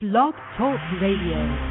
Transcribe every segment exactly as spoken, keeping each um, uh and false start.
Blog Talk Radio.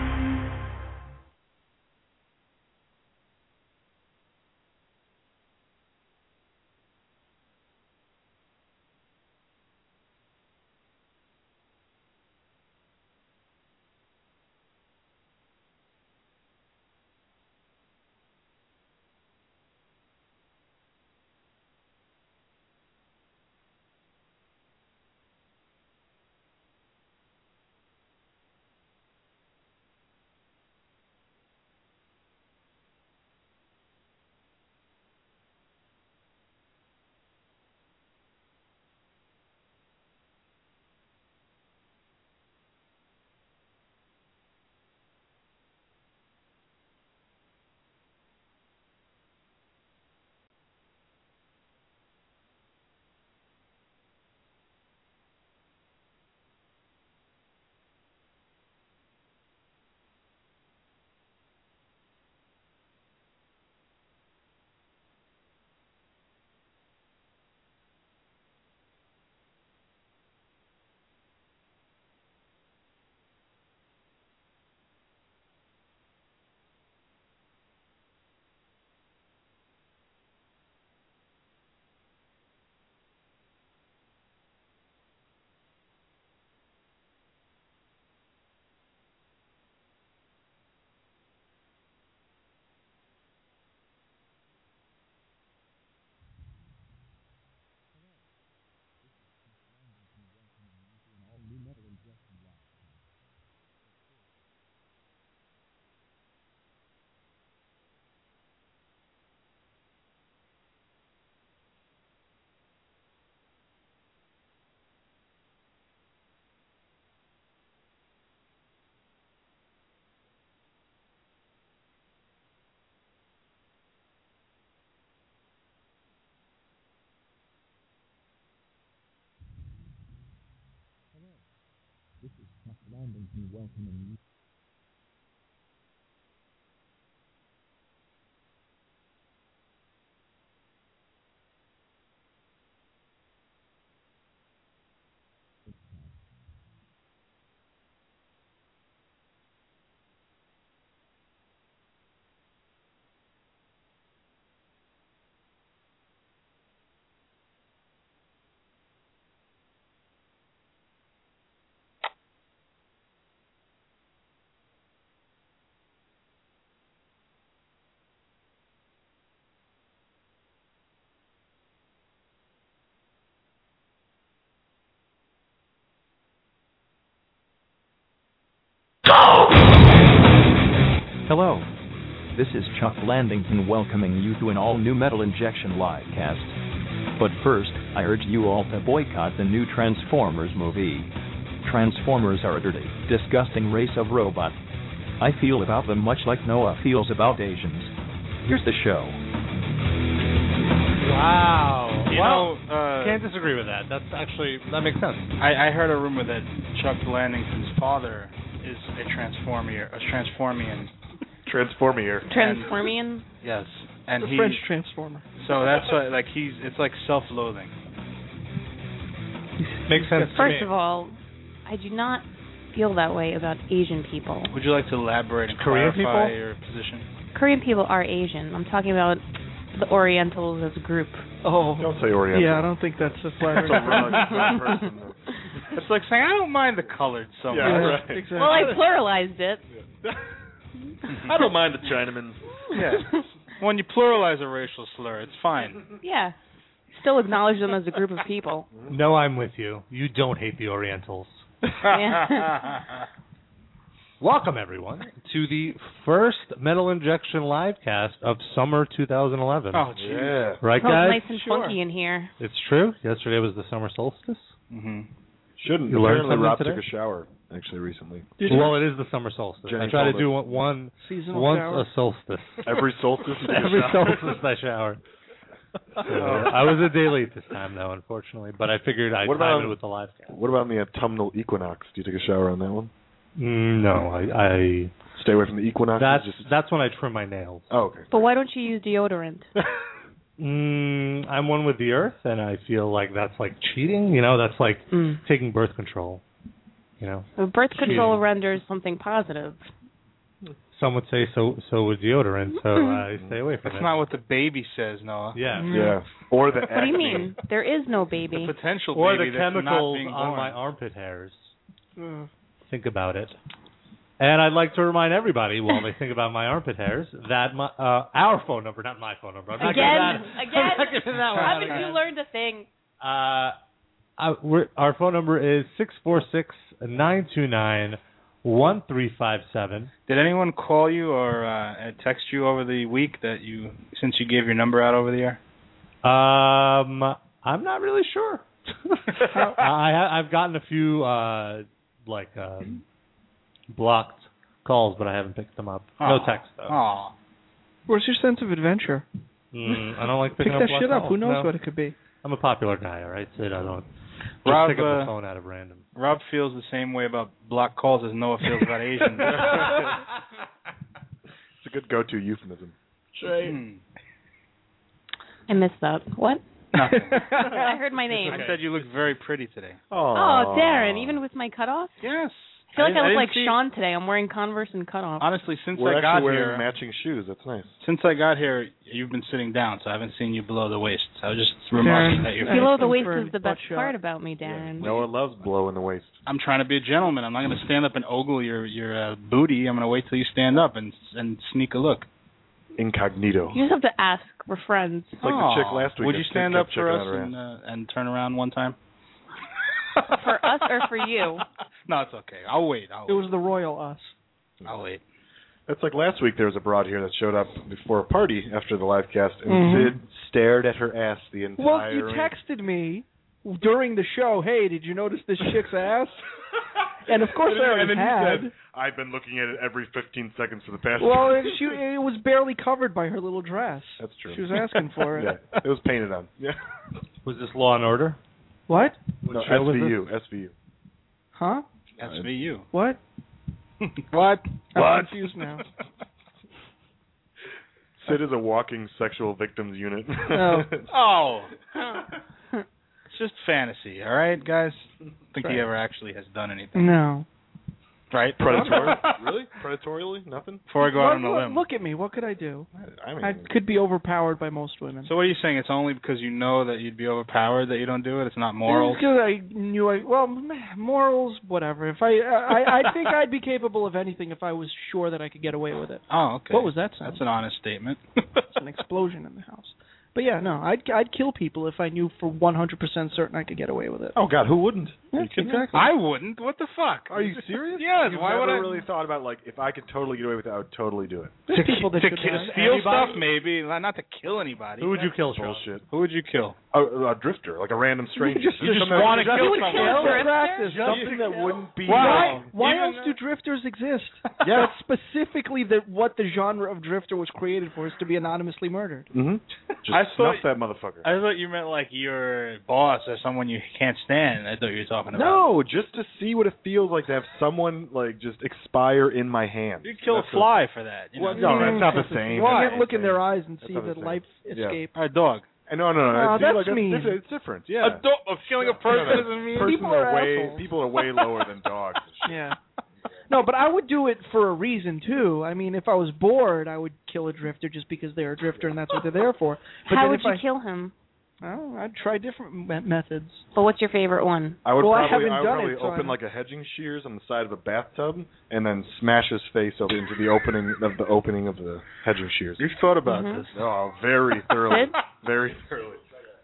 This is Chuck Landington welcoming you. Hello, this is Chuck Landington welcoming you to an all-new Metal Injection livecast. But first, I urge you all to boycott the new Transformers movie. Transformers are a dirty, disgusting race of robots. I feel about them much like Noah feels about Asians. Here's the show. Wow. You well, know, uh, can't disagree with that. That's actually, that makes sense. I, I heard a rumor that Chuck Landington's father is a Transformier, a Transformian. Transformier. Transformian? Yes. And the he, French Transformer. So that's why, like, he's, it's like self-loathing. Makes sense to First me. of all, I do not feel that way about Asian people. Would you like to elaborate and Korean clarify people? your position? Korean people are Asian. I'm talking about the Orientals as a group. Oh. Don't say Oriental. Yeah, I don't think that's a flattering. person. It's like saying, I don't mind the colored so much. Yeah, right. Exactly. Well, I pluralized it. I don't mind the Chinaman. Yeah. When you pluralize a racial slur, it's fine. Yeah. Still acknowledge them as a group of people. No, I'm with you. You don't hate the Orientals. Yeah. Welcome, everyone, to the first Metal Injection livecast of summer two thousand eleven. Oh, geez. Yeah. Right, Smells guys? nice and funky in here. It's true. Yesterday was the summer solstice. Mm-hmm. Shouldn't. You learned Apparently, something Rob today? took a shower, actually, recently. Did well, it is the summer solstice. Jenny I try to told do us. one, one Seasonal once shower? a solstice. Every solstice? you take a Every shower? solstice I shower. So, I was a day late this time, though, unfortunately, but I figured I'd What time about- it with the live cast. What about the autumnal equinox? Do you take a shower on that one? Mm, no, I, I Stay away from the equinox? that's Just... that's when I trim my nails. Oh, okay. But why don't you use deodorant? Mm, I'm one with the earth, and I feel like that's like cheating. You know, that's like Mm. taking birth control. you know. But birth control renders something positive. Some would say so. So would deodorant. So uh, stay away from That's it. not what the baby says, Noah. Yeah. Yeah. Or the What do you mean? There is no baby. The potential Or baby the that's not chemicals being on born. my armpit hairs. Mm. Think about it. And I'd like to remind everybody, while they think about my armpit hairs, that my, uh, our phone number, not my phone number. I'm not Again, giving that, again. I'm not giving that one out Haven't again. you learned a thing? Uh, I, we're, our phone number is six four six, nine two nine, one three five seven. Did anyone call you or uh, text you over the week that you, since you gave your number out over the air? Um, I'm not really sure. I, I've gotten a few, uh, like, um, blocked calls, but I haven't picked them up. No Aw. text, though. Aw. Where's your sense of adventure? Mm, I don't like Pick picking that up blocked shit up. calls. Who knows No. what it could be? I'm a popular guy, all right? So I don't just Rob, pick up uh, the phone out of random. Rob feels the same way about blocked calls as Noah feels about Asians. It's a good go-to euphemism. Hmm. I missed that. What? Nothing. I heard my name. I said you look very pretty today. Oh, Darren, even with my cutoff? Yes. I feel like I, didn't look like see- Sean today. I'm wearing Converse and cutoff. Honestly, since We're I actually got wearing here, matching shoes. That's nice. since I got here, you've been sitting down, so I haven't seen you below the waist. So I was just remarking that you. Below the Thanks waist for is the butt best shot. part about me, Darren. Noah loves blow in the waist. I'm trying to be a gentleman. I'm not going to stand up and ogle your your uh, booty. I'm going to wait till you stand up and and sneak a look. Incognito. You just have to ask. We're friends. It's like the chick last week. Would that you kept stand up checking for out us her and ass. uh, and turn around one time? For us or for you? No, it's okay. I'll wait. I'll It wait. was the royal us. I'll wait. That's like last week. There was a broad here that showed up before a party after the live cast, and Mhm. Sid stared at her ass the entire. Well, you texted me during the show, hey, did you notice this chick's ass? And of course I already and then had. He said, I've been looking at it every fifteen seconds for the past. Well, it, she, it was barely covered by her little dress. That's true. She was asking for it. Yeah, it was painted on. Yeah. Was this Law and Order? What? No, show was S V U. S V U. Huh? S V U. What? What? I'm What? confused now. Sid is a walking sexual victims unit. Oh. Oh. It's just fantasy, all right, guys? I don't think Right. he ever actually has done anything. No. Right? Predatory? Really? Predatorially? Nothing? Before I go out Look, on a look, limb. look at me. What could I do? I mean, I could be overpowered by most women. So what are you saying? It's only because you know that you'd be overpowered that you don't do it? It's not moral? Because I knew I well meh, morals, whatever. If I, I I think I'd be capable of anything if I was sure that I could get away with it. Oh, okay. What was that sound? That's an honest statement. It's an explosion in the house. But yeah, no, I'd I'd kill people if I knew for one hundred percent certain I could get away with it. oh God, who wouldn't? Yeah, Are you kidding me? exactly. I wouldn't. What the fuck? Are you serious? Yes. You've why never would I really thought about like if I could totally get away with it, I would totally do it. There's people that to could ki- do it. steal Anybody? stuff, maybe. Not not to kill anybody. Who would you kill, Sean? Bullshit. Who would you kill? A, a drifter, like a random stranger. just- You just something want to that- kill You would someone. kill Drifter? practice. something that wouldn't be. Why? Wow. Why Even else do though- drifters exist? Yeah. That's specifically the, what the genre of drifter was created for, is to be anonymously murdered. Mm-hmm. Just I snuff thought- that motherfucker. I thought you meant like your boss or someone you can't stand. I thought you were talking about. No, just to see what it feels like to have someone like just expire in my hand. You'd kill That's a fly for that. You Well, know? no, that's not the same. You Why? can't look in their eyes and That's see not the the same. life Yeah. escape. A dog. Uh, No, no, no. Oh, I see, that's like, mean. It's, it's different. Yeah. A dog. Killing a person No, no. doesn't mean. Persons People are are way assholes. people are way lower than dogs. Yeah. No, but I would do it for a reason too. I mean, if I was bored, I would kill a drifter just because they're a drifter and that's what they're there for. But How then would if you I, kill him? Well, I'd try different me- methods. But what's your favorite one? I would Well, I probably, haven't I would done probably it, so open I'm- like a hedging shears on the side of a bathtub and then smash his face over into the opening of the opening of the hedging shears. You've thought about Mhm. this. Oh, very thoroughly. Sid? Very thoroughly.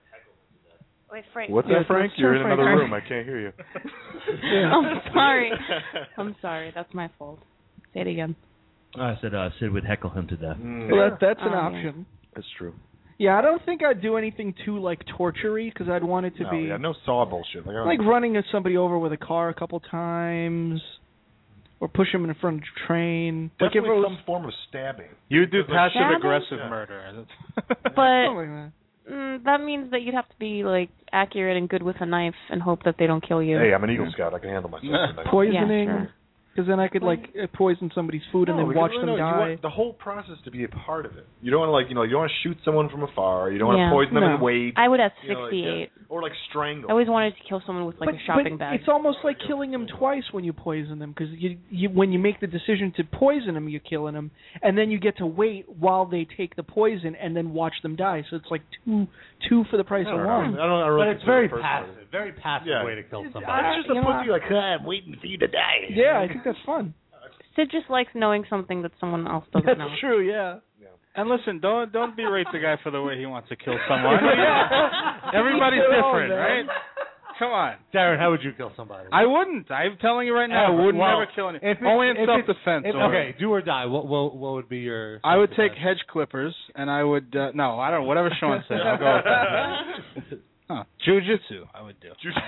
Wait, Frank. What's Yeah, that, Frank? that's You're in so Frank. another room. I can't hear you. I'm sorry. I'm sorry. That's my fault. Say it again. I said uh, Sid would heckle him to death. Mm, Well, that, that's an Oh, yeah. option. that's true. Yeah, I don't think I'd do anything too like torture-y because I'd want it to no, be yeah, no saw bullshit. Like, I don't- like running somebody over with a car a couple times, or push them in front of a train. Like if it definitely was some form of stabbing. You do It's like passive stabbing? aggressive Yeah. murder. But something like that. mm, that means that you'd have to be like accurate and good with a knife and hope that they don't kill you. Hey, I'm an Eagle Scout. I can handle myself. Poisoning. Yeah, sure. Because then I could like uh, poison somebody's food and No, then because watch no, them no, you die. want the whole process to be a part of it. You don't want to like you know you don't want to shoot someone from afar. You don't want Yeah. to poison them No. in the weight. I would have you know, like, yeah. sixty-eight. Or like strangle. I always wanted to kill someone with like but, a shopping but bag. it's almost like killing them twice when you poison them, because you, you when you make the decision to poison them, you're killing them, and then you get to wait while they take the poison and then watch them die. So it's like two two for the price I of don't know. one. I don't. I really But it's consider very the first passive. one. Very passive Yeah. way to kill somebody. It's just a you know, pussy like ah, I'm waiting for you to die. Yeah, I think that's fun. Sid just likes knowing something that someone else doesn't That's know. true. Yeah. And listen, don't don't berate the guy for the way he wants to kill someone. Yeah. Everybody's Each their own, different, man. right? Come on. Darren, how would you kill somebody? I wouldn't. I'm telling you right now, I Ever. would Well, never kill anyone. if it- Only in if self-defense. If, or- okay, do or die. What what what would be your? I would take self-defense? hedge clippers, and I would uh, no, I don't. Whatever Sean said, I'll go with that. Huh. Jiu-jitsu, I would do. So,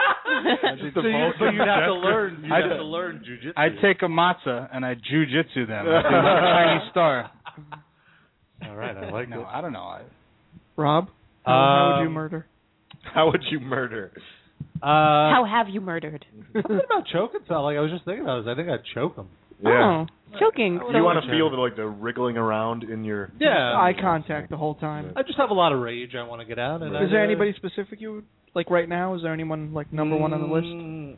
you, so you'd have to learn. You'd I'd- have to learn jujitsu. I'd take a matzah and I'd jiu-jitsu them. I'd do like a Chinese star. All right, I like No, it. I don't know. I, Rob, how, how would you Um, murder? How would you murder? Uh, How have you murdered? something about choking. So, like I was just thinking about this. I think I'd choke him. Oh, choking. You So- want to feel the like the wriggling around in your. Yeah. Eye contact the whole time. I just have a lot of rage I want to get out. And Is I, there uh, anybody specific you would like right now? Is there anyone like number one on the list? Mm,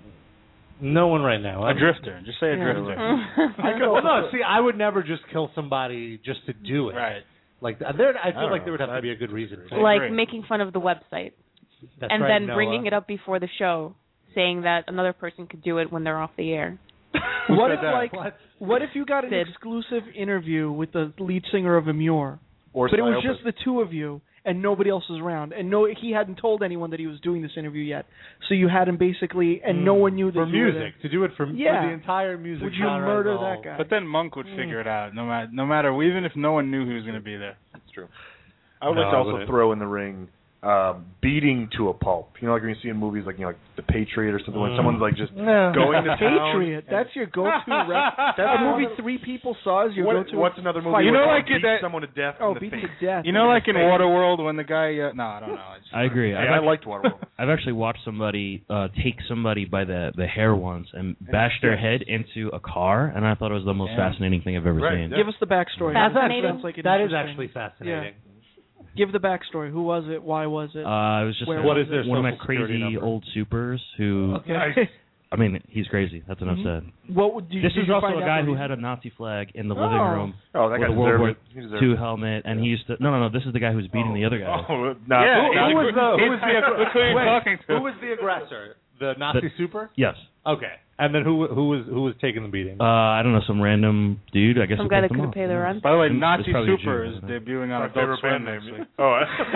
No one right now. a I'm- drifter. Just say a Yeah. drifter. I could, well, no, see, I would never just kill somebody just to do it. Right. Like there, I feel don't like know. there would have to I- be a good reason. For it. I like agree. making fun of the website That's and right, then Noah. bringing it up before the show, saying that another person could do it when they're off the air. What said if that? like What? what if you got an Sid. exclusive interview with the lead singer of Amure, Or but it was Psyopus. just the two of you and nobody else was around, and no, he hadn't told anyone that he was doing this interview yet. So you had him basically, and no one knew that for you were music to do it for, Yeah. for the entire music. Would you genre murder as a that whole. guy? But then Monk would figure it out, no matter no matter even if no one knew he was going to be there. That's true. I would No, like to I also wouldn't. throw in the ring um, beating to a pulp. You know, like when you see in movies like you know, like The Patriot or something, when Mm. someone's like just No. going to town. Patriot. That's your go-to. rep. That's a movie three people saw as your What, go-to. what's another movie? fight. You know, where like beat that- someone to death Oh, in the beat face. to death. You know, like in Waterworld when the guy. Uh, no, I don't know. It's, I agree. Hey, I've, I act- liked Waterworld. I've actually watched somebody uh, take somebody by the, the hair once and bash their head into a car, and I thought it was the most Yeah. fascinating thing I've ever Right, seen. yeah. Give us the backstory. That's That fascinating. sounds like an That is interesting- actually fascinating. Give the backstory. Who was it? Why was it? Uh, it was just Where a- was What is their one of my social security crazy number? old supers who. okay. I mean, he's crazy. That's enough Mhm. said. What would you? This did is you also find a out guy the who reason? had a Nazi flag in the Oh. living room Oh, that with guy a World deserved War it. He deserved Two it. helmet, and he used to. No, no, no. This is the guy who was beating the other guy. Oh, not, Yeah, who- who Who was the who was the Look who you're wait, talking to. Who was the aggressor? The Nazi The- super? Yes. Okay. And then who who was who was taking the beating? Uh, I don't know, some random dude. I guess. Some who guy that picked him couldn't up. pay the rent. By the way, It's Nazi probably a Super Jew, is isn't it? debuting on my Adult favorite Swim band next name. week. Oh,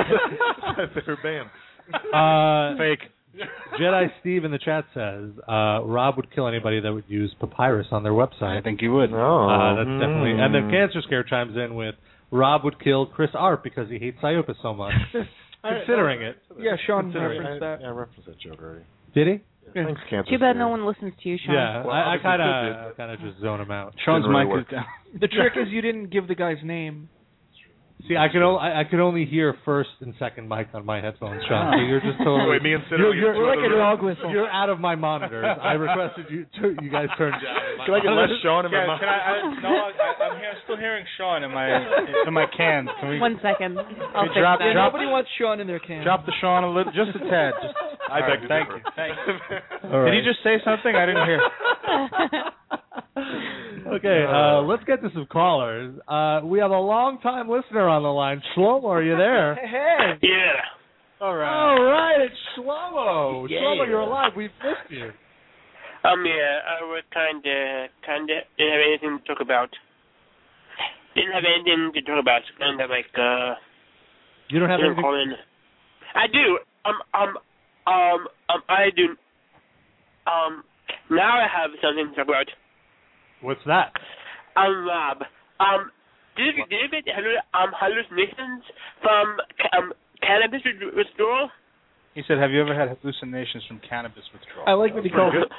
my favorite band. Uh, Fake. Jedi Steve in the chat says uh, Rob would kill anybody that would use papyrus on their website. I think you would. Oh, Uh, that's definitely. And mm. then Cancer Scare chimes in with Rob would kill Chris Art because he hates Psyopus so much. Considering it, Yeah, Sean Considering referenced I, that. yeah, I referenced that joke already. did he? Thanks, Cancer. Too bad Scare. no one listens to you, Sean. Yeah, Well, I, I obviously kind could of kind of just zone him out. Sean's Didn't really mic work. is down. The trick is you didn't give the guy's name. See, I could only I, I could only hear first and second mic on my headphones, Sean. So you're just totally. Wait, me and Sid You're- are you're- getting We're like to a the room. dog whistle. You're out of my monitors. I requested you to, you guys turn down. my Can I get less monitors. Sean in my Can, mouth? can I, I, no, I, I'm here, still hearing Sean in my in my cans. Can we One second. I'll fix drop- that. Yeah, drop- nobody wants Sean in their can. drop the Sean a little, just a tad? Just, I all beg right, to thank differ. you. Thank you. All right. Did he just say something? I didn't hear. Okay, uh, let's get to some callers. Uh, we have a long-time listener on the line. Shlomo, are you there? Hey. Yeah. All right. All right, it's Shlomo. Yeah. Shlomo, you're alive. We've missed you. Um, yeah, I was kind of, kind of didn't have anything to talk about. Didn't have anything to talk about. So kind of like, uh, You don't have didn't anything. call in. I do. Um, um, um, um, I do. Um, now I have something to talk about. What's that? Um, Rob. Um, did you, did you get hallu- um, hallucinations from ca- um, cannabis with- withdrawal? He said, "Have you ever had hallucinations from cannabis withdrawal?" I like what he calls it.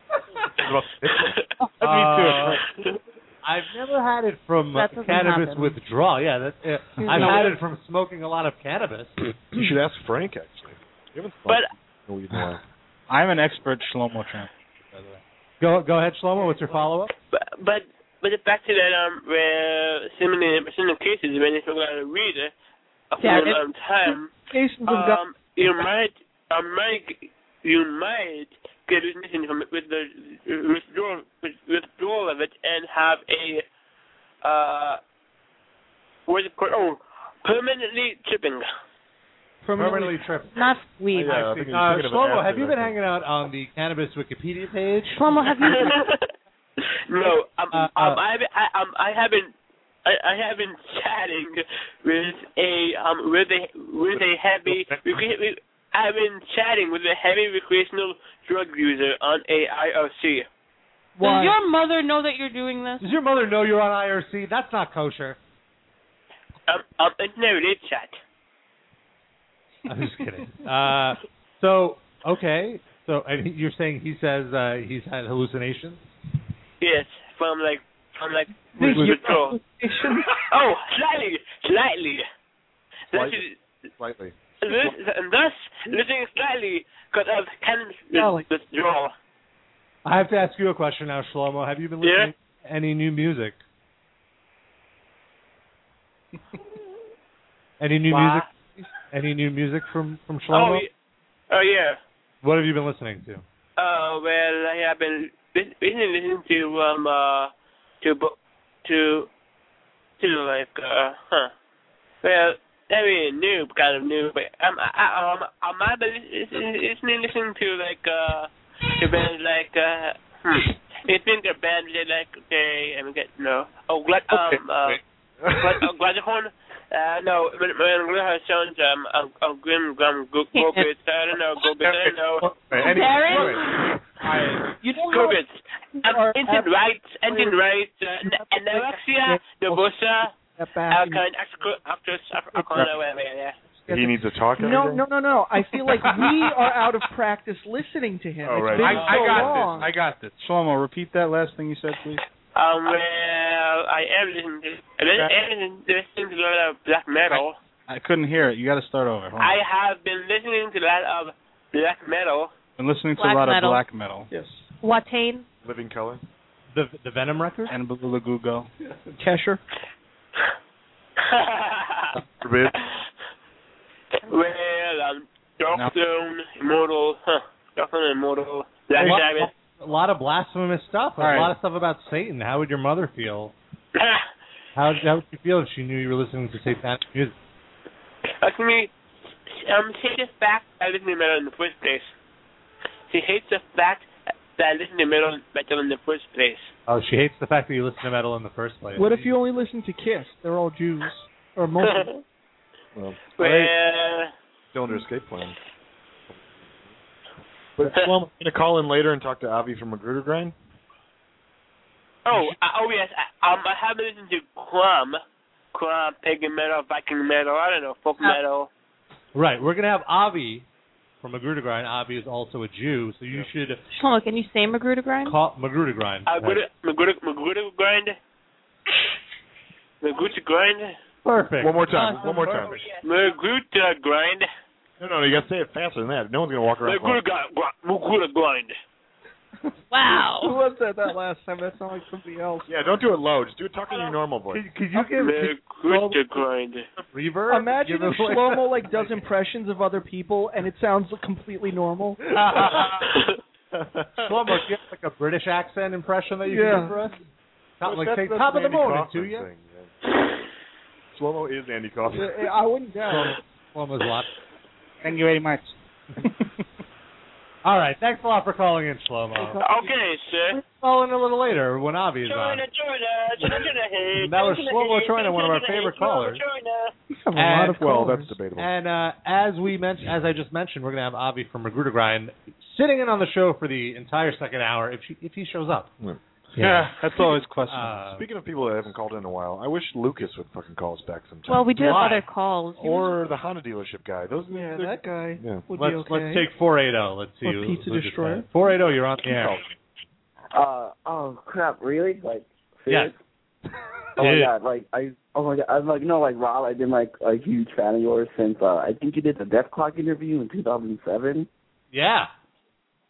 Uh, I've never had it from uh, That doesn't cannabis happen. withdrawal. Yeah, that's, uh, I've No. had it from smoking a lot of cannabis. You should ask Frank, actually. You haven't But smoked. No, you know. I'm an expert Shlomo champ, by the way. Go go ahead, Shlomo. What's your follow up? But but but back to that um where similar similar cases when it's about a reader of Yeah, a long time, Cases of God. um you might um might you might get ignition from it with the withdrawal with withdrawal of it and have a uh what is it called? Oh, permanently tripping. Permanently tripping. Not weed. Yeah, I Uh, think you're thinking of an Shlomo, acid, have you I been think. hanging out on the cannabis Wikipedia page? Shlomo, have you? No, um, Uh, uh, um, I haven't, I, um, I haven't, I, I haven't chatting with a, um, with a, with a heavy, recre- I've been chatting with a heavy recreational drug user on a I R C. Why? Does your mother know that you're doing this? Does your mother know you're on I R C? That's not kosher. Um, um, it's never did chat. I'm just kidding. Uh, so okay, so and he- you're saying he says uh, he's had hallucinations? Yes, from like, from like, Think you- withdrawal. Oh, slightly, slightly. That's Slightly. Slightly. This, and thus, listening slightly because of cannabis Slightly. withdrawal. I have to ask you a question now, Shlomo. Have you been listening to any new music? Any new What? music? Any new music from from Oh, Shlomo? yeah. Oh, yeah. What have you been listening to? Uh, well, I have been lis- recently listening to um uh to bo- to to like uh huh. Well, very new, kind of new, but um I I- um um I've been lis- lis- listening listening to like uh to bands like uh hmm. It's been a band that like okay I'm get no oh glad um uh glad uh, Gladhorn. Uh, no, when when we have sounds, um, um, um, grim, grum, go, go bits, I don't know, go bits, I don't know. Darren? You don't Go know. bits. Um, engine rights, engine rights, uh, anorexia, nervosa, alkaline, actress, alkaline, whatever, yeah. He needs to talk every No, day? no, no, no. I feel like we are out of practice listening to him. Oh, It's right. been I, so I got long. this. I got this. Shlomo, repeat that last thing you said, please. Um, well, I am listening to, I am listening to a lot of black metal. I couldn't hear it. You got to start over. Hold on. I have been listening to a lot of black metal. Been listening to Black a lot metal. of black metal. Yes. Watain? Living Color? The the Venom record? And Bela Gugo. Kesher. Forbid. Well, um, Dark Throne, Immortal, huh, Dark Throne, Immortal, Black A lot, Sabbath. a lot of blasphemous stuff. A All right. lot of stuff about Satan. How would your mother feel? How, how would she feel if she knew you were listening to satanic music? Actually, um, she hates the fact that I listen to metal in the first place. She hates the fact that I listen to metal, metal in the first place. Oh, she hates the fact that you listen to metal in the first place. What if you only listen to Kiss? They're all Jews. Or most of them. Well, Well, Cylinder Escape Plan. But, well, I'm going to call in later and talk to Avi from Magruder Grind. oh, uh, oh yes, I, um, I have been listening to Crumb, Crumb, pagan metal, Viking metal, I don't know, folk metal. Right, we're gonna have Avi from Magruder Grind. Avi is also a Jew, so you should Shlomo, can you say Magruder Grind? call Magruder Grind. Uh, Magruder, Magruder, Magruder Grind, Magruder Grind, Perfect. One more time. One more time. Magruder Grind, No, no, you got to say it faster than that. No one's going to walk around. Magruder Grind, Magruder Grind. Who Wow. was that that last time? That sounded like somebody else. Yeah, don't do it low. Just do it talking in your normal voice. Could, could you give Magruder Grind. reverb? Imagine Give if it like- Shlomo like does impressions of other people and it sounds completely normal. Shlomo, do you have like a British accent impression that you Yeah. can do for us? Top, like That's- say that's top of the Andy morning Kaufman to you. thing, yeah. Slow-mo is Andy Kaufman. Uh, I wouldn't doubt. Shlomo's a lot. Thank you very much. All right, thanks a lot for calling in, Shlomo. Okay, sir. Call in a little later when Avi is on. China, China, China, China, hey. That was China, Shlomo hey, China, one of our China, favorite hey, callers. China. You have a And- lot of Well, callers. that's debatable. And uh, as we mentioned, as I just mentioned, we're gonna have Avi from Magruder Grind sitting in on the show for the entire second hour if she, if he shows up. Yeah. Yeah, that's always questionable. Uh, Speaking of people that haven't called in a while, I wish Lucas would fucking call us back sometime. Well, we do have Why? other calls. Or the Honda dealership guy. Those Yeah, they're- that guy Yeah. would let's be okay. let's take four eighty. Let's see. Or who- Pizza who just Destroyer. said. four eighty, you're on the air. Uh oh crap! Really? Like Yes. serious? Oh my Yeah. god! Like I oh my god! I'm like no like Rob. I've been like a huge fan of yours since uh, I think you did the Death Clock interview in two thousand seven. Yeah.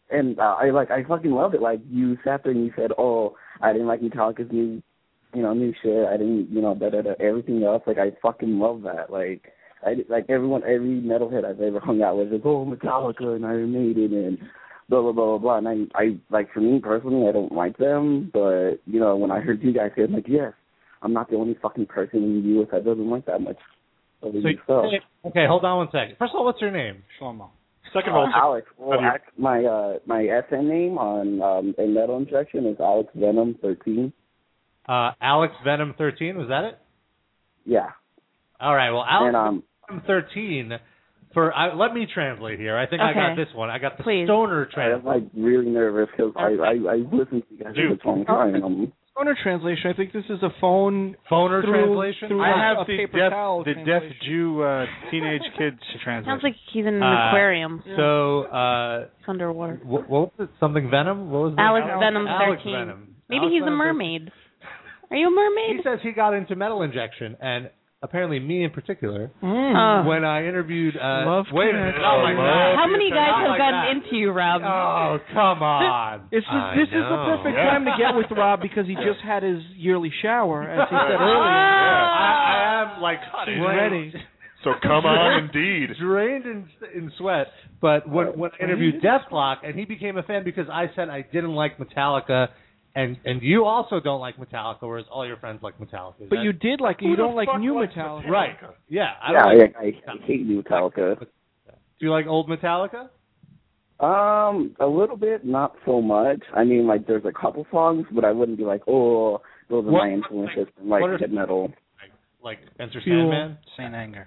and uh, I like I fucking loved it. Like you sat there and you said, "Oh, I didn't like Metallica's new, you know, new shit. I didn't, you know, da da da everything else." Like I fucking love that. Like I like everyone, every metalhead I've ever hung out with is, "Oh, Metallica and Iron Maiden and blah blah blah blah blah." And I, I like for me personally, I don't like them, but you know, when I heard you guys say, it, I'm like, yes, I'm not the only fucking person in the U S that doesn't like that much of the So, new stuff. okay, hold on one second. First of all, what's your name? Shlomo. Second of Uh, all, Alex. Well, act, my uh, my S N name on um, in Metal Injection is Alex Venom thirteen. Uh, Alex Venom thirteen, was that it? Yeah. All right, well, Alex And, um, Venom thirteen, for, I, let me translate here. I think I got Okay. this one. I got the Please. stoner I'm translation. like really nervous because I, I I listened to you guys for a long time. And I'm, Phoner translation. I think this is a phone. Phoner through, translation? Through I a, have a the paper deaf, towel the deaf translation. Jew uh, teenage kids translation. Sounds like he's in an Uh, aquarium. So, uh, It's underwater. what, what was it? Something Venom? What was it? Alex Venom Alex thirteen. Venom. Maybe Alex he's a Venom mermaid. Are you a He mermaid? says he got into metal injection, and apparently me in particular, Mm. Oh. when I interviewed... Uh, Love wait a connection. minute. Oh, my God. How many guys Not have like gotten that. into you, Rob? Oh, come on. This is I this is the know. perfect Yeah. time to get with Rob because he just had his yearly shower, as he said I, earlier. I am, like, He's drained- ready. so come on, indeed. drained in, in sweat. But when, when I interviewed Death Clock, and he became a fan because I said I didn't like Metallica, and and you also don't like Metallica, whereas all your friends like Metallica. Is But that- you did like Who you the don't like fuck new likes Metallica. Right. Yeah. I yeah, don't like I, I, I hate new Metallica. Do you like old Metallica? Um, a little bit, not so much. I mean, like there's a couple songs, but I wouldn't be like, oh, those are What- my influences from like what are- heavy metal. Like Enter Fuel. Sandman? Saint Anger.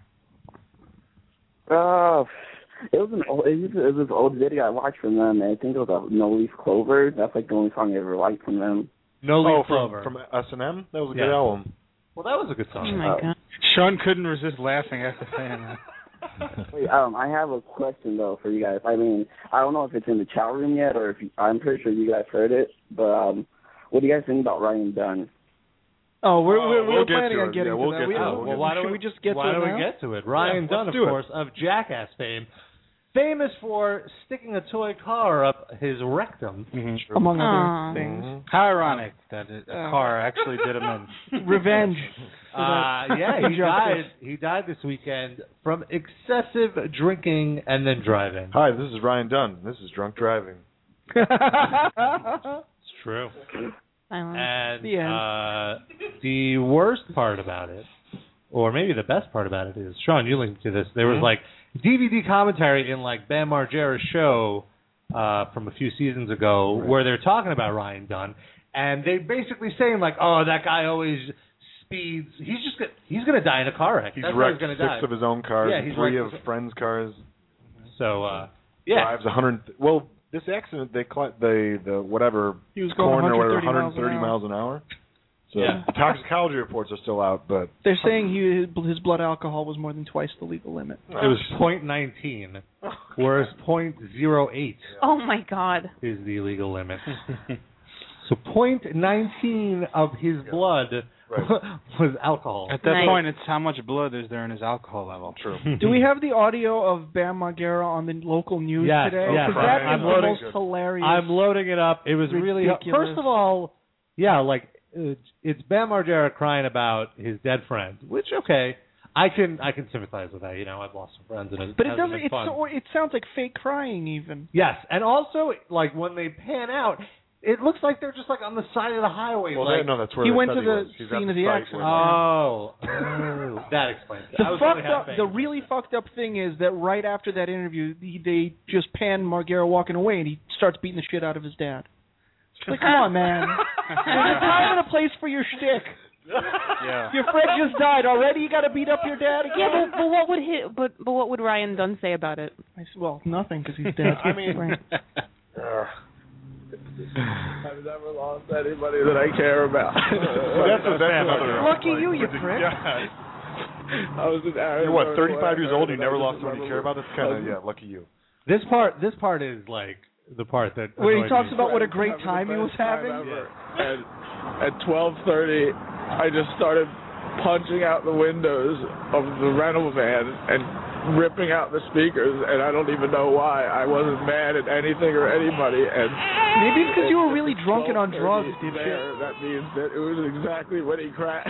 Uh, it was an old, it was, it was this old video I watched from them. And I think it was a No Leaf Clover. That's like the only song I ever liked from them. No Oh, Leaf from, Clover. from S and M? That was a Yeah. good album. Well, that was a good Oh song. my Uh, god. Sean couldn't resist laughing after saying that. Wait, um, I have a question though for you guys. I mean, I don't know if it's in the chat room yet, or if you, I'm pretty sure you guys heard it. But um, what do you guys think about Ryan Dunn? Oh, we're Oh, we're, we'll we're get planning to on it. getting Yeah, we'll to that. get we, to it. uh, We'll well, why should don't we just get why to it don't now? we get to it? Ryan Yeah, Dunn, let's of do it. course, of Jackass fame, famous for sticking a toy car up his rectum. Mm-hmm. Among Aw. other things. How ironic that a Uh, car actually did him in. Revenge. Uh, yeah, he Injustice. died. He died this weekend from excessive drinking and then driving. Hi, this is Ryan Dunn. This is Drunk Driving. It's true. Silence. And The end. uh, the worst part about it, or maybe the best part about it, is Sean. You linked to this. There was Mhm. like D V D commentary in like Bam Margera's show uh, from a few seasons ago, Right. where they're talking about Ryan Dunn, and they basically saying like, "Oh, that guy always speeds. He's just gonna, he's gonna die in a car wreck. He's That's how he's wrecked gonna six die." of his own cars, Yeah, and he's three wrecked of his- friends' cars. So uh, yeah, Drives one hundred. Well, this accident, they cl- they the whatever He was going corner or whatever, one hundred thirty miles an hour. So Yeah. the toxicology reports are still out, but They're saying he his blood alcohol was more than twice the legal limit. it was point nineteen, whereas point zero eight Oh my god. is the illegal limit. So point nineteen of his blood Right. was alcohol. At that Nice. point, it's how much blood is there in his alcohol level. true. Do we have the audio of Bam Margera on the local news Yes, today? yes. Because that I'm is the loading most it. hilarious. I'm loading it up. It was really Ridiculous. first of all, yeah, like uh, it's Bam Margera crying about his dead friend, which okay, I can I can sympathize with that. You know, I've lost some friends, and it but it hasn't doesn't. been It's fun. so, it sounds like fake crying even. Yes, and also like when they pan out, it looks like they're just like on the side of the highway. Well, like, they, no, that's where He they went said to he the was. He's at scene of the the site accident. where oh, oh, that explains it. The I was only fucked half up, paying the attention. really fucked up thing is that right after that interview, they, they just pan Margera walking away, and he starts beating the shit out of his dad. It's like, come on, man. There's a time and a place for your shtick. Yeah. Your friend just died already. You got to beat up your dad again. Yeah, but, but what would he, but but what would Ryan Dunn say about it? I said, well, nothing because he's dead. I mean, Right. uh, I've never lost anybody that I care about. that's, that's another. Lucky like, you, you ridic- prick. Yeah. I was in Arizona. You're what, thirty-five playing, years old? You and I never was lost just someone you remember- care about? That's kind of yeah, lucky you. This part, this part is like the part that Where he annoyed talks me. about what a great time he was having. And at twelve thirty, I just started punching out the windows of the rental van and ripping out the speakers, and I don't even know why. I wasn't mad at anything or anybody, and maybe it's because you were really drunk and on drugs, there, dipshit. that means that it was exactly when he crashed.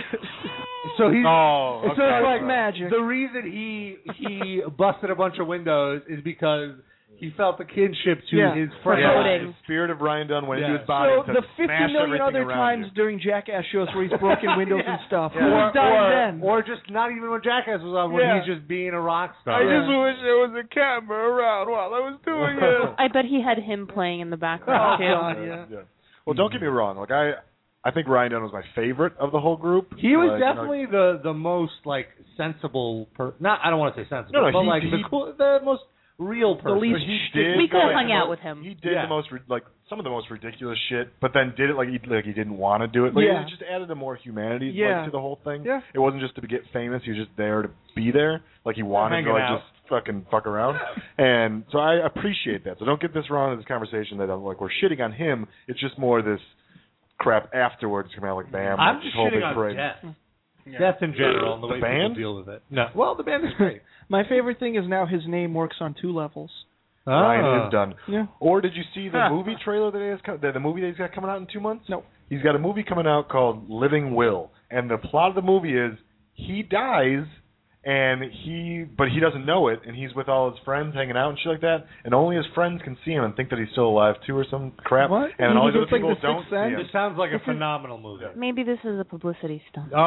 So he's Oh, So okay. it's like magic. the reason he he busted a bunch of windows is because he felt the kinship to Yeah. his friend. Yeah, Voting. the spirit of Ryan Dunn went Yeah. into his body So to the fifty smash million everything other around times you. during Jackass shows where he's broken windows and stuff, who Or, was dying or, then? or just not even when Jackass was on, when Yeah. he's just being a rock star. I just wish there was a camera around while I was doing it. I bet he had him playing in the background Oh, too. God, yeah. Yeah. Well, don't get me wrong. Like I, I think Ryan Dunn was my favorite of the whole group. He was Like, you know, definitely the the most like sensible per not I don't want to say sensible, No, no, but he- like he- the cool, the most real person. least he did We could have go- hung out with him. He did Yeah. the most ri- like some of the most ridiculous shit, but then did it like he like he didn't want to do it. Like, Yeah. it just added a more humanity Yeah. like, to the whole thing. Yeah. It wasn't just to get famous. He was just there to be there. Like he wanted Hanging to like out. just fucking fuck around. And so I appreciate that. So don't get this wrong in this conversation that I'm like we're shitting on him. It's just more this crap afterwards coming out like bam. I'm like, just this whole shitting big on parade. Death. Death in general and the, The way band? people deal with it. No. Well, the band is great. My favorite thing is now his name works on two levels. Ryan Ah. is done. Yeah. Or did you see the movie trailer that he has co- the, the movie that he's got coming out in two months? No. He's got a movie coming out called Living Will, and the plot of the movie is he dies, and he but he doesn't know it, and he's with all his friends hanging out and shit like that, and only his friends can see him and think that he's still alive too or some crap. What? And then all these It's other like people The don't Sixth see Sense? him. It sounds like a phenomenal movie. Maybe this is a publicity stunt. Oh.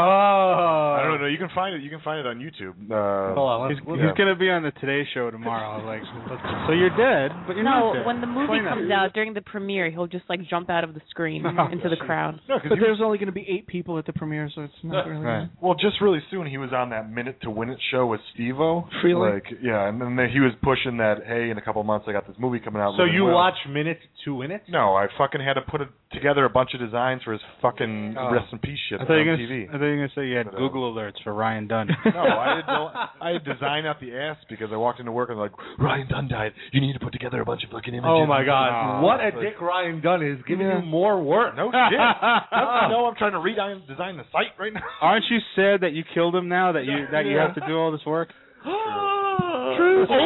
I don't know. You can find it. You can find it on YouTube. Uh, Hold on, let's- He's, let's- he's gonna be on the Today Show tomorrow. Like, so you're dead, but you're No, not dead. when the movie Explain that. comes out during the premiere, he'll just like jump out of the screen Oh, into the crowd. no, 'cause But he was- there's only going to be eight people at the premiere, so it's not really. Right. Well, just really soon he was on that Minute to Win It show with Steve-O. Really? Like, yeah, and then he was pushing that, hey, in a couple of months I got this movie coming out. So Living you Will. watch Minute to Win It? No, I fucking had to put a, together a bunch of designs for his fucking Oh. rest in peace shit I on thought you were T gonna. V. I thought you were gonna say you had But, uh, Google alerts for Ryan Dunn. No, I had, I had designed out the ass because I walked into work and they're like, Ryan Dunn died. You need to put together a bunch of fucking images. Oh my God! Oh. What a dick Ryan Dunn is giving Yeah. you more work. No shit. I know I'm trying to redesign design the site right now. Aren't you sad that you killed him now? That you that you Yeah. have to do all this work? True. Oops.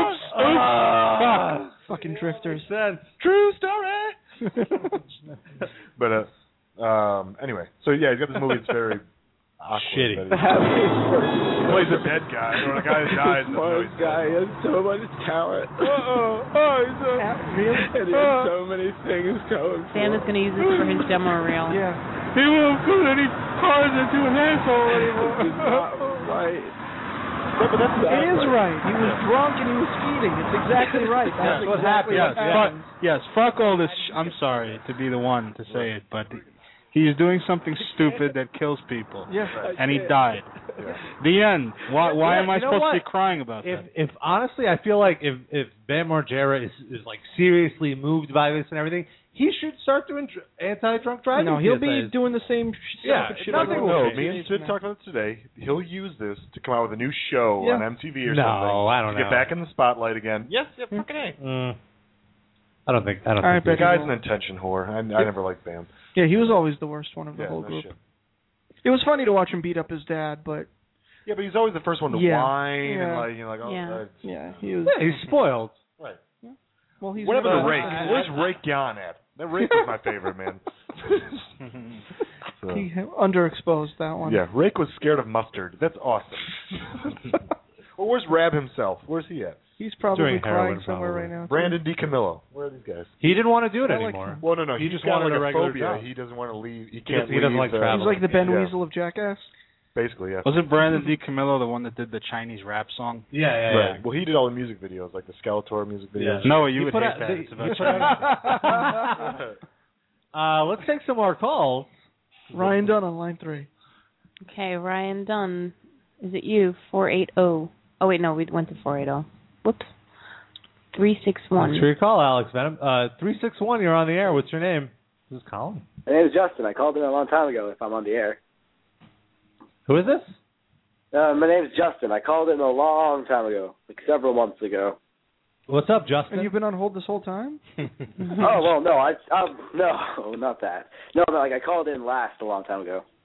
Oops. Fucking drifters. True story. But uh, um, anyway, so yeah, he's got this movie that's very awkward. Shitty. that He plays a dead guy or a guy that dies. and Poor he's guy, he has so much talent. Uh-oh. Oh, he's a, Really? and he has so many things going for Sam is him. going to use this for his demo reel. Yeah. He won't put any cars into an asshole anymore. It's not right. Yeah, but that's It is right. He was drunk and he was speeding. It's exactly right. That's what exactly yes, what fuck, happened. yes, fuck all this. Sh- I'm sorry to be the one to say it, but he's doing something stupid that kills people, Yeah. and he died. The end. Why? Why Yeah, am I you know supposed what? to be crying about If that? if honestly, I feel like if if Bam Margera is is like seriously moved by this and everything, he should start doing dr- anti-drunk driving. No, he'll P S As. be doing the same sh- Yeah, stuff. Shit nothing like will No, that. me and Sid talked about this today. He'll use this to come out with a new show Yeah. on M T V or No, something. I don't to know. get back in the spotlight again. Yes, yeah, fucking A. Mm. I don't think. I don't All think. right, The Betty guy's Boop. an attention whore. I, I never liked Bam. Yeah, he was always the worst one of the Yeah, whole no group. shit. It was funny to watch him beat up his dad, but Yeah, but he's always the first one to Yeah. whine Yeah. and like you know like oh Yeah. uh, yeah, he was. Yeah, he's spoiled. right. Well, he's Whatever never- the rake. Uh, Where's Rake Yan at? That Rake was my favorite, man. So, He underexposed that one. yeah, Rake was scared of mustard. That's awesome. Well, where's Rab himself? Where's he at? He's probably Doing crying heroin, somewhere probably. right now. too. Brandon DiCamillo. Where are these guys? He didn't want to do it I like anymore. him. Well, no, no. He He, just just got wanted like a a regular phobia. job. He doesn't want to leave. He doesn't- can't. he doesn't leave, like uh, traveling. He's like the Ben Yeah. Weasel of Jackass. Basically, yeah. Was it Brandon DiCamillo the one that did the Chinese rap song? Yeah, yeah, Right. yeah. Well, he did all the music videos, like the Skeletor music videos. No, you He would put hate out- that. they- It's about he put out- Chinese. Uh, let's take some more calls. Ryan Dunn on line three. Okay, Ryan Dunn. Is it you? four eight zero. Oh, wait, no, we went to four eight zero. Whoops. three six one. Thanks for your call, Alex Venom. Uh, three six one, you're on the air. What's your name? This is Colin. My name is Justin. I called in a long time ago if I'm on the air. Who is this? Uh, my name is Justin. I called in a long time ago, like several months ago. What's up, Justin? And you've been on hold this whole time? Oh, well, no, I, um, no, not that. No, no, like I called in last a long time ago.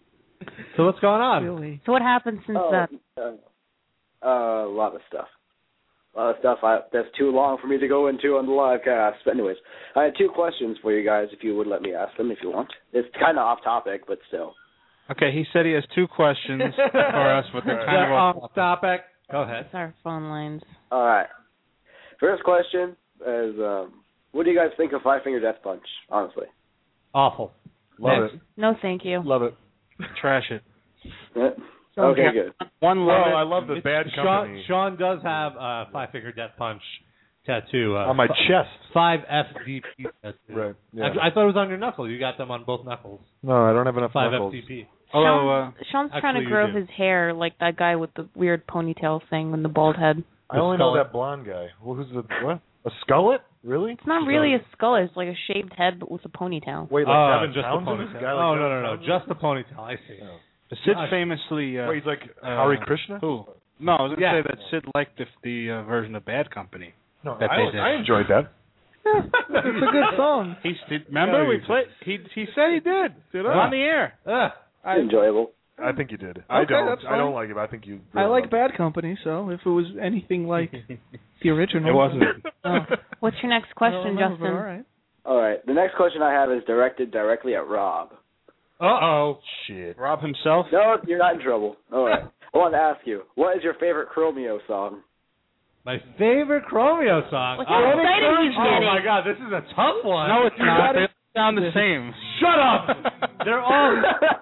So what's going on? Really? So what happened since Oh, that? uh, uh, a lot of stuff. A lot of stuff I, that's too long for me to go into on the live cast. But anyways, I had two questions for you guys, if you would let me ask them if you want. It's kind of off topic, but still. Okay, he said he has two questions for us, but they're kind of off off topic. Go ahead. It's our phone lines. All right. First question is, um, what do you guys think of Five Finger Death Punch, honestly? Awful. Love Next. it. No, thank you. Love it. Trash it. Yeah. Okay, good. One Oh, love it. I love the bad Sean, company. Sean does have a five finger death punch tattoo uh, on my f- chest. Five F D P tattoo. Right. Yeah. I, I thought it was on your knuckle. You got them on both knuckles. No, I don't have enough Five knuckles. F D P. Although, uh, Sean's trying to actually you grow do. his hair like that guy with the weird ponytail thing and the bald head. I only know skullet. that blonde guy. Well, who's the what? A skullet? Really? It's not really a skull. It's like a shaved head, but with a ponytail. Wait, like Oh, Devin just the Townsend? ponytail. Guy like oh, Devin no, no, no. Townsend? Just the ponytail. I see. Oh. Sid Gosh. famously. Uh, Wait, he's like uh, Hare Krishna? Who? No, I was going to Yeah. say that Sid liked the, the uh, version of Bad Company. No, that I, they did. I enjoyed that. It's a good song. He did, remember Yeah, we he played. He he said he did. Did on the air. Uh, I, Enjoyable. I think you did. I Okay, don't. that's I don't fine. like it. But I think you. I really like loved Bad Company, so if it was anything like the original. It wasn't. Oh. What's your next I question, don't know, Justin? but All right. All right. The next question I have is directed directly at Rob. uh oh. Shit. Rob himself. No, you're not in trouble. All right. I want to ask you, what is your favorite Chromeo song? My favorite Chromeo song. Look how oh, excited he's oh getting. my God, this is a tough one. No, it's You not. gotta- They sound the same. Shut up. They're all.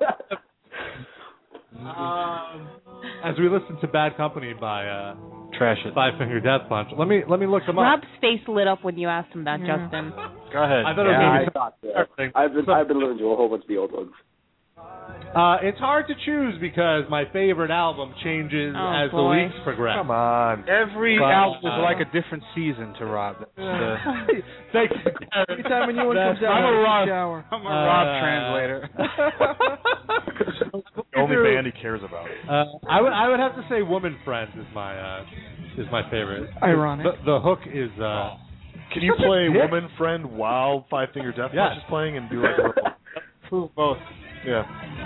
um, as we listen to Bad Company by uh, Trash it. Five Finger Death Punch, let me let me look them up. Rob's face lit up when you asked him that, Yeah. Justin. Go ahead. I thought it was Yeah, gonna I be thought so. something. I've been So- I've been listening to a whole bunch of the old ones. Uh, it's hard to choose because my favorite album changes Oh, as boy. the weeks progress. Come on. Every But, album is uh, like a different season to Rob. That's the, Thank you. Every time a new one That's- comes out, I'm a I Rob. shower. I'm a Uh, Rob translator. The only band he cares about. Uh, I would I would have to say Woman Friend is my uh, is my favorite. Ironic. The, the hook is uh, Can you Such a play dick. Woman Friend while Five Finger Death Yes. Punch is playing and do like a little, Prove both. yeah.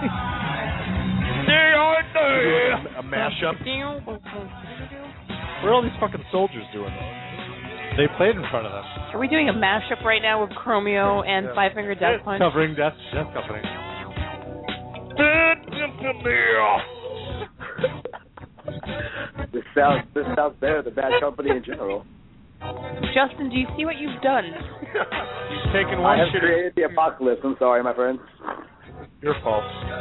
Do a, a mashup. What are all these fucking soldiers doing? they played in front of them, Are we doing a mashup right now with Chromeo and Yeah. Five Finger Death Punch? covering Death Death Company. This sounds this sounds better than Bad Company in general. Justin, do you see what you've done? He's taking I one have shit. created the apocalypse. I'm sorry, my friend. Your fault.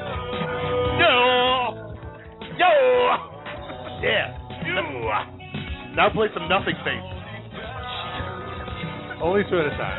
Yo! Yo! Yeah. Now play some Nothing Face. Only two at a time.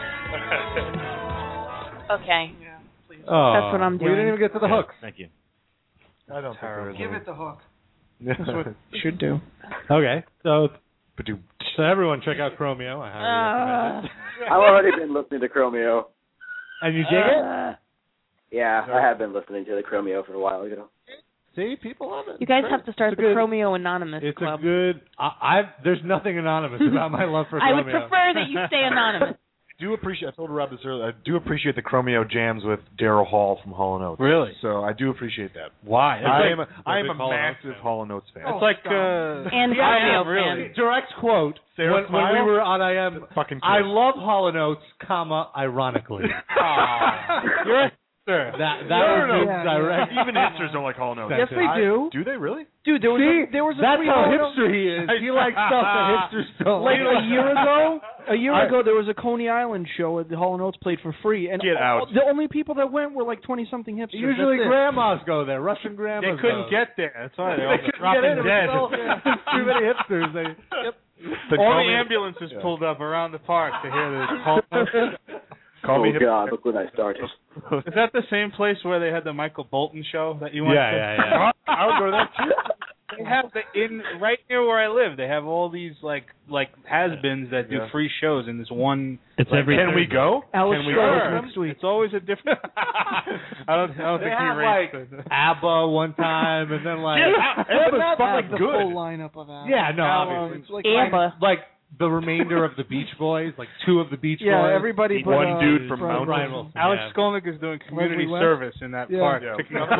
Okay. Oh, That's what I'm We doing. didn't even get to the hooks. Thank you. I don't think there is Give any. it the hook. That's what you should do. Okay, so Ba-doom. so everyone check out Chromeo. I highly recommend it. I've already been listening to Chromeo. And you dig it? Uh, Yeah, I have been listening to the Chromeo for a while ago. See, people love it. you guys It's have to great. start It's the a good, Chromeo Anonymous It's Club. a good. I, I've there's nothing anonymous about my love for Chromeo. I would prefer that you stay anonymous. I do appreciate. I told Rob this earlier. I do appreciate the Chromeo jams with Daryl Hall from Hall and Oates. Really? So I do appreciate that. Why? It's I like, am a, I am big a Hall and Oates massive fan. Hall and Oates fan. it's like uh, And yeah, I Chromeo am, really. fan. Direct quote. Sarah When, when we Smile? were on I M, Fucking I kiss. love Hall and Oates, comma ironically. Aw. You're a hipster. That that No, was no, his no. direct. Even hipsters don't like Hall and Oates. Yes, they I- do. Do they really? Dude, there was See, a, there was a that's free how Hall and Oates- hipster he is. He likes stuff that hipsters don't Like a year ago, a year I- ago, there was a Coney Island show at the Hall and Oates played for free, and Get all- out. the only people that went were like twenty something hipsters. Usually That's it. grandmas go there. Russian They grandmas. couldn't go. get there. That's why They they're all couldn't dropping get in. dead. It was so- Too many hipsters. They. The All Call the Me- ambulances Yeah. pulled up around the park to hear the call. Call oh me hip- God, look when I started. Is that the same place where they had the Michael Bolton show that you went Yeah, to? yeah, yeah. I would go to that too. They have the in right near where I live. They have all these like like has-beens that do Yeah. free shows in this one. It's like, every Can we go? Alex Can we Stroh go? next week. It's always a different. I don't. I don't They think he had rates like it. ABBA one time, and then like Yeah, But Abba's not fucking the good. full lineup of Album. Yeah, no, Album, obviously. it's like ABBA. like the remainder of the Beach Boys, like two of the Beach Yeah, Boys. everybody but, one uh, dude from Brian Mountain. Wilson. Alex yeah. Skolnick is doing community Leslie West? service in that Yeah. park, Yeah. picking up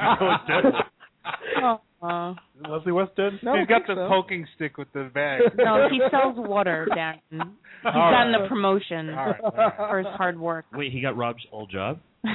Uh, Isn't Leslie West dead? No, He's I got think the so. poking stick with the bag. no, he sells water, Darren. He's All gotten right. the promotion All right, all right. for his hard work. Wait, he got Rob's old job? True,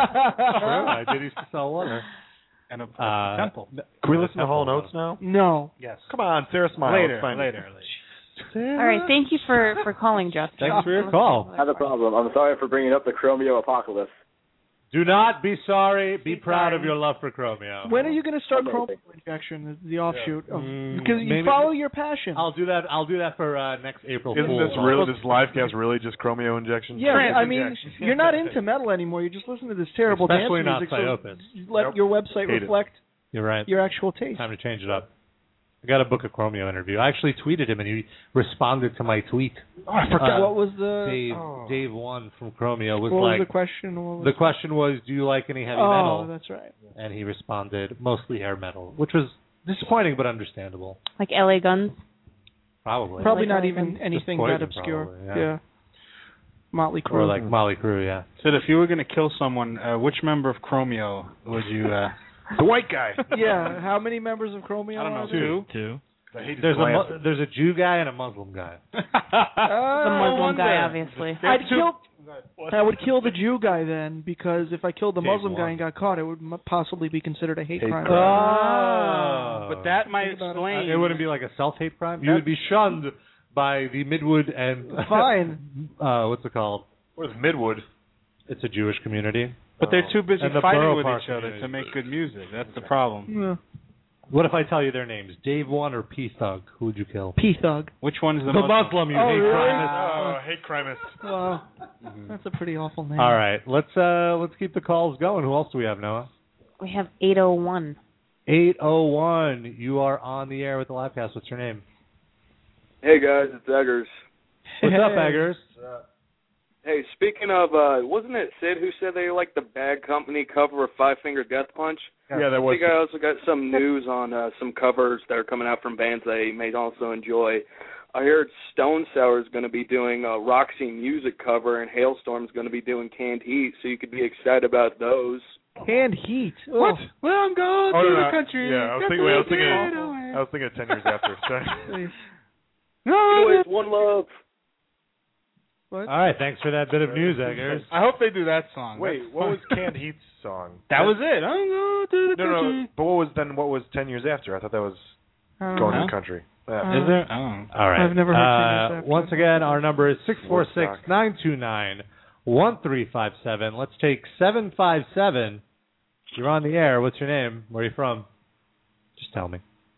I did used to sell water. And a, Uh, temple. Can we listen to Hall and Oates now? No. Yes. Come on, Sarah Smile. Later, It's fine. later. All right, thank you for, for calling, Justin. Thanks for your call. Not a problem. I'm sorry for bringing up the Chromeo apocalypse. Do not be sorry. Be, Be proud sorry. of your love for Chromeo. When are you going to start Amazing. chromio injection, the offshoot? Of, Mm, because you maybe- follow your passion. I'll do that. I'll do that for uh, next April Isn't Fool's. this really this live cast really just Chromeo injection? yeah, Trans I mean, injection. you're not into metal anymore. You just listen to this terrible Especially not dance music. Psyopus. So let Nope. your website Hate it. reflect You're right. your actual taste. Time to change it up. I got to book a Chromeo interview. I actually tweeted him, and he responded to my tweet. Oh, I forgot. Uh, what was the Dave oh. Dave one from Chromeo was what like was the question? What was the question was, do you like any heavy oh, metal? that's right. And he responded, mostly hair metal, which was disappointing but understandable. Like L A Guns? Probably. Probably Like not L A even Guns. anything Just that Poison, obscure. probably, yeah. yeah. Motley Crue. Or like Molly Crew, yeah. Said if you were going to kill someone, uh, which member of Chromeo would you? Uh, The white guy. yeah. How many members of Chromeo? I don't know. are there? Two. Two. I hate his There's a glasses. mu- there's a Jew guy and a Muslim guy. Uh, The Muslim wonder. guy, obviously. I'd kill. I would kill the Jew guy then, because if I killed the Dave Muslim guy won. and got caught, it would m- possibly be considered a hate, Hate crime. crime. Oh. But that might Think about it. explain. It wouldn't be like a self-hate crime. You would be shunned by the Midwood and Fine. uh, what's it called? Where's Midwood? It's a Jewish community. But they're too busy And the fighting Borough with Park each other community. to make good music. That's the problem. Yeah. What if I tell you their names? Dave One or P Thug? Who would you kill? P Thug. Which one is the, The most? Muslim, you Oh, hate really? crime. Oh, hate crimist. Wow. That's a pretty awful name. All right, let's uh let's keep the calls going. Who else do we have, Noah? We have eight oh one. eight oh one. You are on the air with the livecast. What's your name? Hey guys, it's Eggers. What's up, Hey. Eggers? Hey, speaking of, uh, wasn't it Sid who said they liked the Bad Company cover of Five Finger Death Punch? Yeah, that I was. think I also got some news on uh, some covers that are coming out from bands they may also enjoy. I heard Stone Sour is going to be doing a Roxy Music cover, and Hailstorm's going to be doing Canned Heat, so you could be excited about those. Canned Heat. What? Oh. Well, I'm going Oh, to no, the no. country. Yeah, I was Got thinking. to Wait, I was get thinking. away. I was thinking ten years after. Sorry. Please. No, Anyways, one love. What? All right, thanks for that bit of news, Eggers. I hope they do that song. Wait, That's what fun. was Canned Heat's song? That was it. I'm going to the No, no. country. But what was then? What was ten years after? I thought that was I don't going know. to the country. Yeah. Uh, Is there? Oh. All right. I've never heard uh, ten years after. Once again, our number is six four six, nine two nine, one three five seven. Let's take seven five seven. You're on the air. What's your name? Where are you from? Just tell me.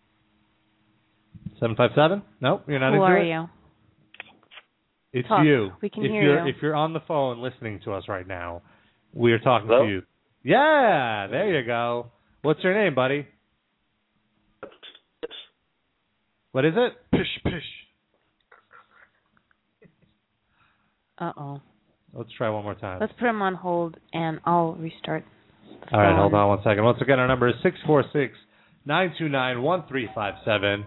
seven five seven? Nope, you're not Who into are it? you? It's Talk. you. We can if hear you're, you. If you're on the phone listening to us right now, we are talking Hello? to you. Yeah, there you go. What's your name, buddy? What is it? Pish pish. Uh-oh. Let's try one more time. Let's put him on hold, and I'll restart. the All right, phone. hold on one second. Once again, our number is six four six, nine two nine, one three five seven.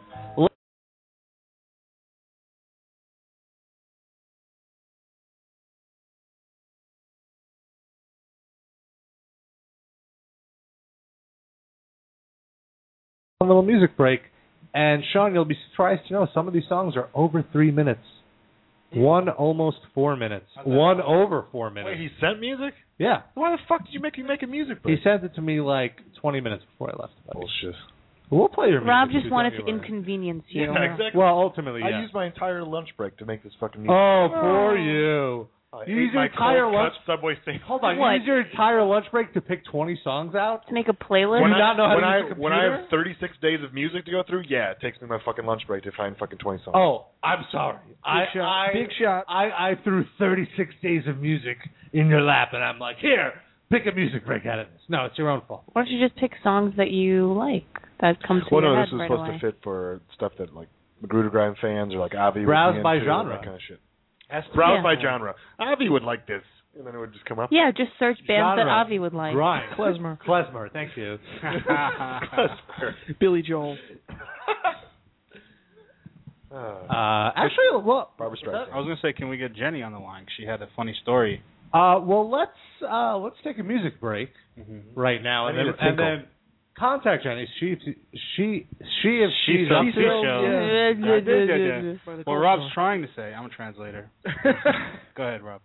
A little music break. And Sean, you'll be surprised to know some of these songs are over three minutes. One almost four minutes. One over four minutes. Wait, he sent music? Yeah. Why the fuck did you make me make a music He break? sent it to me like twenty minutes before I left. Bullshit. We'll play your music. Rob if just you wanted tell to me where. inconvenience you. Yeah, exactly. Well, ultimately, I yeah. used my entire lunch break to make this fucking music. Oh, poor you. I You ate use your my entire cold lunch. cut Subway steak. Hold on. What? You use your entire lunch break to pick twenty songs out. To make a playlist? When Do you I, not know how when to I, use a when I computer? have thirty-six days of music to go through, yeah, it takes me my fucking lunch break to find fucking twenty songs. Oh, I'm sorry. I, shot. I, Big shot. I, I threw thirty-six days of music in your lap, and I'm like, here, pick a music break out of this. No, it's your own fault. Why don't you just pick songs that you like that come to Well, your no, head this is right supposed away? to fit for stuff that like Magruder Grime fans or like Avi would Browse be by into, genre. that kind of shit. Browse Yeah. by genre. Avi would like this, and then it would just come up. Yeah, just search bands that Genre. Avi would like. Grind. Klezmer. Klezmer, thank you. Billy Joel. Uh, actually, well, Barbara Streisand. I was gonna say, can we get Jenny on the line? She had a funny story. Uh, well, let's uh, let's take a music break Mm-hmm. right now, and I then, need a and tinkle. then contact Jenny. She she she if She she's said up she to show. yeah. Yeah, yeah, yeah, yeah. Well, Rob's trying to say. I'm a translator. Go ahead, Rob.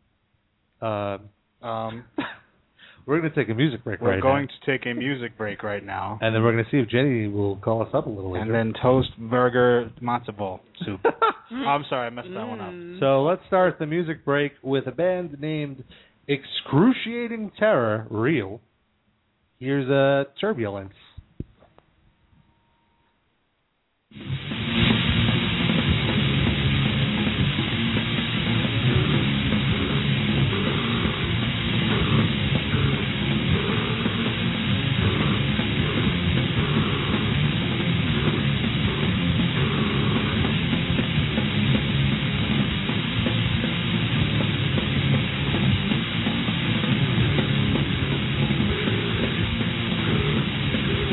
Uh, Um, we're going to take a music break we're right going now, to take a music break right now, and then we're going to see if Jenny will call us up a little later. and then toast burger matzo ball soup. I'm sorry, I messed that one up. So let's start the music break with a band named Excruciating Terror, Real. Here's a Turbulence. Thank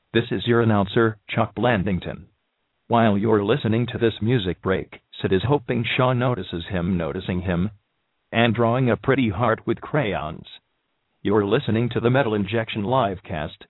This is your announcer, Chuck Blandington. While you're listening to this music break, Sid is hoping Shaw notices him noticing him and drawing a pretty heart with crayons. You're listening to the Metal Injection Livecast.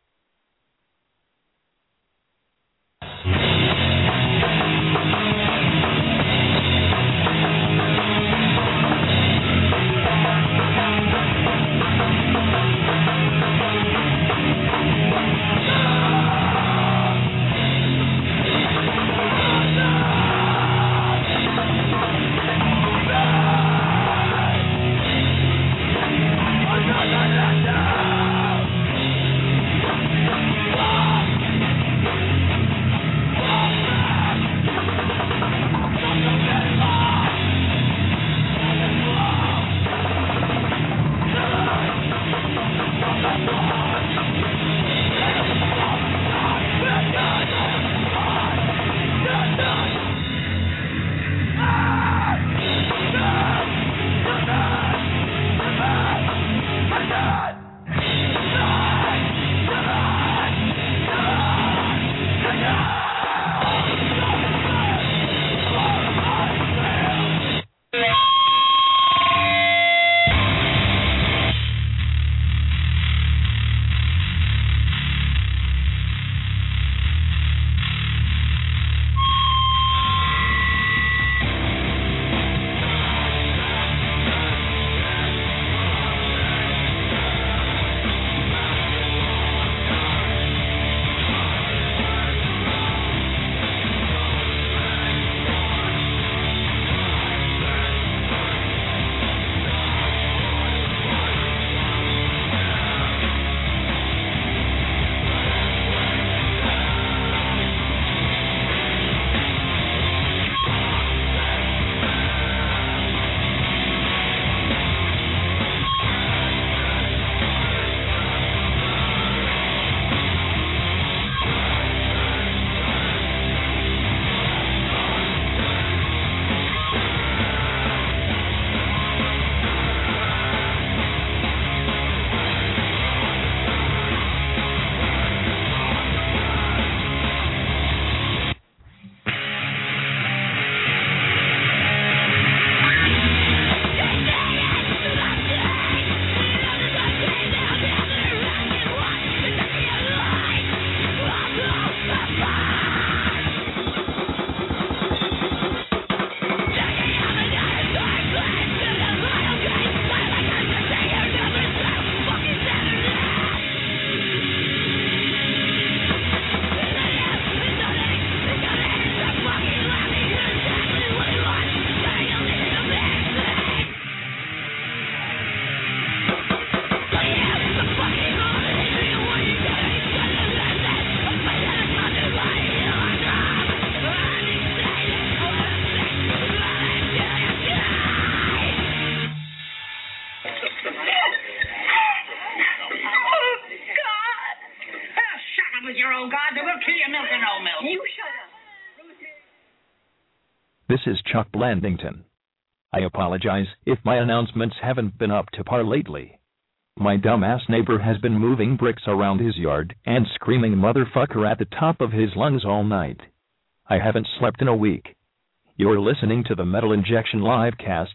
This is Chuck Blandington. I apologize if my announcements haven't been up to par lately. My dumbass neighbor has been moving bricks around his yard and screaming motherfucker at the top of his lungs all night. I haven't slept in a week. You're listening to the Metal Injection Livecast.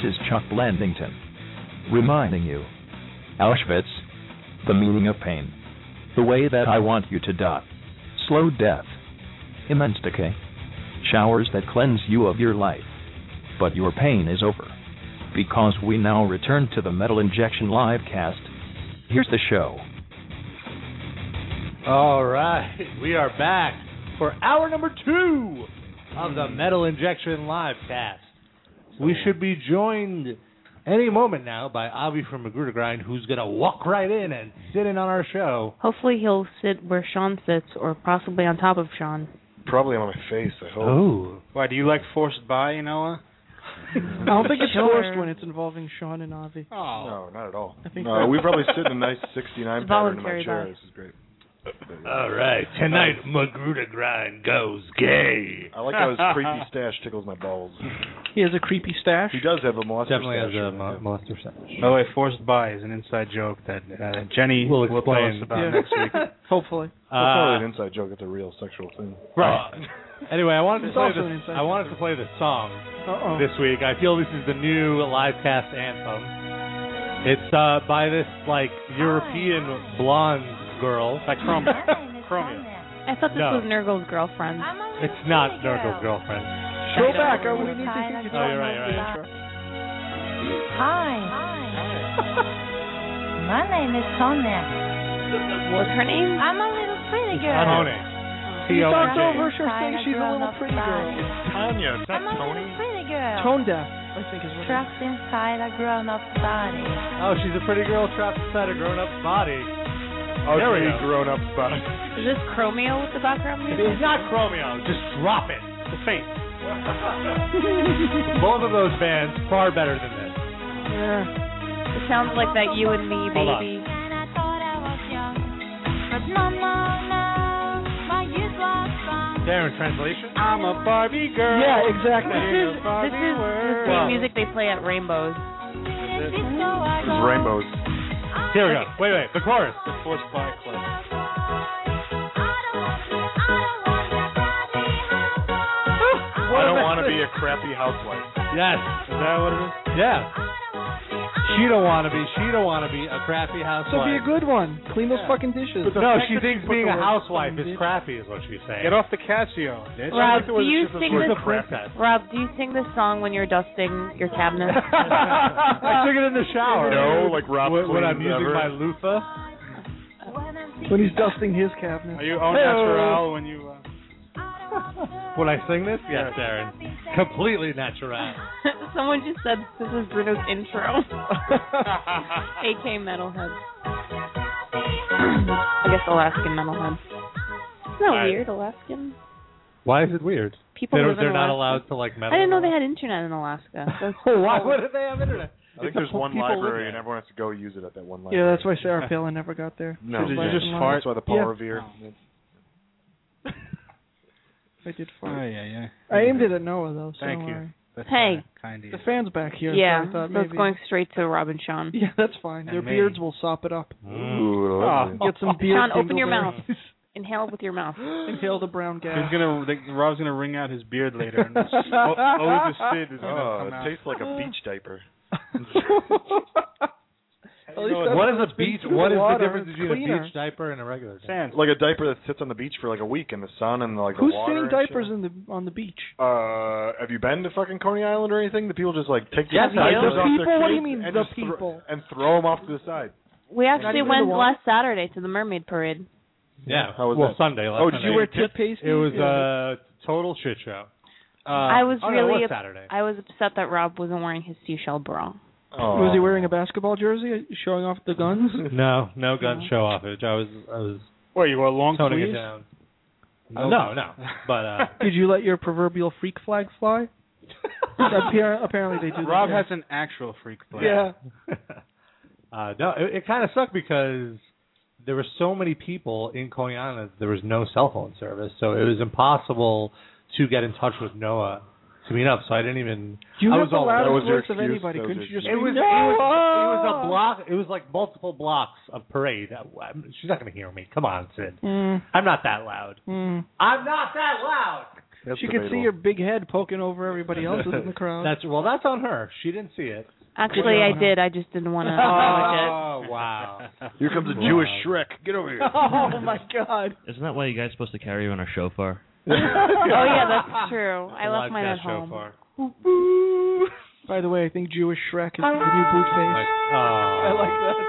is Chuck Landington, reminding you, Auschwitz, the meaning of pain, the way that I want you to die, slow death, immense decay, showers that cleanse you of your life, but your pain is over, because we now return to the Metal Injection Livecast. Here's the show. All right, we are back for hour number two of the Metal Injection Livecast. We should be joined any moment now by Avi from Magruder Grind, who's going to walk right in and sit in on our show. Hopefully he'll sit where Sean sits, or possibly on top of Sean. Probably on my face, I hope. Oh. Why, do you like forced by, Noah? I don't think it's Sure. forced when it's involving Sean and Avi. No, not at all. I think No, we probably sit in a nice sixty-nine It's pattern in my voluntary chair. by. This is great. All right, tonight Magruder Grind goes gay. I like how his creepy stash tickles my balls. He has a creepy stash. He does have a molester Definitely has stash. a mo- molester stash. By the way, forced by is an inside joke that uh, Jenny We'll will tell us explain. about Yeah. next week. Hopefully. That's not really Uh, an inside joke. It's a real sexual thing. Right. Anyway, I wanted to It's play also an this. inside I wanted to play this song Uh-oh. this week. I feel this is the new livecast anthem. It's uh, by this like European blonde girl. Like Chrome. Chromia. I thought this No. was Nurgle's girlfriend. It's not Nurgle's girlfriend. Go back. Oh, we need to hear you. Oh, you're right. You're right. Intro. Hi. My name is Tony. What's her name? I'm a little pretty girl. Tony. You T O N talked J. over her saying she's a little pretty girl. Tanya, it's not I'm a Tony. little pretty girl. Tone deaf, I think is what it is. Trapped inside a grown-up body. Oh, she's a pretty girl trapped inside a grown-up body. Oh, There we she's go. grown up spot. Is this Chromeo with the background music? It's not Chromeo. Just drop it. The faint. Both of those bands far better than this. Yeah. It sounds like that You and Me, Hold on. baby. And I thought I was young. But no, no, no. My youth was gone. Darren, translation? I'm a Barbie girl. Yeah, exactly. This is this is the same Wow. music they play at Rainbows. Did it be so I This is go? Rainbows. Here we go. Wait, wait. The chorus. The forced by club. I don't want to be a crappy housewife. Yes. Is that what it is? Yeah. She don't want to be. She don't want to be a crappy So housewife. be a good one. Clean those fucking dishes. No, fact she that thinks you put being the a word housewife fucking is bitch. crappy, is what she's saying. Get off the Casio. bitch. Rob, the way do you she says sing the word this? the princess. Rob, do you sing this song when you're dusting your cabinet? I sing it in the shower. No, like Rob when, when I'm cleans using ever. my loofah. When he's dusting his cabinet. Are you au Hey-o. natural when you... Uh... When I sing this, yes, Darren. Completely natural. Someone just said this is Bruno's intro. A K Metalhead. I guess Alaskan Metalhead. Isn't that Right. weird, Alaskan? Why is it weird? People They don't, live in they're not Alaska. allowed to like metal. I didn't know they had internet in Alaska. That's Why would they have internet? I think It's the there's one people live library there. and everyone has to go use it at that one library. Yeah, that's why Sarah Palin never got there. No, Did you yeah. just That's fart? why the Paul Yeah. Revere. I did Oh, fart. yeah, yeah. I aimed it at Noah though. So Thank don't you. worry. That's Hey. kind of The fans back here. yeah, So I thought so it's maybe. going straight to Rob and Sean. Yeah, that's fine. Their And me. beards will sop it up. Ooh, Ah. lovely. Get some beard. Sean, open your mouth. dingleberries. Inhale with your mouth. Inhale the brown gas. He's gonna. The, Rob's gonna wring out his beard later, and this, oh, oh, the Sid is gonna Oh, come it out. tastes like a beach diaper. At least that's What is what's a been beach? through What is the water. difference It's between cleaner. a beach diaper and a regular diaper? Sand. Like a diaper that sits on the beach for like a week in the sun and like Who's the water. sitting and diapers shit. in the on the beach? Uh, have you been to fucking Coney Island or anything? The people just like take the Yes, diapers the off people? their What do kids you mean, and the just thro- people? and throw them off to the side. We actually even in went the water? last Saturday to the Mermaid Parade. Yeah. How was well, that? Sunday. Last Oh, did Sunday. You wear Sunday. tip pasties? It was Yeah. a total shit show. Uh, I was oh, no, it really was up- Saturday. I was upset that Rob wasn't wearing his seashell bra. Oh. Was he wearing a basketball jersey, showing off the guns? No, no gun show offage. I was, I was What, you wore long toning it sleeves? down. Uh, no, no. But uh, Did you let your proverbial freak flag fly? Appar- Apparently they do. Rob that, has an actual freak flag. yeah. uh, no, it, it kind of sucked because there were so many people in Coney Island. There was no cell phone service, so it was impossible to get in touch with Noah to meet up. So I didn't even. You I have was the all, loudest that was your voice of excuse. anybody. That was Couldn't you your just It was, scream, it was it was "No!" a block. It was like multiple blocks of parade. She's not going to hear me. Come on, Sid. Mm, I'm not that loud. mm. I'm not that loud. That's she could see debatable. your big head poking over everybody else's in the crowd. That's well. That's on her. She didn't see it. Actually, I did. I just didn't want to acknowledge Oh wow! Here comes a Jewish Shrek. Get over here. Oh my God! Isn't that why you guys supposed to carry you on a shofar? it. Oh yeah, that's true. I left mine at Podcast home. shofar. By the way, I think Jewish Shrek is the new boot face. Oh. I like that.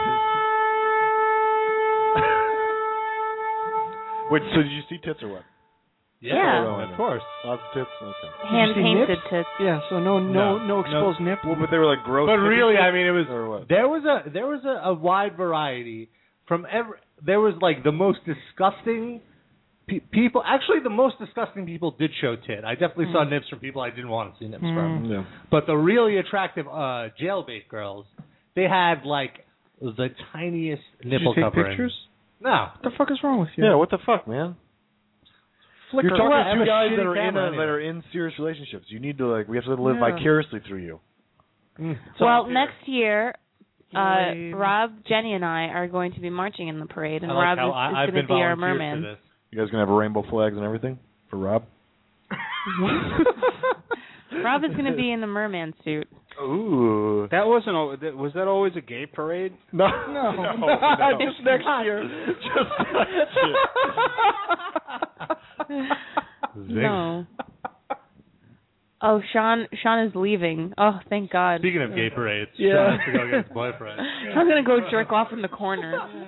Wait, so did you see tits or what? Yeah, Yeah. of course. Lots of tits. Okay. Did Hand you see painted nips? tits. Yeah, so no, no, no, No, exposed nip. Well, but they were like gross. But titty really, tits? I mean, it was Or what? there was a there was a, a wide variety from every. There was like the most disgusting pe- people. Actually, the most disgusting people did show tit. I definitely saw nips from people I didn't want to see nips from. Yeah. But the really attractive uh, jailbait girls, they had like the tiniest Did nipple you take covering. pictures? No. What the fuck is wrong with you? Yeah. What the fuck, man? Flicker. You're talking What? to I have two a guys shitty that are in camera a, anyway. that are in serious relationships. You need to like. We have to live Yeah. vicariously through you. Well, next year, uh, Lame. Rob, Jenny, and I are going to be marching in the parade, and I like Rob how is, I, is I've going been to be our volunteered merman. for this. You guys gonna have rainbow flags and everything for Rob? Rob is going to be in the merman suit. Ooh. That wasn't. al- that- Was that always a gay parade? No. No, no, just next year. No. Oh, Sean! Sean is leaving. Oh, thank God. Speaking of gay parades, Yeah. Sean has to go get his boyfriend. I'm going to go jerk off in the corner.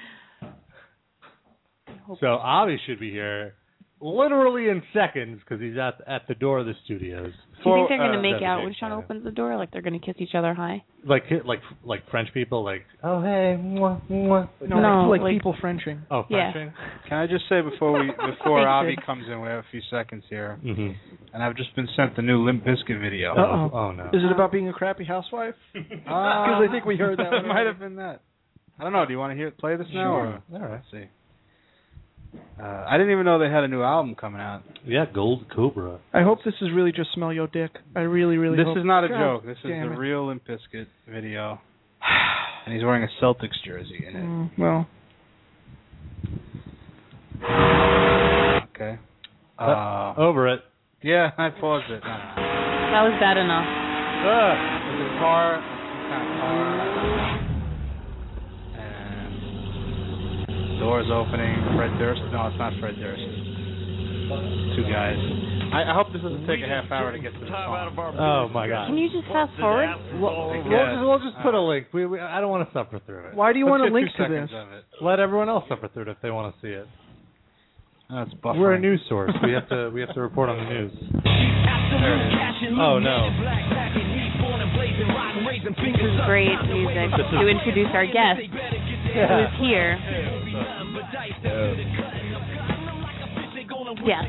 So Avi should be here literally in seconds because he's at at the door of the studios. Do you think they're going Uh, to make that'd be out when big Sean time. opens the door? Like they're going to kiss each other high? Like like like French people, like oh hey, mwah, mwah. No, No, like, like- people Frenching. Oh, Yeah. Frenching. Can I just say before we before Thanks, Avi Sid. comes in, we have a few seconds here, Mm-hmm. and I've just been sent the new Limp Bizkit video. Uh-oh. Oh no. Is it about being a crappy housewife? Because Uh, I think we heard that it one. might have been that. I don't know. Do you want to hear play this now? Sure. Or? All right. Let's see. Uh, I didn't even know they had a new album coming out. Yeah, Gold Cobra. I hope this is really just Smell Your Dick. I really, really This hope. is not a God joke. This is damn the it. real Limp Bizkit video, and he's wearing a Celtics jersey in it. Mm, well, Okay. Uh, Uh, over it. yeah, I paused it. Uh, That was bad enough. Uh, There's a car, some kind of car, and doors opening. Fred Durst. No, it's not Fred Durst. Two guys. I, I hope this doesn't take a half hour to get to the song. oh my God. Can you just fast forward? We'll, we'll, Yeah. just, we'll just put a link. We, we I don't want to suffer through it. why do you Let's want to get link two to this? seconds of it. Let everyone else suffer through it if they want to see it. That's buffering. We're a news source. We have to we have to report on the news. Oh no. This is great music to introduce our guest, who is here. Yes.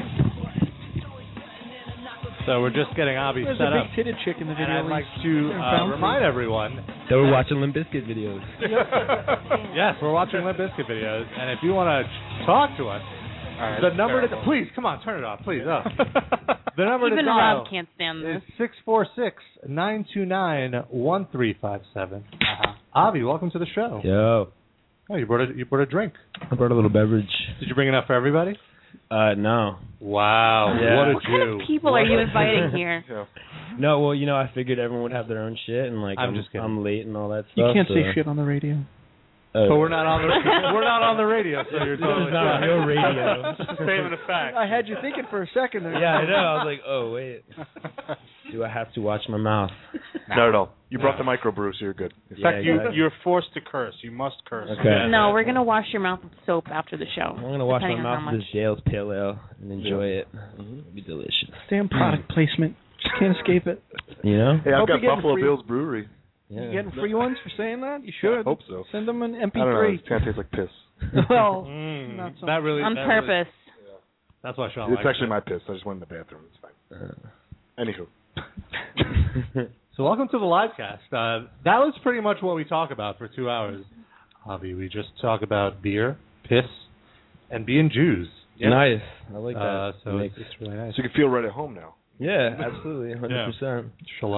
So we're just getting Avi There's set a up. big titted chick in the video. And I'd like to He's uh, bouncing. remind everyone That we're watching Limp Bizkit videos. yes, we're watching Limp Bizkit videos, and if you want to talk to us, All right, the that's number to terrible. please come on, turn it off, please. Oh. The number Even to dial Rob can't stand this. is six four six nine two nine one three five seven. Uh-huh. Avi, welcome to the show. Yo, Oh, you brought a you brought a drink. I brought a little beverage. Did you bring enough for everybody? Uh, no. Wow, Yeah. what a What Jew! kind of people are you inviting here? Yeah. No, well, you know, I figured everyone would have their own shit, and like I'm I'm, just kidding. I'm late and all that You stuff. can't say so- shit on the radio. Uh, But we're not on the we're not on the radio, so you're This totally is not fine. real radio. Just a statement of fact. I had you thinking for a second there. Yeah, I know. I was like, oh wait, do I have to watch my mouth? Not at all. You brought the microbrew, so you're good. In Yeah, fact, you, exactly. you're forced to curse. You must curse. Okay. No, we're gonna wash your mouth with soap after the show. I'm gonna wash my depending on mouth how with much. this Dale's Pale Ale and enjoy it. It'll be delicious. Damn product placement. Just can't escape it. You know? Hey, I've Hope got you're getting Buffalo free- Bill's Brewery. Yeah. You getting free ones for saying that? You should. I hope so. Send them an M P I don't know. three. It's kind of tastes like piss. Well, Mm, not so that really On that really- purpose. that's why Sean It's likes actually it. my piss. I just went in the bathroom. It's fine. Uh, Anywho. So welcome to the live cast. Uh, that was pretty much what we talk about for two hours. Avi, we just talk about beer, piss, and being Jews. Nice. I like that. Uh, so Makes- it's, it's really nice. So you can feel right at home now. yeah, absolutely, one hundred percent. Shalom.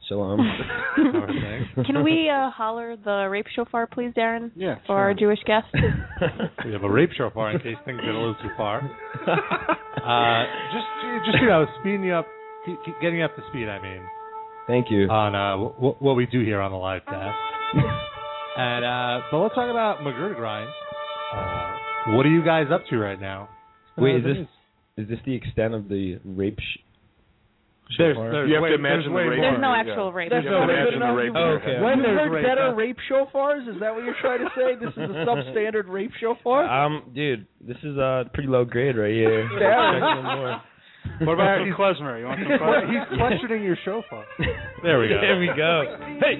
Shalom. Can we uh, holler the rape shofar, please, Darren? Yeah. For our Jewish guests. We have a rape shofar in case things get a little too far. Uh, just, just you know, speeding you up, keep, keep getting you up to speed. I mean. Thank you. On uh, w- what we do here on the live cast. And uh, but let's talk about McGruder Grind. Uh, what are you guys up to right now? Wait, Uh, is this is this the extent of the rape? Sh- There's, shofar? there's You have way, to imagine there's the way rape. There's more. no actual Yeah. rape. There's You no have to rape. imagine the rape. Oh, okay. When There's there's rape. better That's- rape shofars, is that what you're trying to say? This is a substandard rape shofar? Um, dude, this is uh pretty low grade right here. Damn. Expect some more. What about some klezmer? You want some klezmer? He's questioning your shofar. There we go. There we go. Hey.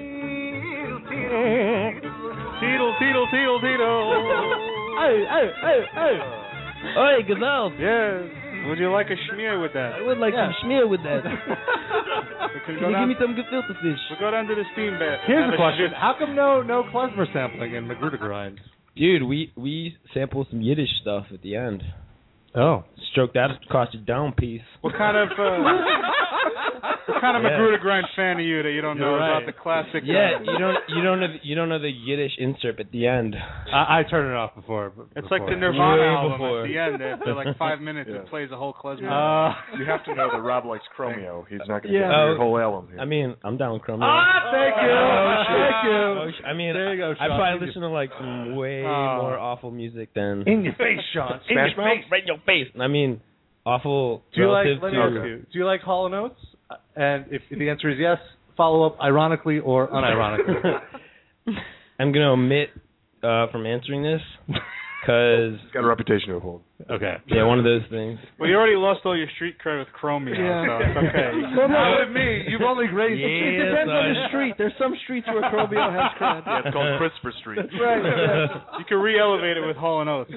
Teetle, teetle, teetle, teetle. Hey, hey, hey, hey. Hey, Gazelle. Yes. Would you like a schmear with that? I would like Yeah. some schmear with that. We Can can go you down, give me some gefilte fish? we'll go down to the steam bath. Here's Have the a question: schmitz. how come no no klezmer sampling in McGruder Grind? Dude, we we sample some Yiddish stuff at the end. Oh, Stroke that across your down piece. What kind of uh, what kind of Yeah. Magruder Grind fan are you that you don't know You're right. about the classic? Yeah, uh, you don't you don't know the, you don't know the Yiddish insert at the end. I, I turned it off before. b- It's before. like the Nirvana Way album before. at the end. After like five minutes, Yeah. it plays a whole klezmer. Uh, You have to know that Rob likes Chromeo. He's not going to Yeah. get your Oh. whole album here. I mean, I'm down with Chromeo. ah, thank you, Oh, shit. thank you. Oh, sh- I mean, There you go, I Sean. probably Thank you. listen to like some way Oh. more awful music than In your face, Sean. In Smash your Mouth, face. right in your face. I mean, awful Do you like? relative Let me to. ask you. Do you like Hall and Oates? Uh, And if the answer is yes, follow up ironically or unironically. I'm gonna omit uh, from answering this because He's got a reputation to uphold. Okay. yeah, one of those things. Well, you already lost all your street cred with Chromeo, Yeah. so it's okay. Well, Not no, with me. You've only grazed it Yeah, depends on the son. street. There's some streets where Chromeo has cred. Yeah, it's called Christopher Street. That's right. Yeah. You can re-elevate it with Hall and Oates.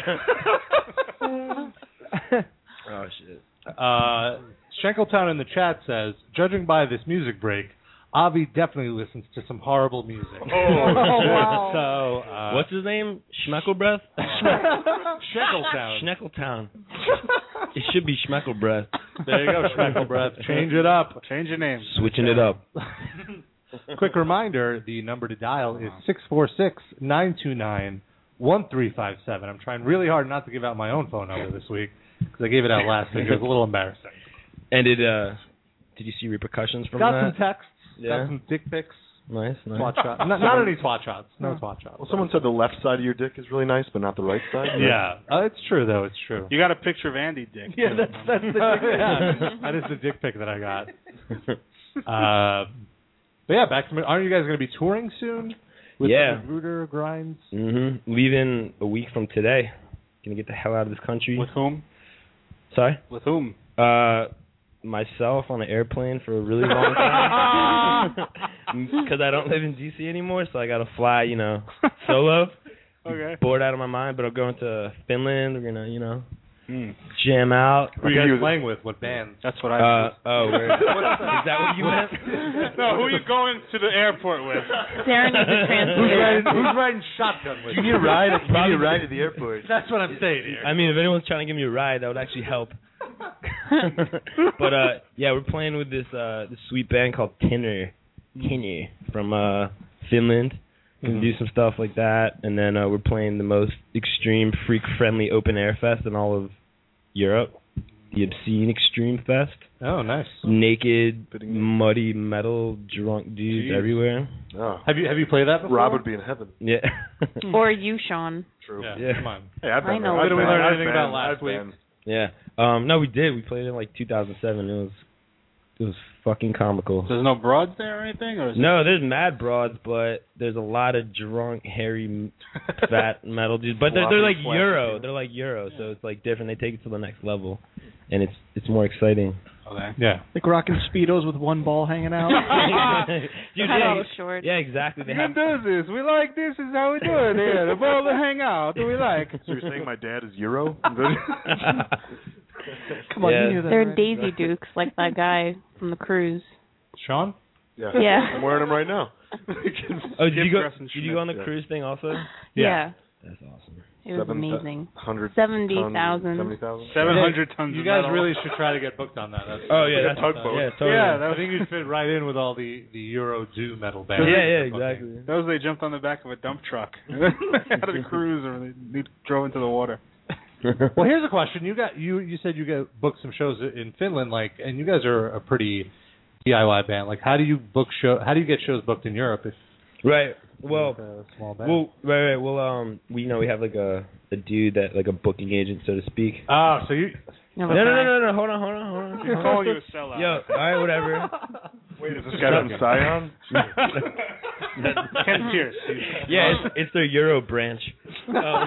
Oh shit. Uh, Schenkeltown in the chat says, judging by this music break, Avi definitely listens to some horrible music. Oh, wow. So, uh, what's his name? Schmeckelbreath? Schenkeltown. Schneckeltown. It should be Schmeckelbreath. There you go, Schenkelbreath. Change it up. Change your name. Switching it up. Quick reminder, the number to dial is six four six, nine two nine, one three five seven. I'm trying really hard not to give out my own phone number this week because I gave it out last week. It was a little embarrassing. And did uh, did you see repercussions from Got that? some texts. Yeah. Got some dick pics. Nice, nice. Twat shots. Not, not any twat shots. No twat shots. Well, someone said the left side of your dick is really nice, but not the right side. Yeah, uh, it's true though. It's true. You got a picture of Andy Dick. Yeah, too. that's that's the dick. yeah, that is the dick pic that I got. Uh, but yeah, back to aren't you guys going to be touring soon? With Yeah. the Magruder Grinds. Mm-hmm. Leaving a week from today. Gonna get the hell out of this country. With whom? Sorry? With whom? Uh, myself on an airplane for a really long time. Because I don't live in D C anymore, so I gotta fly, you know, solo. Okay. Bored out of my mind, but I'm going to Finland. We're gonna, you know, Hmm. jam out. Who are you guys playing with? What bands? That's what I. Uh, oh, where, is that what you meant? No, who are you going to the airport with? Darren needs a translator. Who's riding, who's riding shotgun with? You need a ride. You need a ride to the airport. That's what I'm saying here. I mean, if anyone's trying to give me a ride, that would actually help. But uh, yeah, we're playing with this uh, this sweet band called Tinner, Tinner from uh, Finland. Gonna do some stuff like that, and then uh, we're playing the most extreme, freak-friendly open air fest in all of Europe, the Obscene Extreme Fest. Oh, nice. Naked, muddy, metal, drunk dudes Jeez. everywhere. Oh. Have you have you played that before? Rob would be in heaven. Yeah. Or you, Sean. True. Yeah, Yeah. come on. Hey, I've been I know. there. What did we I've learn been- anything I've about been- last I've week? been- Yeah. Um, no, we did. We played in like two thousand seven. It was it was fucking comical. There's no broads there or anything, or is No, there's mad broads, but there's a lot of drunk, hairy, m- fat metal dudes. But they're, they're like Floppy, Euro. flappy. They're like Euro, so it's like different. They take it to the next level, and it's it's more exciting. Okay. Yeah. Like rocking Speedos with one ball hanging out. Dude, Cut yeah, all short. yeah, exactly. They We have, can do this. We like this. Is how we do it here. The ball to hang out. Do we like? So you're saying my dad is Euro? Come on, Yeah. you knew that. They're right? Daisy Dukes, like that guy from the cruise. Sean? Yeah. Yeah. I'm wearing them right now. oh, did you go? Gift Did you go on the Yeah. cruise thing also? Yeah. That's awesome. It was Seven amazing. hundred Seventy thousand. Seventy thousand. Seven hundred tons. You of guys metal. really should try to get booked on that. That's Oh, yeah, Like a that's- tugboat. yeah, totally. Yeah, that I was, think you'd fit right in with all the the Euro do metal bands. Yeah, yeah, that are exactly. those they jumped on the back of a dump truck out of the cruise, or they, they drove into the water. booking. Well, here's a question. You got you you said you got booked some shows in Finland, like, and you guys are a pretty D I Y band. Like, how do you book show? How do you get shows booked in Europe if Right. Well, like a small band? well, right, right. Well, um, we you know we have like a a dude that like a booking agent, so to speak. Oh, so you? No, no, no, no, no. Hold on, hold on, hold on. He's calling you a sellout. Yo, all right, whatever. Wait, is this guy from Scion? Ken Pierce. Yeah, it's, it's their Euro branch. Um,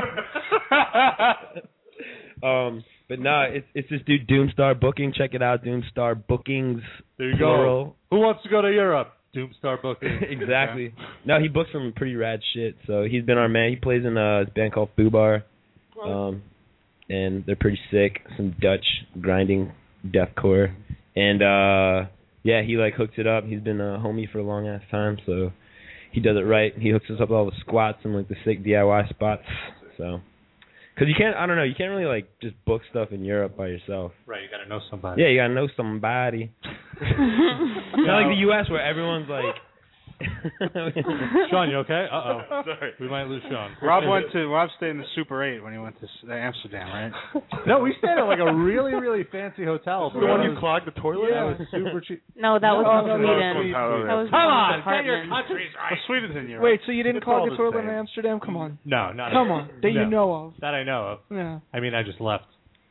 um but nah, it's it's this dude Doomstar Booking. Check it out, Doomstar Bookings. There you plural. go. Who wants to go to Europe? Doomstar Booking. Exactly. No, he books some pretty rad shit. So he's been our man. He plays in a band called Fubar, um, and they're pretty sick. Some Dutch grinding deathcore, and uh, yeah, he like hooks it up. He's been a homie for a long ass time, so he does it right. He hooks us up with all the squats and like the sick D I Y spots. So, because you can't, I don't know, you can't really like just book stuff in Europe by yourself. Right, you got to know somebody. Yeah, you gotta know somebody. Not like the U S where everyone's like. Sean, you okay? Uh oh. Sorry. We might lose Sean. Rob went to Rob stayed in the Super eight when he went to S- Amsterdam, right? No, we stayed at like a really, really fancy hotel. The one you clogged the toilet? Yeah, it was super cheap. No, that was No, in no, no, Sweden. no, no, no. That was Come in on, the get your apartment. countries right. Well, Sweden's in Europe. Wait, so you didn't It's clog all the the toilet in same. Amsterdam? Come on. No, not Come on. That you No. know of. That I know of. Yeah. I mean, I just left.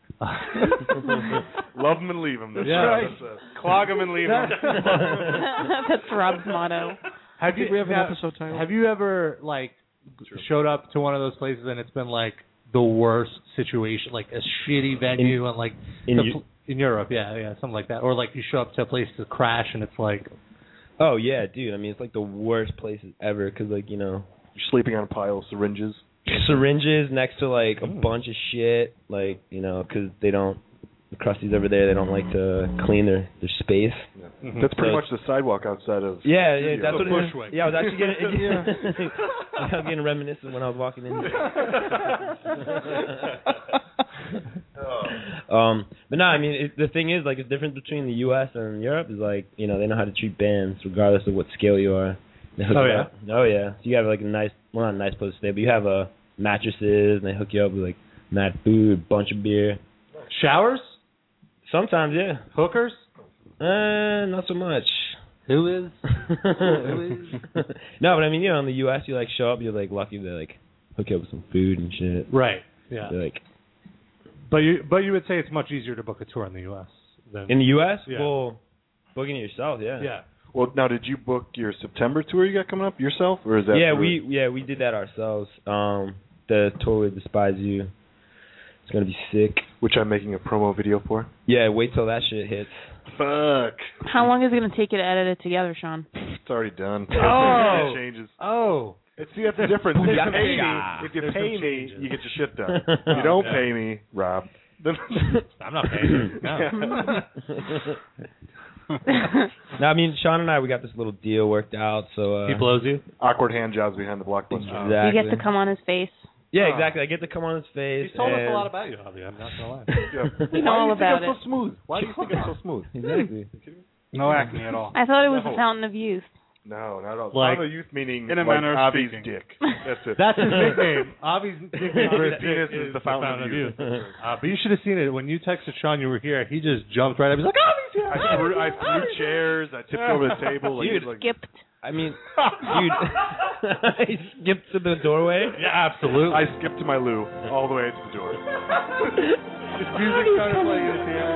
Love him and leave him. That's Yeah. right. That's it. Clog him and leave him. That's Rob's motto. Have you, we have an now, episode title. Have you ever like showed up to one of those places and it's been like the worst situation, like a shitty venue and like in the Eu- pl- in Europe, yeah, yeah, something like that, or like you show up to a place to crash and it's like, Oh yeah, dude. I mean, it's like the worst places ever because like you know. You're sleeping on a pile of syringes. Syringes next to like a Mm. bunch of shit, like you know, because they don't, the crusties over there, they don't like to clean their their space. Yeah. Mhm. That's pretty So much the sidewalk outside of. Yeah, yeah, studio. that's what it is. Bushwick. Yeah, I was actually getting, Yeah. I was getting reminiscent when I was walking in. um, but no, I mean it, the thing is like the difference between the U S and Europe is like you know they know how to treat bands regardless of what scale you are. They hook Oh, you yeah? up. Oh yeah. So you have like a nice, well not a nice place to stay, but you have a uh, mattresses and they hook you up with like mad food, bunch of beer. showers, Sometimes, yeah. hookers. Uh, not so much. Who is? No, but I mean, you know, in the U S, you like show up, you're like lucky to like hook you up with some food and shit. Right. Yeah. They're, like But you but you would say it's much easier to book a tour in the U S than in the U S, Yeah. well, booking it yourself, yeah. yeah. Well, now did you book your September tour you got coming up yourself, or is that? Yeah, through- we yeah we did that ourselves. Um, the tour with Despise You. It's gonna be sick. Which I'm making a promo video for. Yeah, wait till that shit hits. Fuck. How long is it going to take you to edit it together, Sean? It's already done. Oh. It changes. Oh. It's see that's the difference. If you Booyaka. pay me, if you There's pay some me, changes. you get your shit done. If you don't Yeah. pay me, Rob. Then I'm not paying you. No. No, I mean Sean and I we got this little deal worked out, so uh, He blows you. Awkward hand jobs behind the blockbuster. Exactly. You get to come on his face. Yeah, exactly. I get to come on his face. He's told us a and- lot about you, Javi. I'm not gonna lie. Yeah. We know all about Why do you think I'm it. so smooth? Why do you think I'm so smooth? Exactly. No acne at all. I thought it was No. a fountain of youth. No, not at all. Like- Fountain of youth meaning In a like manner of Avi's speaking. dick. That's it. That's his nickname. Avi's nickname for his Penis dick is the fountain of youth. Uh, but you should have seen it when you texted Sean. You were here. He just jumped right up. He's like, Avi's here. I threw, I threw chairs. I tipped over the table. Like, Dude, like, Skipped. I mean, dude, he skipped to the doorway. Yeah, absolutely. I skipped to my loo all the way to the door. His music started playing in his ear.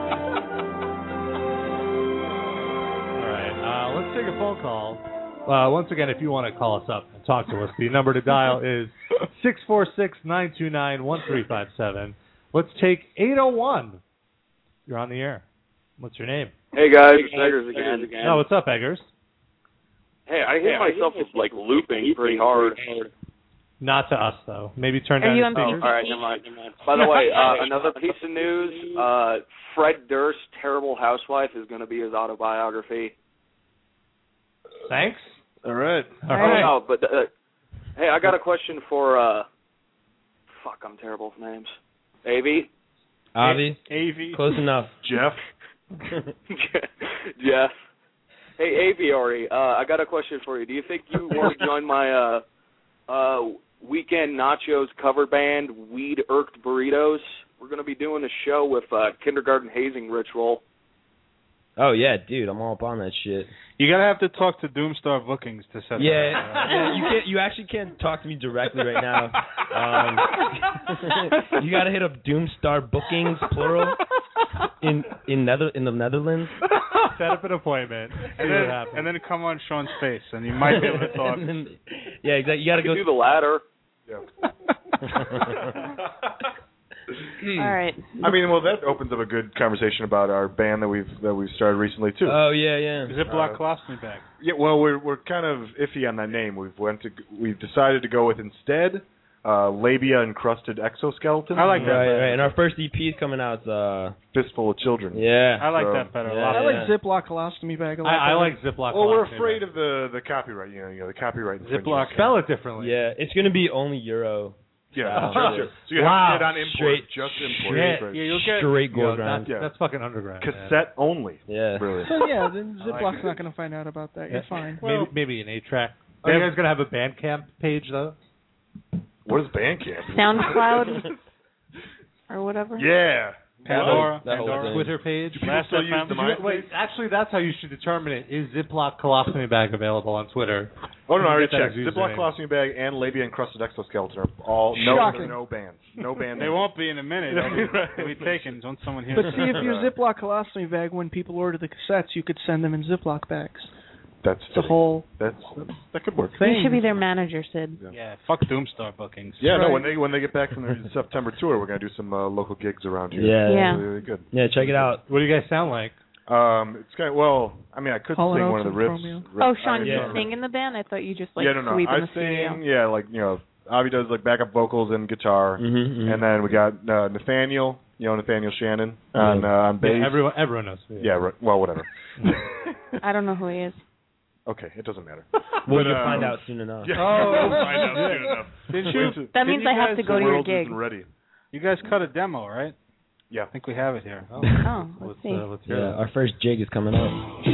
All right, uh, let's take a phone call. Uh, once again, if you want to call us up and talk to us, the number to dial is six four six, nine two nine, one three five seven. Let's take eight oh one. You're on the air. What's your name? Hey guys, it's Eggers again. Oh, what's up, Eggers? Hey, I hit myself with like looping pretty hard. Not to us, though. Maybe turn Are down you your on speakers. Oh, all right, never mind. By the way, uh, another piece of news: uh, Fred Durst, Terrible Housewife, is going to be his autobiography. Thanks. All right. All Oh right. no, but uh, hey, I got a question for uh, fuck, I'm terrible with names. Avi? Avi? Avi. Close enough. Jeff? Jeff. Hey, Aviary, uh, I got a question for you. Do you think you want to join my uh, uh, Weekend Nachos cover band, Weed Irked Burritos? We're going to be doing a show with uh, Kindergarten Hazing Ritual. Oh, yeah, dude, I'm all up on that shit. You gotta have to talk to Doomstar Bookings to set Yeah, that up. yeah, you can't. You actually can't talk to me directly right now. Um, you gotta hit up Doomstar Bookings, plural, in in Nether in the Netherlands. Set up an appointment. And then, and then come on Sean's face, and you might be able to talk. Then, yeah, exactly. You gotta I go can do the latter. All right. I mean, well, that opens up a good conversation about our band that we've that we've started recently too. Oh yeah, yeah. Ziploc Uh, Colostomy Bag. Yeah, well, we're we're kind of iffy on that name. We've went to we've decided to go with instead uh, labia encrusted exoskeleton. I like that. Right, right. And our first E P is coming out. Uh, Fistful of Children. yeah. I like So, that better. yeah. a lot. I like Ziploc Colostomy Bag a lot. I, I better. like Ziploc. Well, we're Colostomy afraid Bag. of the the copyright. You know, you know the copyright. Ziploc. infringements. Spell it differently. Yeah, it's gonna be only Euro. Yeah, Wow. sure, sure. So you Wow. have to get on import, Straight- just import. straight- Right. Yeah, you'll get Straight Yo, gold that's, grind. Yeah. that's fucking underground. man. Cassette only. Yeah. Really. So yeah, then I like Ziploc's it. not going to find out about that. You're fine. maybe maybe an eight track. Are you guys gonna have a Bandcamp page though? What is Bandcamp? SoundCloud or whatever. Yeah. Pandora. That whole Pandora. thing. Twitter page. Do people Last still F M? use the Did you- MySpace? wait, actually, that's how you should determine it. Is Ziploc Colostomy Bag available on Twitter? Oh no, I already Get that checked. as Ziploc username. Colostomy Bag and labia encrusted exoskeleton are all no Shocking. no bands, no band. They names. won't be in a minute. They'll be, they'll be taken once someone hears But it. see, if you're Ziploc Colostomy Bag, when people order the cassettes, you could send them in Ziploc bags. That's It's a fitting. whole That's, that's that could work. You should be their manager, Sid. Yeah, fuck Doomstar Bookings. Yeah, no. Right. When they when they get back from their September tour, we're gonna do some uh, local gigs around here. Yeah. Yeah. really, really good. Yeah, check it out. What do you guys sound like? Um, it's kind of well. I mean, I could Hall and sing one Oates of the and riffs. Chromeo. riff- Oh, Sean, I- you Yeah. sing in the band? I thought you just like yeah, no, no. sweep I in the sing. studio. Yeah, like you know, Avi does like backup vocals and guitar, Mm-hmm, and then we got uh, Nathaniel. You know, Nathaniel Shannon on uh, on bass. Yeah, everyone everyone knows. who he is. Yeah, right, well, whatever. I don't know who he is. Okay, it doesn't matter. Well, But, you'll um, find out soon enough. Yeah, Oh. we'll find out soon enough. Didn't you? Wait till- That Didn't means you I have guys- to go the to your world gig. isn't ready. You guys cut a demo, right? Yeah. I think we have it here. Oh, Oh, let's let's, see. uh, let's hear Yeah, it. our first jig is coming up.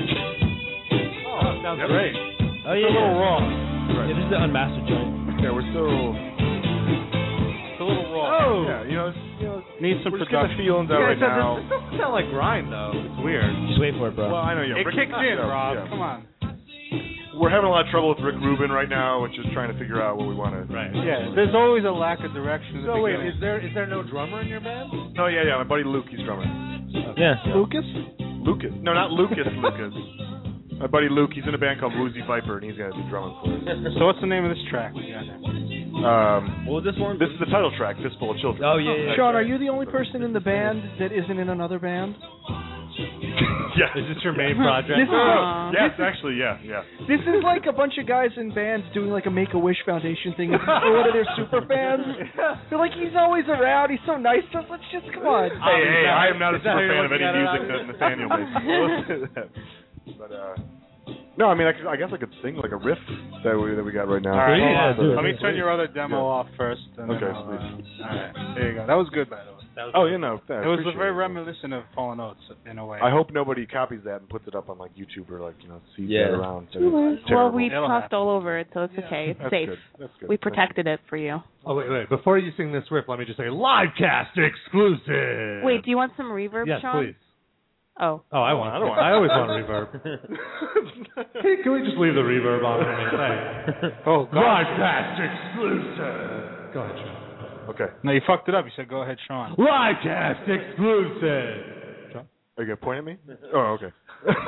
Oh, sounds Yep. great. Oh It's yeah. a little raw. Yeah, this is the unmastered joint. Yeah, we're still. It's a little raw. Oh, Yeah, you know, it's, you know, Needs some we're just getting the production. feelings You out guys right said now. this, this doesn't sound like grind though. It's weird. Just wait for it, bro. Well, I know you. It Rick, kicked in, yeah, Rob. yeah. Come on. We're having a lot of trouble with Rick Rubin right now, which is trying to figure out what we want to. Right. Yeah, there's always a lack of direction. in the So wait, beginning. is there is there no drummer in your band? No, yeah, yeah. My buddy Luke, he's drummer. yeah. Lucas. Lucas. No, not Lucas. Lucas. My buddy Luke, he's in a band called Woozy Viper, and he's gonna be drumming for us. So what's the name of this track we got here? Um, What was this one? this is the title track, Fistful of Children. Oh yeah, yeah. Sean, are you the only person in the band that isn't in another band? Yeah. Is this your main project? This is- Aw. Yes, actually, yeah, yeah. This is like a bunch of guys in bands doing like a Make-A-Wish Foundation thing for one of their super fans. They're like, he's always around. He's so nice to us. Let's just come on. Hey, hey, I am not a Is that super how you're fan of any looking at music it? that Nathaniel makes. But uh, no, I mean, I, could- I guess I could sing like a riff that we that we got right now. All right, Yeah, hold on. do it. Let me turn your other demo Yeah. off first. And Okay, then I'll, uh, please. all right, there you go. That was good, by the way. Oh, you know, It was very reminiscent of Fallen Oats in a way. I hope nobody copies that and puts it up on like YouTube or like you know sees Yeah. that around. So Well, it's terrible. we It'll talked happen. all over it, so it's okay. It's That's safe. good. That's good. We That's protected it for you. Oh wait, wait. Before you sing this riff, let me just say livecast exclusive. Wait, do you want some reverb, Yes, Sean? please. Oh. Oh, I want. I don't want- I always want reverb. Hey, can we just leave the reverb on? Thanks. Oh, God. Livecast exclusive. Go ahead, Sean. Okay. No, you fucked it up. You said go ahead, Sean. Livecast exclusive. Sean? Are you gonna point at me? Oh, okay.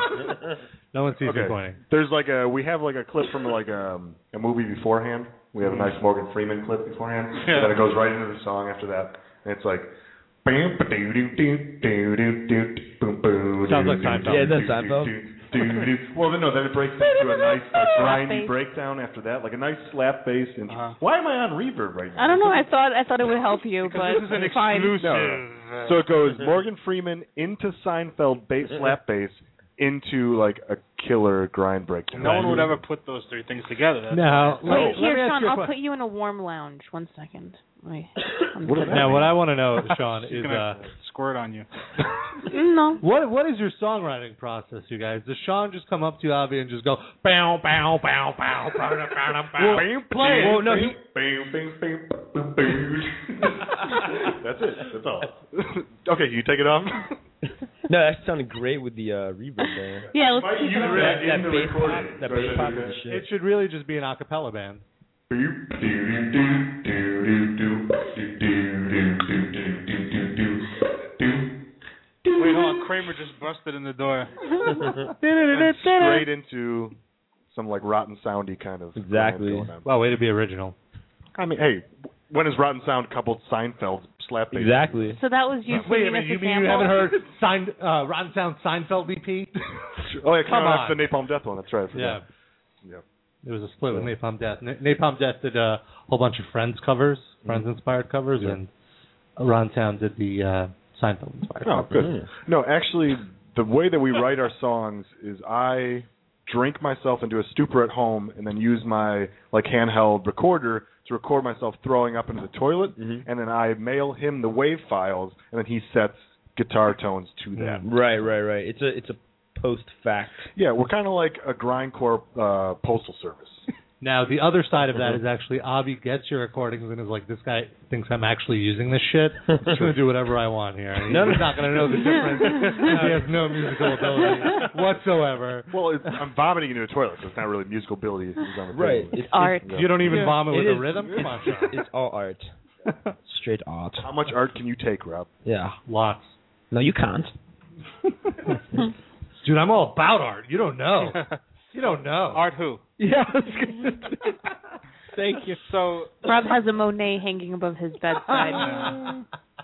No one sees Okay. you pointing. There's like a we have like a clip from like um, a movie beforehand. We have a nice Morgan Freeman clip beforehand, Yeah. and then it goes right into the song after that, and it's like. Sounds like Seinfeld. Yeah, that's Seinfeld. Well, then no, then it breaks into a nice like, grindy bass. breakdown after that, like a nice slap bass. And Uh-huh. why am I on reverb right now? I don't know. I thought I thought it would help you, but This is an it's fine. exclusive. No, no. So it goes Morgan Freeman into Seinfeld bass, slap bass, into like a killer grind breakdown. No one would ever put those three things together. That's Now, why. let, Wait, let here, me ask Sean, you a I'll que- put you in a warm lounge. One second. Wait. What does that now, mean? what I want to know, Sean, She's is gonna uh, squirt on you. No. what what is your songwriting process, you guys? Does Sean just come up to you, Avi, and just go bow bow bow bow bow bow bow bow? Play it. Well, no, he. That's it. That's all. Okay, you take it off. No, that sounded great with the uh, reverb there. Yeah, let's Might keep use it on. that That in the bass recording. pop- that bass pop is the shit. It should really just be an a cappella band. Wait, hold on. Kramer just busted in the door. Straight into some like Rotten Soundy kind of. Exactly. going on. Well, way to be original. I mean, hey, when has Rotten Sound coupled Seinfeld slap bass? Exactly. So that was you Wait a singing minute, as you a mean sample? you haven't heard Sein, uh, Rotten Sound Seinfeld E P? Oh yeah, Come no, on. that's the Napalm Death one. That's right. I forgot. Yeah. Yeah. It was a split with Napalm Death. Na- Napalm Death did a whole bunch of Friends covers, Friends-inspired covers, Yeah. and Ron Sound did the uh, Seinfeld-inspired Oh, covers. good. No, actually, the way that we write our songs is I drink myself into a stupor at home and then use my like handheld recorder to record myself throwing up into the toilet, Mm-hmm. and then I mail him the wave files, and then he sets guitar tones to that. Right, right, right. It's a it's a post fact. Yeah, we're kind of like a grindcore uh, postal service. Now, the other side of that is actually Avi gets your recordings and is like, this guy thinks I'm actually using this shit. I'm just going to do whatever I want here. He's No, no. not going to know the difference. He has no musical ability whatsoever. Well, it's, I'm vomiting into a toilet, so it's not really musical ability. It's on the Right. table. It's art. It's, You don't even Yeah. vomit with It a is- rhythm? Come on, Sean. It's all art. Straight art. How much art can you take, Rob? Yeah. Lots. No, you can't. Dude, I'm all about art. You don't know. You don't know. Art who? Yeah. Thank you. So Rob has a Monet hanging above his bedside.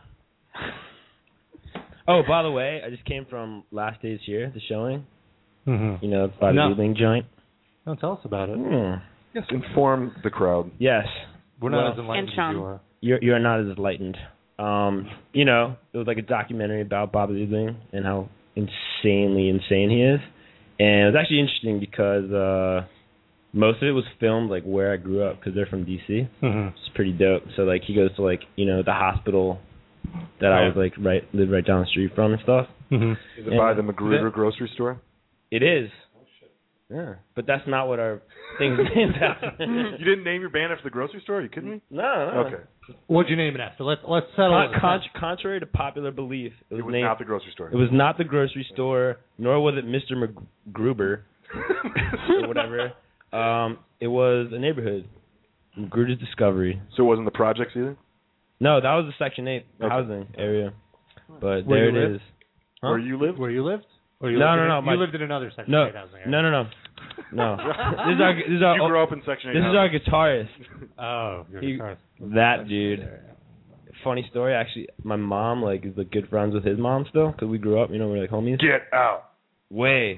Oh, by the way, I just came from Last Days Here, the showing. Mm-hmm. You know, by the No. Evening joint. No, tell us about it. Hmm. Yes, inform the crowd. Yes. We're not Well, as enlightened And as Sean. you are. You're you're not as enlightened. Um, you know, it was like a documentary about Bob Evening and how insanely insane he is. And it was actually interesting because uh, most of it was filmed like where I grew up because they're from D C. Mm-hmm. It's pretty dope. So like he goes to like you know the hospital that I was like right lived right down the street from and stuff. Mm-hmm. Is it by the Magruder grocery store? It is. Yeah, but that's not what our thing's named after. You didn't name your band after the grocery store? Are you kidding me? No, no. Okay. What'd you name it after? Let's let's settle Con- it. con- contrary to popular belief, it was, It was named. not the grocery store. It was not the grocery store, nor was it Mister McGruber or whatever. Um, it was a neighborhood, Magruder's Discovery. So it wasn't the projects either? No, that was the Section Eight Okay. housing area. But Where there you it lived? is. Huh? Where you lived? Where you lived? Or you No, lived no, in, no, You my- lived in another section No, eight housing area. no, no, no, no. This is our. This is our. You grew up in Section eight. This is our guitarist. Oh, you're He- guitarist. That dude. Funny story, actually. My mom like is like good friends with his mom still because we grew up. You know, we're like homies. Get out. Way.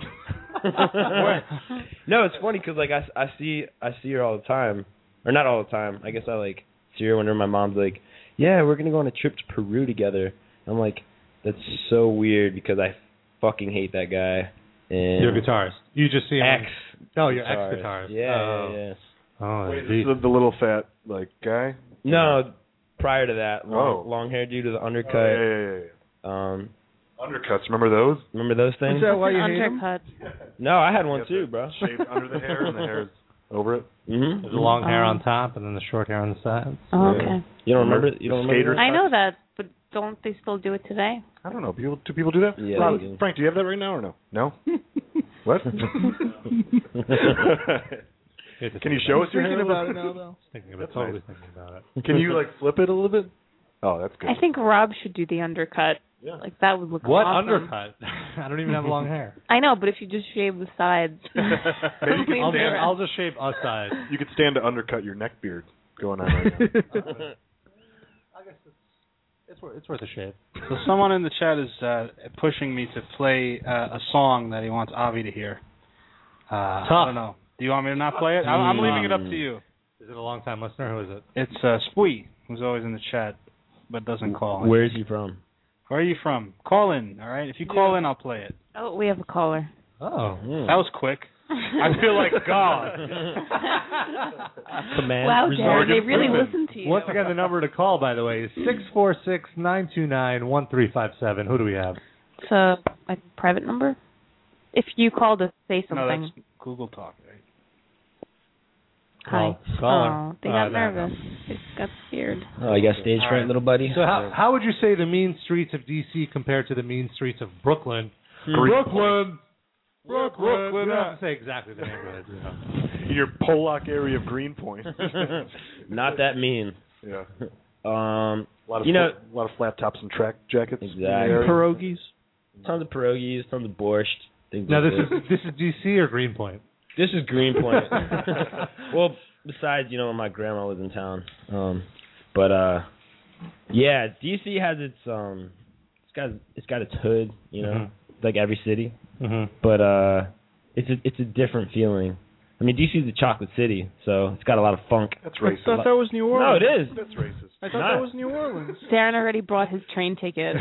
No, it's funny because like I, I see I see her all the time, or not all the time. I guess I like see her whenever my mom's like, yeah, we're gonna go on a trip to Peru together. I'm like, that's so weird because I fucking hate that guy. And You're a guitarist. You just see him. ex. Oh, you're guitarist. ex-guitarist. Yeah, Oh. yeah, yeah. Oh, Wait, deep. this is the little fat like guy? No, prior to that, long, Oh. long hair dude with the undercut. Oh, yeah, yeah, yeah, Um, yeah. Undercuts, remember those? remember those things? Is that why you hate him? Undercut. No, I had one Yes, too, it bro. Shaved under the hair and the hair's over it. Mm-hmm. There's the long hair Um, on top and then the short hair on the sides. Oh, Yeah. okay. You don't remember? You don't remember? Skaters? I know that, but don't they still do it today? I don't know. People, do people do that? Yeah, Rob, they do. Frank, do you have that right now or no? No? What? Can you show us your Thinking hair? about it now, though. Thinking about That's totally nice. thinking about it. Can you like flip it a little bit? Oh, that's good. I think Rob should do the undercut. Yeah. Like that would look What awesome. undercut? I don't even have long hair. I know, but if you just shave the sides. Maybe you could I'll, stand. I'll just shave a side. You could stand to undercut your neck beard going on right now. I guess it's it's worth, it's worth a shave. So someone in the chat is uh, pushing me to play uh, a song that he wants Avi to hear. Uh, I Tough. don't know. Do you want me to not play it? I'm, I'm leaving it up to you. Is it a long time listener? Who is it? It's uh, Spwee, who's always in the chat, but doesn't call. Where is he from? Where are you from? Call in, all right? If you call in, I'll play it. Oh, we have a caller. Oh, that was quick. I feel like God. Command. Wow, resort. Darren, they really listen to you. Once again, the number to call, by the way, is six four six, nine two nine, one three five seven. Who do we have? It's a, a private number. If you call to say No, something. that's Google Talk, right? Hi. Call- caller. Oh, they Oh, got there. nervous. They got scared. Oh, you got stage All fright, right. little buddy. So how how would you say the mean streets of D C compared to the mean streets of Brooklyn? Brooklyn. Brooklyn. You don't have to say exactly the neighborhood. You know. Your Pollock area of Greenpoint. Not that mean. Yeah. Um, A lot of you know, flat, a lot of flat tops and track jackets. in the exactly. area. Pierogies. Tons of pierogies, tons of borscht. Things Now like this is this is D C or Greenpoint? This is Greenpoint. Well, besides, you know, when my grandma was in town. Um, but uh, yeah, D C has its um, it's got it's got its hood, you know, Mhm. like every city. Mm-hmm. But uh, it's a it's a different feeling. I mean, D C is a chocolate city, so it's got a lot of funk. That's I racist. thought that was New No, Orleans. it is. That's racist. I thought Not. that was New Orleans. Darren already brought his train ticket.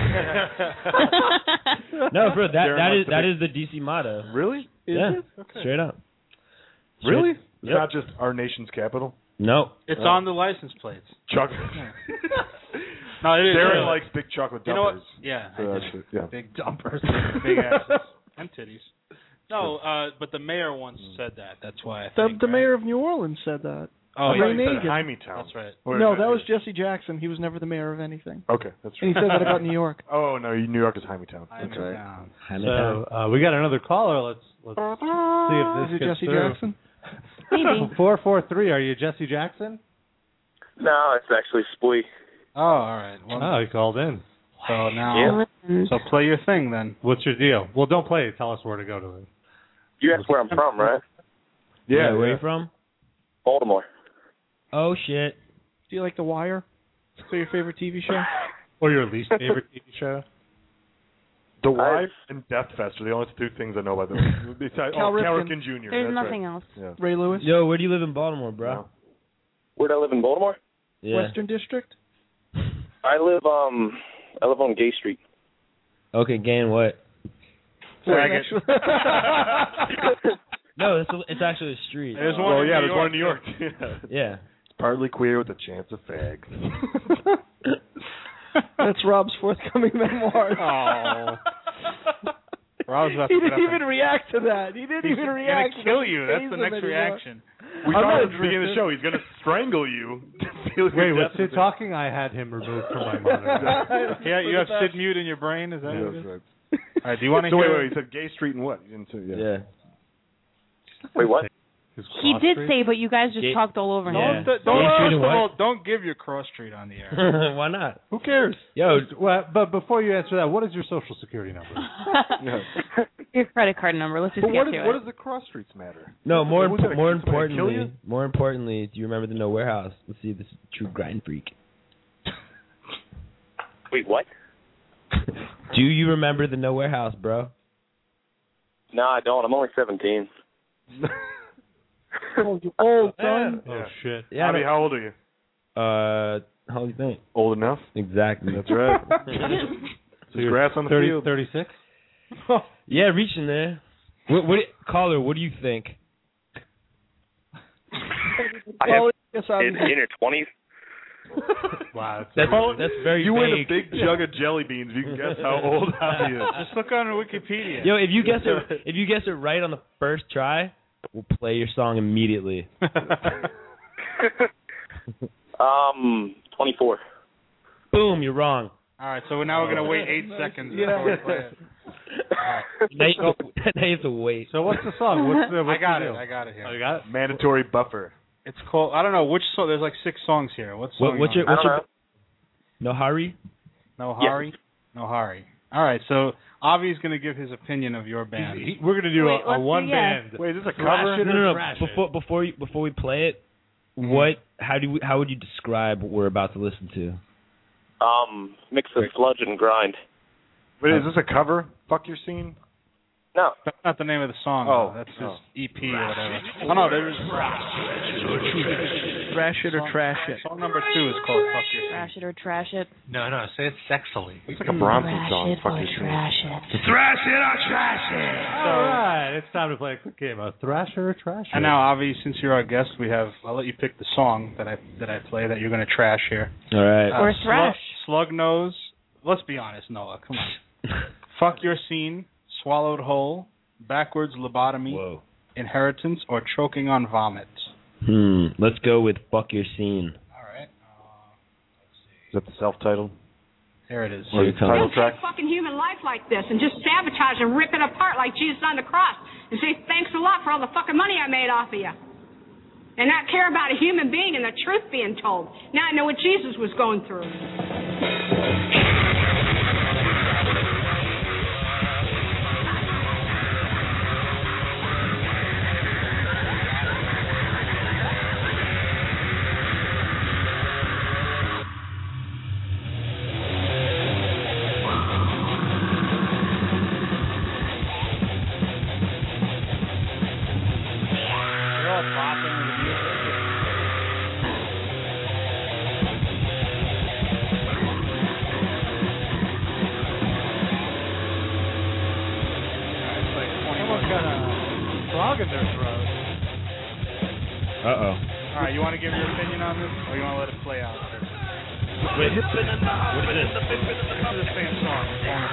No, bro, that Darren that likes is to that make- is the D C motto. Really? Is yeah, it? Okay. straight up. Really? Straight- It's Yep. not just our nation's capital. No, It's Oh. on the license plates. Chocolate. No, it is. Darren yeah. likes big chocolate You know what? dumpers. Yeah, So I that's do. it, yeah. Big dumpers, big asses, and titties. No, uh, but the mayor once said that. That's why I The, think. the right? mayor of New Orleans said that. Oh, Ray yeah. He said Nagin. Hymietown. That's right. Or- No, that was Jesse Jackson. He was never the mayor of anything. Okay, that's And right. he said that about New York. Oh no, New York is Hymietown. I'm That's right. down. So uh, we got another caller. Let's let's see if this Is it gets Jesse through. Jackson? Maybe. Four four three. Are you Jesse Jackson? No, it's actually Splee. Oh, all right. Well, Oh, he called in. so now, Listen. so play your thing then. What's your deal? Well, don't play it. Tell us where to go to. It. You asked where I'm from, right? Yeah, where yeah. you from? Baltimore. Oh shit. Do you like The Wire? Is that your favorite T V show? Or your least favorite T V show? The Wife and Death Fest are the only two things I know about them. Besides, Cal oh, Cal Ripken. Ripken Junior There's That's nothing right. else. Yeah. Ray Lewis? Yo, where do you live in Baltimore, bro? No. Where do I live in Baltimore? Yeah. Western District? I live um I live on Gay Street. Okay, gain what? Faggot. No, it's a, it's actually a street. There's one Oh in yeah, New there's one in New York, York. yeah. Yeah. It's partly queer with a chance of fags. That's Rob's forthcoming memoir. Oh. Rob's about He to get didn't up even and- react to that. He didn't He's even gonna react. kill It you. doesn't That's the faze him next anymore. reaction. We I'm thought not at the beginning of the interested. show he's going to strangle you. to seal Wait, your with death Sid with talking, I had him removed from my monitor. Yeah, you have Look at Sid mute in your brain. Is that it. what Yeah, it is? that's right. All right. Do you want to So wait, hear? wait, he said Gay Street and what? You didn't say, yeah. Yeah. Wait, what? His He cross did street? say, but you guys just Ga- talked all over him. Yeah. Don't, don't, Gay Street first and of what? all, don't give your cross street on the air. Why not? Who cares? Yo, Well, but before you answer that, what is your social security number? Your credit card number. Let's just But get what, to is, it. what does the cross streets matter? no, more Who's impo- gonna- more who's gonna kill importantly, you? more importantly, do you remember the No Warehouse? Let's see if this is a true grind freak. Wait, what? Do you remember the No Warehouse, bro? No, I don't. I'm only seventeen. Oh, you old son. Oh shit! Yeah. Bobby, how old are you? Uh, how do you think? Old enough. Exactly. That's right. So There's you're grass on the thirty, field. thirty-six? Yeah, reaching there. What, what, caller, what do you think? I have Well, yes, in, obviously. in her twenties. Wow. That's that's very You win a vague. big jug of jelly beans if you can guess how old Bobby is. Just look on Wikipedia. Yo, if you guess it, if you guess it right on the first try, we'll play your song immediately. um, twenty-four. Boom, you're wrong. All right, so now we're gonna wait eight seconds before we play it. Now you, now you have to wait. So what's the song? What's the, I what's got the it. deal? I got it here. Oh, you got it? Mandatory buffer. It's called. I don't know which song. There's like six songs here. What song? What, what's you your want? what's I your don't no hurry? No hurry. No hurry. All right, so Avi's gonna give his opinion of your band. He- We're gonna do Wait, a, a let's do- one yeah. band. Wait, is this a Thrash cover? it No, or no, no. thrash it? Before before you, before we play it, what? How do we, how would you describe what we're about to listen to? Um, mix of sludge and grind. Wait, is this a cover? Fuck your scene. No. That's not the name of the song. Oh. though. That's his Oh. E P or whatever. Oh, no, there's... Thrash it or trash it. Song number two is called Fuck Your Scene. Trash it or trash it. No, no, say it sexily. It's like a Bronson Trash song. it Fuck or your scene. trash it. Thrash it or trash it. All right, it's time to play a quick game of Thrasher or Trash. And now, Avi, since you're our guest, we have... I'll let you pick the song that I that I play that you're going to trash here. All right. Uh, Or Slug- thrash. Slug Nose. Let's be honest, Noah. Come on. Fuck Your Scene, Swallowed Whole, Backwards Lobotomy, Whoa. Inheritance, or Choking on Vomit. Hmm. Let's go with Fuck Your Scene. All right. Is that the self-titled? There it is. Or the title Don't track? take fucking human life like this and just sabotage and rip it apart like Jesus on the cross and say thanks a lot for all the fucking money I made off of you. And not care about a human being and the truth being told. Now I know what Jesus was going through. They're all bopping with the music. Someone's got a frog in their throat. Uh-oh. All right, you want to give your opinion on this, or you want to let it play out? Wait, what is this? This is the same song.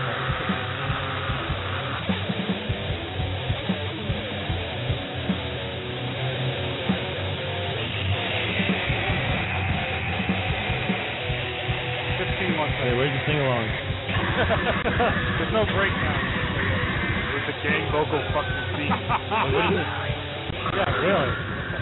Fifteen months. Hey, where's the sing-along? There's no breakdown. With the gang vocal fucking scene. What is this? Yeah, really.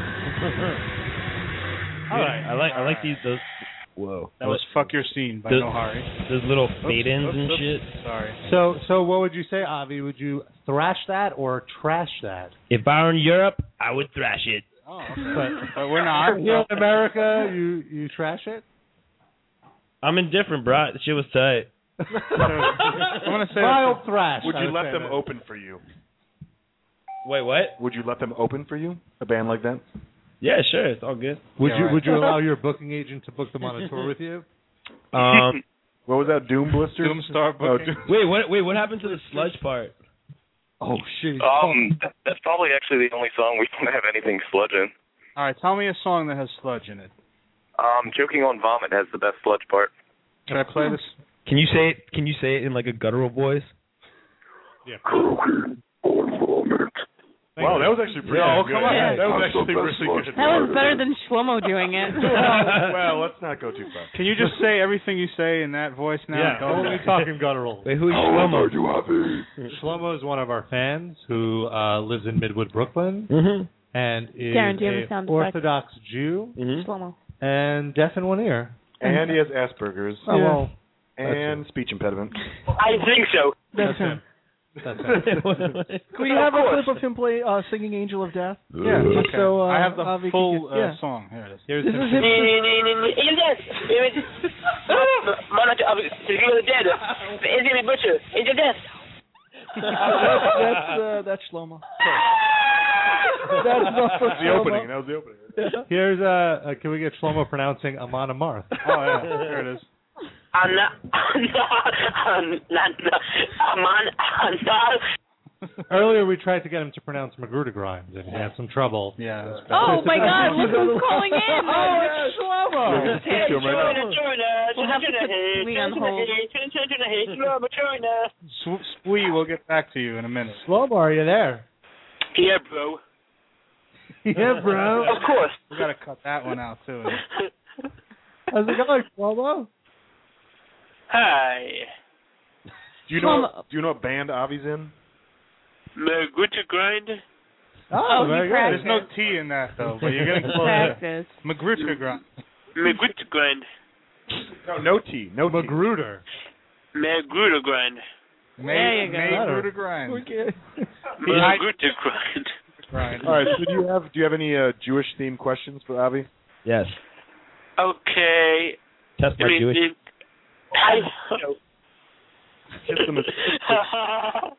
All right. I like I like these those. Whoa. That was Fuck Your Scene by Those- Nohari. Those little Oops, fade-ins oops, and oops. shit. Sorry. So, so what would you say, Avi? Would you thrash that or trash that? If I were in Europe, I would thrash it. Oh, But, but we're not. Here in America, you you trash it. I'm indifferent, bro. The shit was tight. I'm gonna say Mild thrash. Would I you let say them that. open for you? Wait, what? Would you let them open for you? A band like that? Yeah, sure. It's all good. Would Yeah, you right. Would you allow your booking agent to book them on a tour with you? Um. What was that? Doom Blister? Doomstar Oh, booking. Doom- Wait, what? Wait, what happened to the sludge part? Oh shit! Um, that- that's probably actually the only song we don't have anything sludge in. All right, tell me a song that has sludge in it. Um, Choking on Vomit has the best sludge part. Can I play this? Can you say it? Can you say it in like a guttural voice? Yeah. Wow, that was actually pretty Oh, good. come on. Yeah, that was actually really good. That was better than Shlomo doing it. Well, let's not go too far. Can you just say everything you say in that voice now? Yeah, Don't- only talking guttural. Wait, who is Shlomo? Shlomo is one of our fans who uh, lives in Midwood, Brooklyn, Mm-hmm. and is Darren, do you have a a sound effect? Orthodox Jew Mm-hmm. Shlomo. and deaf in one ear. And he has Asperger's. Oh, well, And speech impediment. I think so. That's him. That's it. Can we have a clip of him play uh, singing "Angel of Death"? Yeah, Just okay. so uh, I have the Avi can full get- yeah. uh, song. Here it is. Here's This him. is him. Yes. Man, you're dead. Angel Butcher. Angel Death. that's uh, that's Shlomo. That's not for The Shlomo. opening. That was the opening. Here's uh, uh, can we get Shlomo pronouncing Amon Amarth? Oh, yeah. Here it is. Anna, Anna, Aman, Anna. Earlier we tried to get him to pronounce Magruder Grimes, and he had some trouble. Yeah, that's bad. Oh my God! Look who's calling in. Oh, it's Shlomo. Hey, to him right now. Joyner, Joyner, We'll have to Joyner, put hey, Squee on Joyner, hold. hey, Joyner, Joyner, hey, Shlomo, Joyner. Sw- Squee, we'll get back to you in a minute. Shlomo, are you there? Yeah, bro. Yeah, bro. Of course. We gotta cut that one out too. How's it going, Shlomo? Hi. Do you know? Do you know what band Avi's in? Magruder Grind. Oh, he very good. practiced. There's no T in that though, but you're getting close. Practice. Magruder Grind. Magruder Grind. No, no T. No T. Magruder. Magruder Grind. There you go. Magruder Grind. Okay. Magruder Grind. Grind. All right. So do you have do you have any uh, Jewish themed questions for Avi? Yes. Okay. Test my I mean, Jewish. it- I know. Hit them as-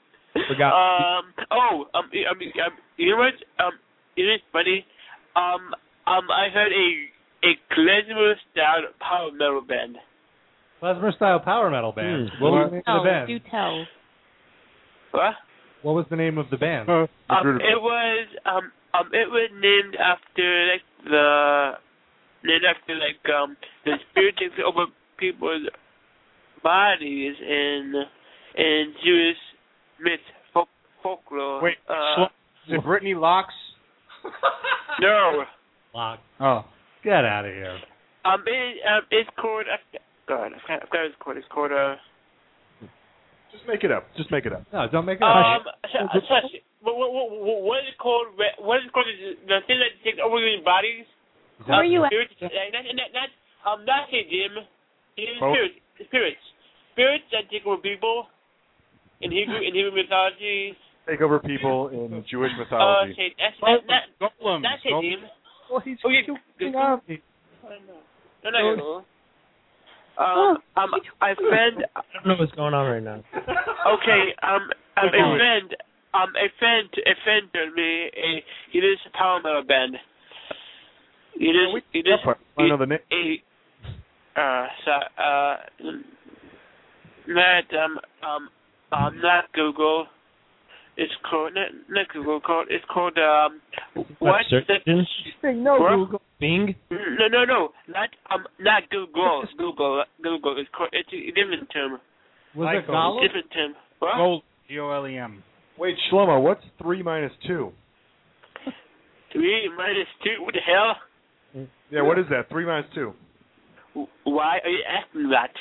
Forgot. Um. Oh. Um. I mean. Um, you know what? Um. It is funny. Um. Um. I heard a a klezmer style power metal band. Klezmer style power metal band. Hmm. What was the name Oh, of the band? do tell. What? What was the name of the band? Um. It was. Um. Um. It was named after like the. Named after like um the spirit takes over people's bodies in in Jewish myth folk, folklore. Wait, uh, is it Brittany Locks? no. Lock. Oh. Get out of here. Um, it, um, it's called. Uh, God, I forgot, I forgot what it's called. It's called. Uh, Just make it up. Just make it up. No, don't make it um, up. sh- sh- what, what, what, what is it called? What is it called? The thing that takes over your bodies. Who are you? Spirits, uh, not, not, not, um, not say Jim. Jim Oh. spirits. Spirits. Spirits that take over people in Hebrew in Hebrew mythology. Take over people in Jewish Uh, mythology. say, that's not not Golems. not say Jim. Well, he's Oh, yeah. fucking off. No, no, no. Um, um, a friend. I don't know what's going on right now. Okay, um, um, a friend, um, a friend, a friend told me a he is a power metal band. He is, he is, I know the name. a, uh, so, uh, not, um, um, um, not Google. It's called, not, not Google, called, it's called, um, what? Search engine? No, What? Google. Bing? No, no, no, not, um, not Google, Google, Google. It's called, it's a different term. Was Like it Gollum? Different term. What? Gold. G O L E M. Wait, Shlomo, what's three minus two? Three minus two. What the hell? Yeah, what is that? Three minus two. Why are you asking that?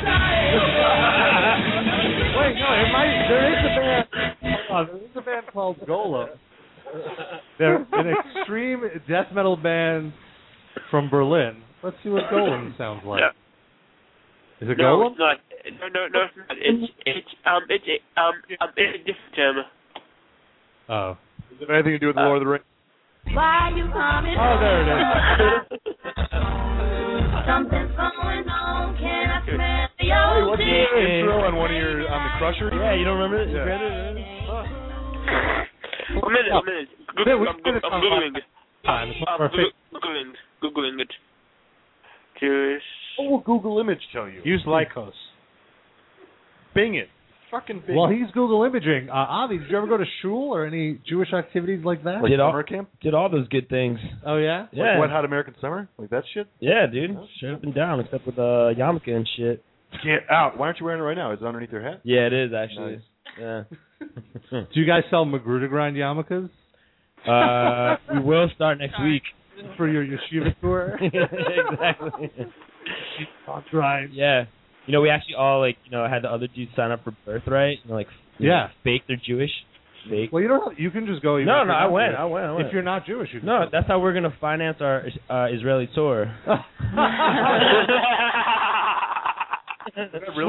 Wait, no, it might. There is a band. Hold on, there is a band called Golem. They're an extreme death metal band from Berlin. Let's see what Golem sounds like. No. Is it no, Golem? it's not. No, no, no, it's not. It's it's um it's a um um it's a different term. Oh. Does it have anything to do with the Lord of the Rings? Why you coming? Oh, there it is. Something's going on. Can I smell the Hey, old what's the intro on one of your on the Crusher? Yeah, you don't remember it? Yeah. One minute, one minute. Google, I'm, Goog- I'm googling. Time. It's one of I'm our favorite. googling, googling it. Jewish. What will Google Image tell you? Use Lycos. Bing it. Fucking Bing Well, it. he's Google imaging. Uh, Avi, did you ever go to shul or any Jewish activities like that? Like Did all- summer camp? Did all those good things. Oh, yeah? Yeah. Like Wet Hot American Summer? Like that shit? Yeah, dude. Straight up and down, except with uh, yarmulke and shit. Get out. Why aren't you wearing it right now? Is it underneath your hat? Yeah, it is actually. Nice. Yeah. Do you guys sell Magruder grind yarmulkes uh, we will start next week. for your yeshiva tour? Exactly. That's right. Yeah. You know, we actually all like, you know, had the other dudes sign up for Birthright. You know, like, you Yeah. know, fake they're Jewish. Fake. Well, you don't. You can just go. even No, if no, you're I not went, Jewish. I went, I went. If you're not Jewish, you can. No, go. that's how we're gonna finance our uh, Israeli tour. Really?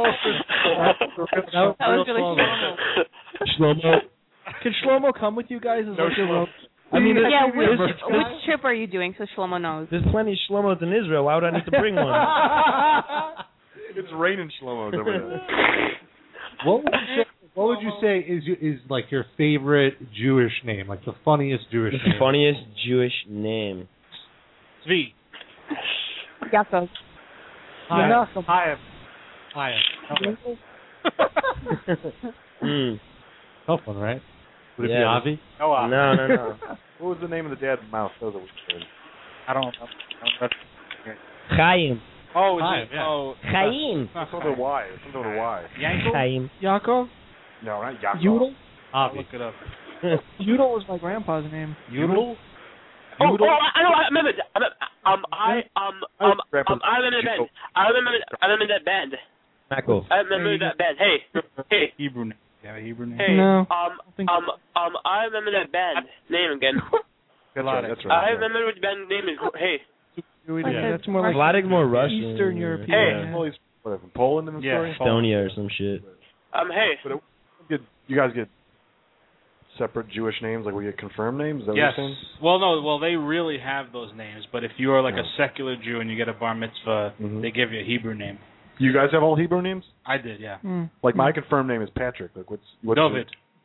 That was really Shlomo. Can Shlomo come with you guys as No like a Shlomo. rope? I mean, there's, Yeah, which, there's, which trip are you doing so Shlomo knows? there's plenty of Shlomos in Israel. Why would I need to bring one? It's raining Shlomos over there. What would you say, what would you say is your- is like your favorite Jewish name, like the funniest Jewish The name? funniest Jewish name. Zvi. Yaakov. Hi. Hi. Hi. Mm. Tough one, right? Would it Yeah. be Avi? No, uh, No, no, no. What was the name of the dad's mouth? That was a weird I don't know. Chaim. Oh, is Hi, it? yeah. Oh, Chaim. not Something with a Y. Something with a Y. Yankel? Chaim. Yaakov? No, not Yaakov. Yudel? I'll Avi. look it up. Yudel was my grandpa's name. Yudel? Oh, oh, I know. I remember. that. I remember- Um, I um um um I remember that band. I remember. I remember that band. Michael. I remember that band. Hey, hey, Hebrew name. You have a Hebrew name? hey. No. Um think um um I remember that band name again. That's right. That's right. I remember what the band name is. Hey, Yeah. That's more like Vladik more Russian. Eastern or- European. Hey. yeah. Well, he's what, from Poland in the Yeah. story? Estonia or some shit. um hey. But it, get, you guys get separate Jewish names, like we get confirmed names? Is that Yes. what you're saying? Well, no. Well, they really have those names, but if you are like Yeah. a secular Jew and you get a bar mitzvah, Mhm. they give you a Hebrew name. You guys have all Hebrew names? I did, yeah. Mm. Like my confirmed name is Patrick. Like what's what's David.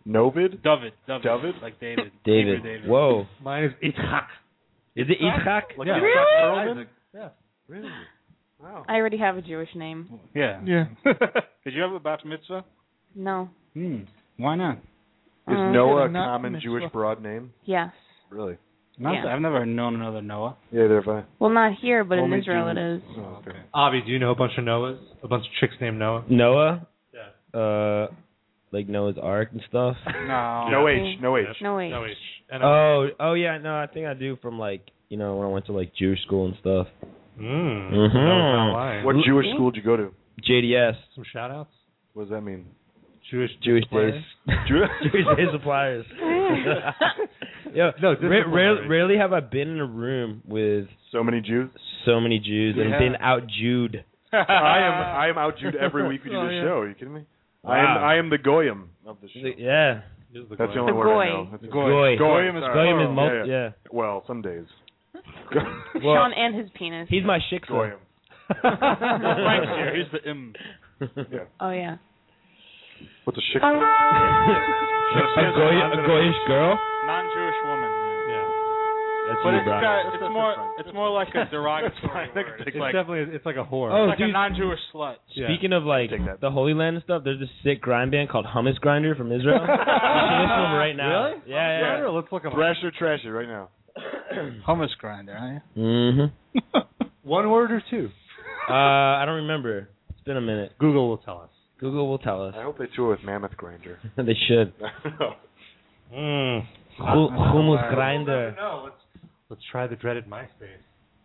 Novid? David. David. David? Like David. David. Hebrew David. Whoa. Mine is Yitzchak. Is it Yitzchak? Like Yeah. Yitzchak Really? Perlman? Yeah. Really? Wow. I already have a Jewish name. Yeah. Yeah. Did you have a bat mitzvah? No. Hmm. Why not? Is Uh, Noah a not common mitzvah. Jewish broad name? Yes. Really? Not Yeah. I've never known another Noah. Yeah, there have I. Well, not here, but in Only Israel Jews. it is. Oh, okay. Avi, do you know a bunch of Noahs? A bunch of chicks named Noah? Noah? Yeah. Uh, like Noah's Ark and stuff. No. No H. No H. No H. No H. And Oh, oh yeah, no, I think I do from like, you know, when I went to like Jewish school and stuff. Mm. Mhm. No, not lying. What Jewish school did you go to? J D S. Some shout outs? What does that mean? Jewish Jewish players? days. Jewish Jewish days suppliers. Yo, No, ra- discipline, rare, buddy. rarely have I been in a room with So many Jews? so many Jews and Yeah. been out Jewed. I am I am out Jude every week we do Oh, this yeah. show. Are you kidding me? I am Wow. I am the goyim of the show. Yeah. That's the only The word goy. I know. That's Goy. Goyim. Goyim is is Goyim is oh, mul- yeah, yeah. yeah. Well, some days. Well, Sean and his penis. he's my shiksa. Goyim. Frank's here. He's the im. Yeah. Oh yeah. What's a shik? a, goy, a goyish girl? Non-Jewish woman. Yeah. That's But you, it's bro. got, it's more it's more like a derogatory It's fine. word. It's It's It's like, definitely it's like a whore. Oh, it's like dude. a non-Jewish slut. Yeah. Speaking of like Take that. the Holy Land and stuff, there's this sick grind band called Hummus Grinder from Israel. You should listen to them right now. Really? Yeah, yeah. Yeah, let's look them up. Thrash or trash it right now. Hummus grinder, huh? Mm-hmm. One word or two? Uh, I don't remember. It's been a minute. Google will tell us. Google will tell us. I hope they tour with Mammoth Grinder. They should. Mm. Hu- Hummus Grinder. No, let's let's try the dreaded MySpace.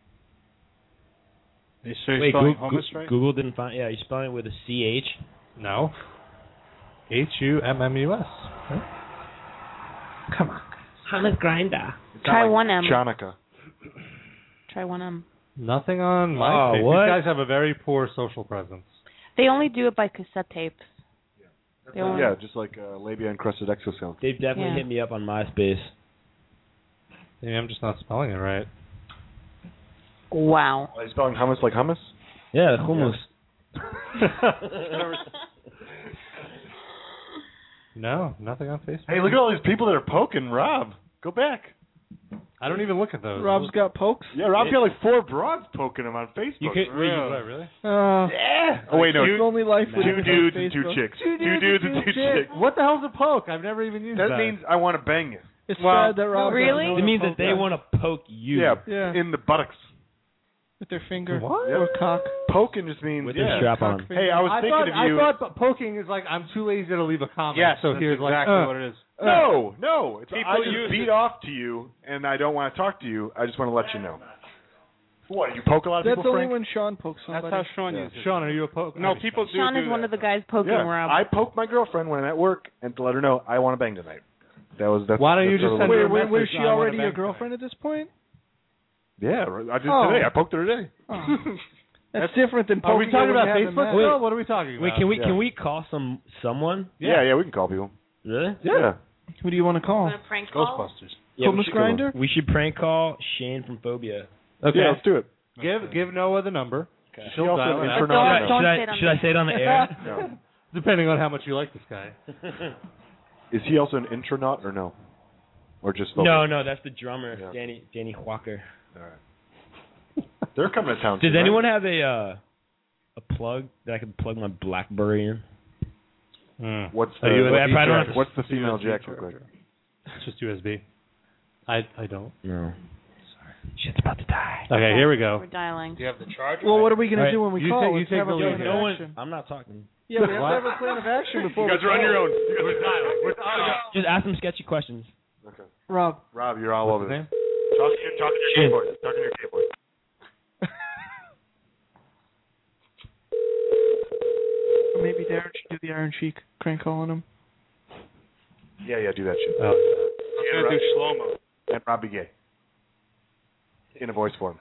Are you sure you're Wait, spelling Goo- hummus Goo- right? Google didn't find. Yeah, you spelling it with a C H. No. H U M M U S. Come on. Hummus Grinder. Try one M. Chanukah. Try one M. Nothing on Oh, MySpace. what? These guys have a very poor social presence. They only do it by cassette tapes. They only- Yeah, just like uh, labia encrusted exoskeleton. They've definitely Yeah. hit me up on MySpace. Maybe I'm just not spelling it right. Wow. Are they spelling hummus like hummus? Yeah, hummus. No, nothing on Facebook. Hey, look at all these people that are poking Rob. Go back. I don't even look at those. Rob's got pokes. Yeah, Rob's got like four broads poking him on Facebook. You could- Really? What, really? Uh, Yeah. Oh wait, no. His only life with Two him dudes on and two Facebook. chicks. Two Two dudes and two chicks. What the hell's a poke? I've never even used that. That means I want to bang you. It's Well, sad that Rob doesn't really? know It what a means that poke they is. want to poke you. Yeah, Yeah. in the buttocks. With their finger What? or cock. Poking just means With yeah. their strap on. finger. Hey, I was I thinking thought, of you. I thought po- poking is like I'm too lazy to leave a comment. Yes, so that's here's exactly like uh, what it is. No, no. It's, People I just use beat it. off to you, and I don't want to talk to you. I just want to let you know. What? You poke a lot of That's people, only Frank? when Sean pokes That's somebody. how Sean Yeah. uses it. Sean, are you a poke? No, people do Sean do is one that. of the guys poking Yeah, Rob. I poked my girlfriend when I'm at work, and to let her know I want to bang tonight. That was that's. Why don't you that's just sort of send what- her Wait, a wait, was message, she I wanna already bang your tonight. girlfriend at this point? Yeah, I did Oh. today. I poked her today. Oh. That's different than Are poking we talking her when about you haven't Facebook met. still? What are we talking about? Wait, can we Yeah. can we call some someone? Yeah, yeah, we can call people. Really? Yeah. Who do you want to call? Want a prank call? Ghostbusters. Yeah, we Hummus should- Grinder? We should prank call Shane from Phobia. Okay. Yeah, let's do it. Give give Noah the number. Okay. She'll She also dial it an out. But intronaut. don't, No. don't should say I it on should the I say it on the air? No. Depending on how much you like this guy. Is he also an intronaut or no? Or just No, no, that's the drummer, Yeah. Danny Danny Walker. All right. They're coming to town. Does soon, anyone right? have a uh, a plug that I can plug my BlackBerry in? Mm. What's A the, U S B Wait, I probably don't jack. have to- what's the female U S B jack look charger. like? It's just U S B. I I don't. No. Shit's about to die. Okay, here we We're go. dialing. Do you have the charger? Well, what are we going All to right. do when we You call? take- you Let's take have the a lead plan here. of No one. action. I'm not talking. Yeah, we have to have a plan of action before You guys we are on call. your own. You guys are dialing. We're dialing. Just ask them sketchy questions. Okay. Rob. Rob, you're all What's over his this. name? Talk to your, talk to your Shane. keyboard. Talk to your keyboard. Or maybe Darren should do the Iron Sheik crank call on him. Yeah, yeah, do that shit. Oh, I'm going to do slow-mo. And Robbie Gay. In a voice form.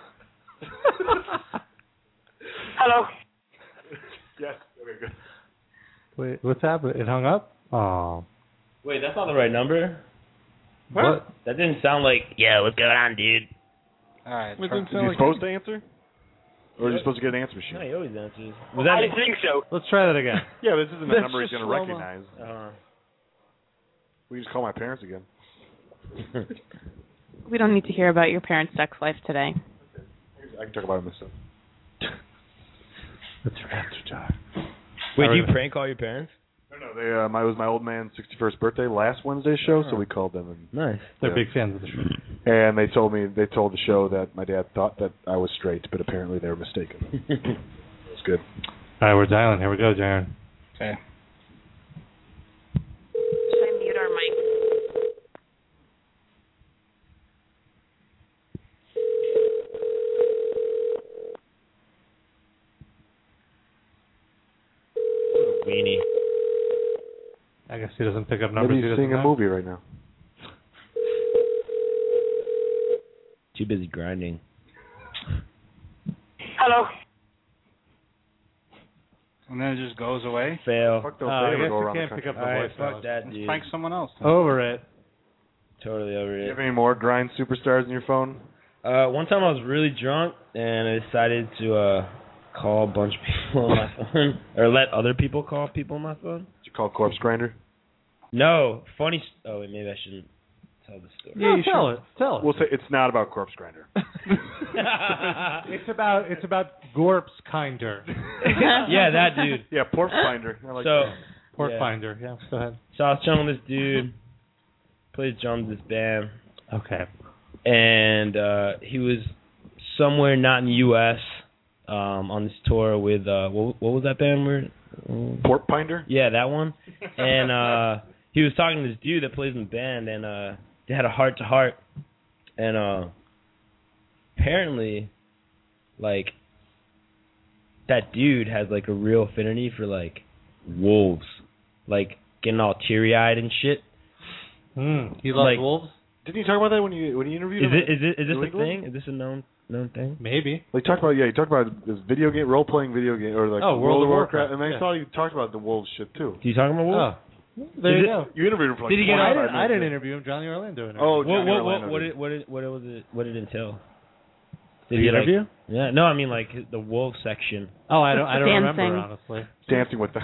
Hello. Yes. Okay, good. wait, what's happening? It hung up? Oh. Wait, that's not the right number. What? That didn't sound like. Yeah, what's going on, dude? All right. It turn- didn't Is sound he like supposed to answer? Or are you supposed to get an answer No, machine? he always answers. Was I that? didn't think so. Let's try that again. Yeah, this isn't a That's number he's just going to slow-mo. recognize. Uh, We just call my parents again. We don't need to hear about your parents' sex life today. I can talk about it myself. That's for after dark. Wait, do you prank call your parents? No, no. They, uh, my, it was my old man's sixty-first birthday last Wednesday's show, so we called them. And, Nice. They're yeah. big fans of the show. And they told me, they told the show that my dad thought that I was straight, but apparently they were mistaken. It was good. All right, we're dialing. Here we go, Darren. Okay. Should I mute our mic? Weenie. I guess he doesn't pick up numbers. Maybe he he's doesn't seeing a know. movie right now. Too busy grinding. Hello. And then it just goes away. Fail. Fuck those Uh, I they guess go you around the can't country. pick up the All right, voicemails. fuck that, Let's dude. prank someone else. Over it. Totally over Do you it. have any more grind superstars in your phone? Uh, one time I was really drunk and I decided to uh call a bunch of people on my phone, or let other people call people on my phone. Did you call Corpse Grinder? No, funny. St- oh wait, maybe I shouldn't tell the story. Yeah, you tell it. Tell it. We'll say it's not about Corpse Grinder. It's about it's about Gorps Kinder. Yeah, that dude. Yeah, Pork Finder. I like So, that. Pork yeah. Finder. Yeah, go ahead. So I was chilling with this dude, plays drums in this band, Okay. and uh, he was somewhere not in the U S um, on this tour with uh, what, what was that band? Where? Pork Finder? Yeah, that one. And uh, he was talking to this dude that plays in the band, and uh, they had a heart to heart, and uh, apparently, like, that dude has like a real affinity for like wolves, like getting all teary eyed and shit. Mm, he loves Like- wolves? Didn't you talk about that when you when you interviewed Is him? it is it is this New a England? thing? Is this a known known thing? Maybe. Well, he talked about yeah, he talked about this video game, role playing video game, or like Oh, World of Warcraft, Warcraft, and I yeah. saw you talked about the wolves shit too. Do you talking about wolves? Oh, there Is you it- go. You interviewed him for like Did he get- I twenty-five didn't, I didn't minutes. interview him. Johnny Orlando interviewed Oh, What Johnny what what Orlando what did. did what did what was it what did it entail? The he, like- interview? Yeah, no, I mean like the wolf section. Oh, I don't I don't Dancing. remember honestly. Dancing with them.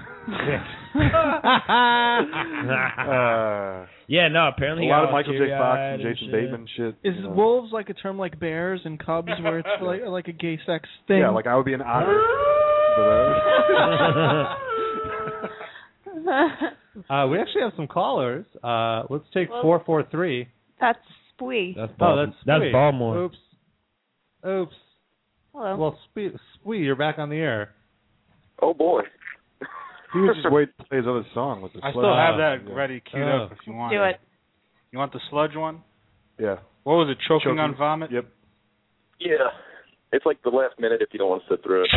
uh, Yeah, no, apparently a he lot got of all Michael J. Fox teary-eyed and Jason shit. Bateman shit. Is you know. wolves like a term like bears and cubs, where it's like like a gay sex thing? Yeah, like I would be an otter. Uh, we actually have some callers. Uh, let's take Well- four four three. That's Spwee. That's Oh, Bal- that's that's Spwee. Baltimore. Oops. Oops. Hello. Well, Spwee, Spwee, you're back on the air. Oh boy. He was just waiting to play his other song with the I sludge. still have that Yeah. ready queued Oh. up if you want. Do it. You want the sludge one? Yeah. What was it? Choking, Choking. on vomit? Yep. Yeah. It's like the last minute if you don't want to sit through it.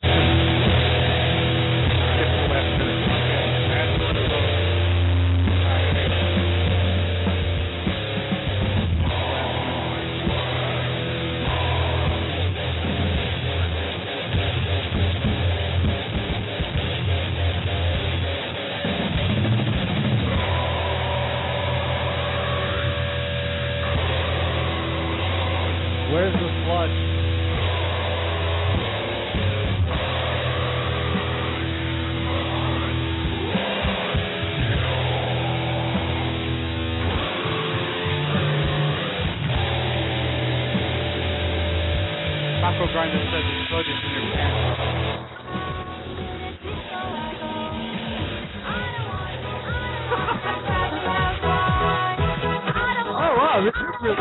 Where's the sludge? Taco Grinder says the sludge is in your pants. Oh wow, this is really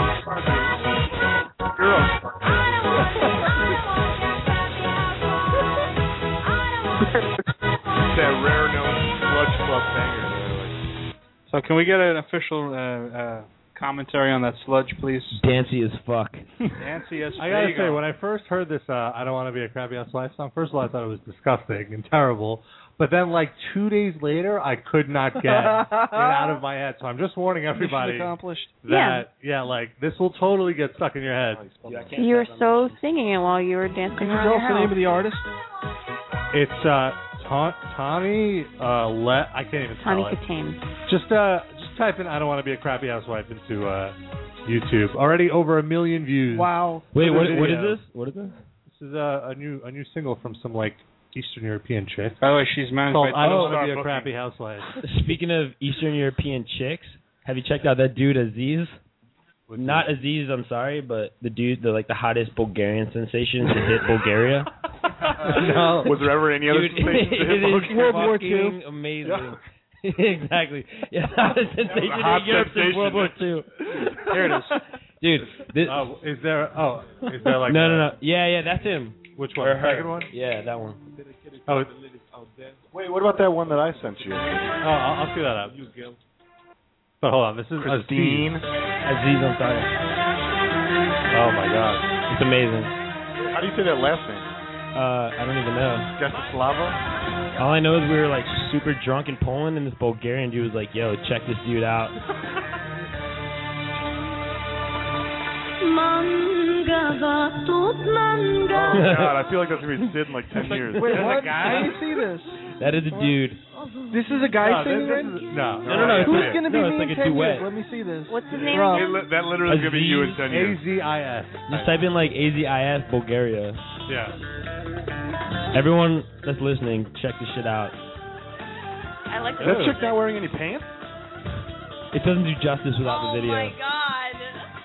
that rare known sludge club banger. So can we get an official uh, uh, commentary on that sludge, please? Dancy as fuck. Nancy, yes. I there gotta you say, go. when I first heard this, uh, I don't want to be a crappy housewife song. First of all, I thought it was disgusting and terrible. But then, like two days later, I could not get it out of my head. So I'm just warning everybody Mission accomplished. that, yeah. like this will totally get stuck in your head. You were so singing it while you were dancing Can you around tell your us the name house. of the artist? It's uh, Ta- Tommy. Uh, Le- I can't even Tawny spell it. Katane. Just uh, just type in "I don't want to be a crappy housewife" into uh, YouTube. Already over a million views. Wow. Wait, For what the what is video. this? What is this? This is a, a new a new single from some like Eastern European chick. By the way, she's managed Called by "I Don't Total Want to Star Be a Booking. Crappy Housewife." Speaking of Eastern European chicks, Have you checked out that dude Aziz? Not Aziz, I'm sorry, but the dude, the like the hottest Bulgarian sensation to hit Bulgaria. No. Was there ever any other Dude, sensation to hit it is Bulgaria? World War Two. Amazing. Yeah. Exactly. Yeah, hottest sensation hot in Europe since sensation. World War Two. Here it is. Dude, this, Oh, is there? Oh, is there like? no, a- no, no. Yeah, yeah, that's him. Which one? Or The her. second one? Yeah, that one. Oh, it- Wait, what about that one that I sent you? oh, I'll, I'll figure that out. But hold on, this is Christine. Aziz, I'm sorry. Oh my God. It's amazing. How do you say that last name? Uh, I don't even know. Gestaslava? All I know is we were like super drunk in Poland, and this Bulgarian dude was like, "Yo, check this dude out." Oh God, I feel like that's gonna be Sid in like ten years. Wait, There's what? a guy? Let me see this. That is a dude. This is a guy No, singing this, it? this is, no, No, no, no. It's Who's like, going to be no, me it's like in a ten duet. years? Let me see this. What's his name? Rob. It li- that literally is gonna be you in ten A years. Z I S. Just type in like A Z I S Bulgaria. Yeah. Everyone that's listening, check this shit out. I like Is that chick not wearing any pants? It doesn't do justice without the video. Oh my god.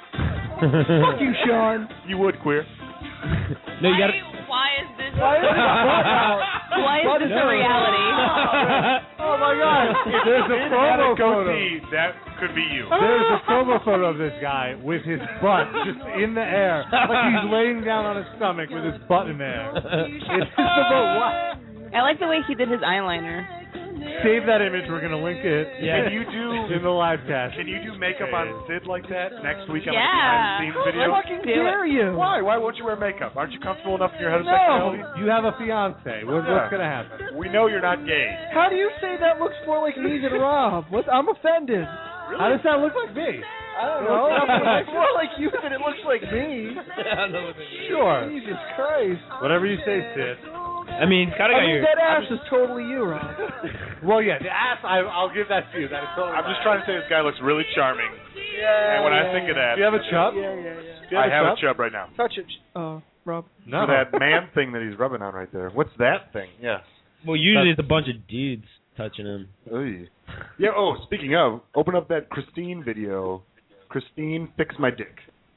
Fuck you, Sean. You would, queer. No, you gotta. Why is this? Why is it out? Why is this a reality? Oh my God. There's a Had promo a photo. goatee, that could be you. There's a promo photo of this guy with his butt just in the air, like he's laying down on his stomach with his butt in the air. It's about what? I like the way he did his eyeliner. Save that image. We're gonna link it. Yeah. Can you do in the live cast? Can you do makeup on Sid like that next week on Yeah. the behind the scenes video? How fucking dare you? Why? Why won't you wear makeup? Aren't you comfortable enough in your No, heterosexuality? you have a fiance. What, Yeah. What's gonna happen? We know you're not gay. How do you say that looks more like me than Rob? What? I'm offended. How does that look like me? I don't know. It looks more like you than it looks like me. Sure. Jesus Christ. Whatever you say, Sid. I mean, kind of I got mean, your. that ass is totally you, Rob. Well, yeah, the ass. I, I'll give that to you. That is totally. I'm just trying to say this guy looks really charming. Yeah. And when I think of that, Do you have a chub? Yeah, yeah, yeah. Do you I have a a chub right now. Touch it. Oh, Rob. No. For that man thing that he's rubbing on right there. What's that thing? Yes. Well, usually it's a bunch of dudes touching him. Oy. Yeah. Oh, speaking of, open up that Christine video. Christine, fix my dick.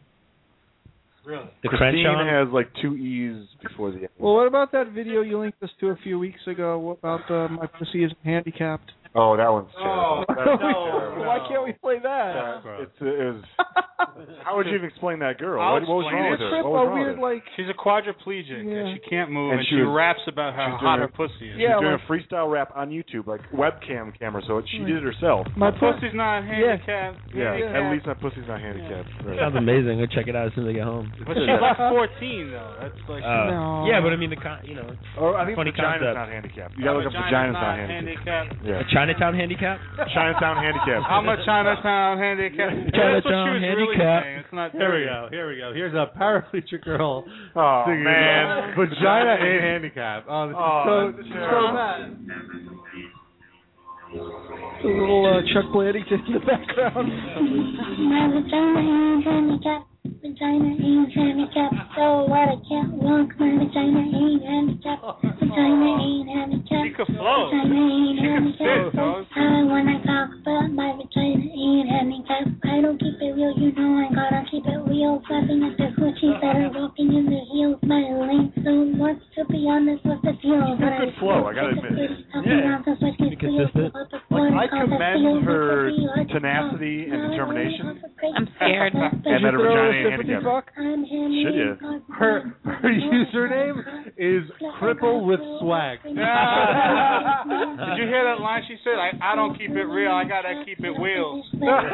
Really? The Christine Crenshaw. has like two E's before the end. Well, what about that video you linked us to a few weeks ago What about uh, my pussy is handicapped? Oh, that one's Oh, terrible. That's no. terrible. Why can't we play that? Uh, it's, it was, how would you even explain that girl? I'll What, what was explain wrong it. with her? Trip What was a wrong weird with her? like. She's a quadriplegic Yeah. and she can't move, And and, she she, was- raps about how she's hot doing her pussy is. She's Yeah, doing like- a freestyle rap on YouTube, like webcam camera, so it, she did it herself. My My pussy's not handicapped. Yeah, Yeah. at least my pussy's not handicapped. Right. Sounds amazing. Go check it out as soon as I get home. But she's like fourteen though. That's like Uh, No. Yeah, but I mean the con- you know Or I think funny vagina's concept. not handicapped. You gotta look up vagina's not handicapped. handicapped. Yeah. a Chinatown handicap. Chinatown handicapped. I'm a Chinatown handicapped. That's what she Chinatown was really handicap. saying. It's not Here we dirty. go. Here we go. Here's a paraplegic girl Oh singing man, vagina ain't handicap. Oh, this Oh, is that's so, so terrible. bad. A little uh, Chuck Blanington in the background. My vagina ain't handicapped. Vagina ain't handicapped. So what? I can't walk. My vagina ain't handicapped. Vagina ain't handicapped. She could flow. Vagina ain't She could handicapped. spit, dog. I wanna talk, but my vagina ain't handicapped. I don't keep it real, you know I gotta keep it real. Flapping at the hoochies that are walking in the heels. My length so much, to be honest, what's the deal? She's got good flow, I gotta admit. Yeah. Consistent. Like, I commend her tenacity and determination. I'm scared. And that her vagina ain't handicapped. Fuck? Should you? Her her username is cripple with swag. Did you hear that line she said? I, I don't keep it real. I gotta keep it wheels.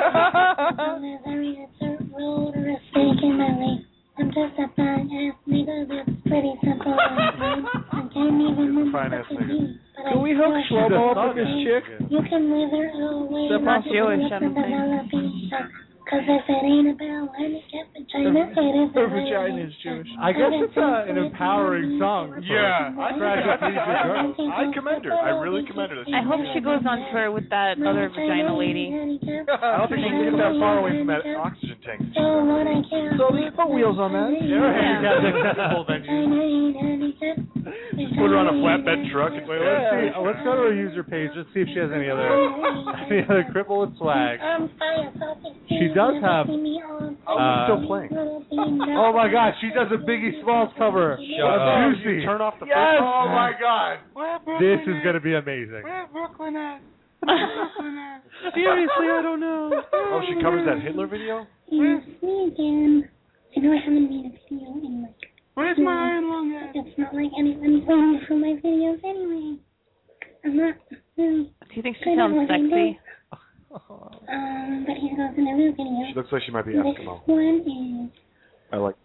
I'm just a fine ass nigga that's pretty simple. I can't even Fine ass nigga. Can we hook Shlomo up with this chick? You can wither away. Is that not Jewish, I don't think. Cause if it ain't about handicap vagina, it is. Her vagina is Jewish. I guess it's uh, an empowering song. For Yeah. I, Fragile think I, I commend her. I really commend her. I hope she goes on tour with that other vagina lady. I don't think she can get that far away from that oxygen tank. So what I can't. So there's put wheels on that. Yeah, handicapped accessible venues. Vagina ain't handicapped. Put her on a flatbed truck. And Wait, let's see. Uh, let's go to her user page. Let's see if she has any other any other cripple with swag. Um, She does have. Uh, still playing. Oh my God, she does a Biggie Smalls cover. Shut of up. Juicy. You turn off the Yes. first- Oh my God. This is gonna be amazing. Where Brooklyn at? Seriously, I don't know. Oh, she covers that Hitler video? It's me again. I know I haven't made a video in like. Where's my iron lung at? It's not like anyone's waiting for my videos anyway. I'm not really. Do you think she good at sounds what I do. sexy? Um, but here goes another video. She looks like she might be This Eskimo. one is I like.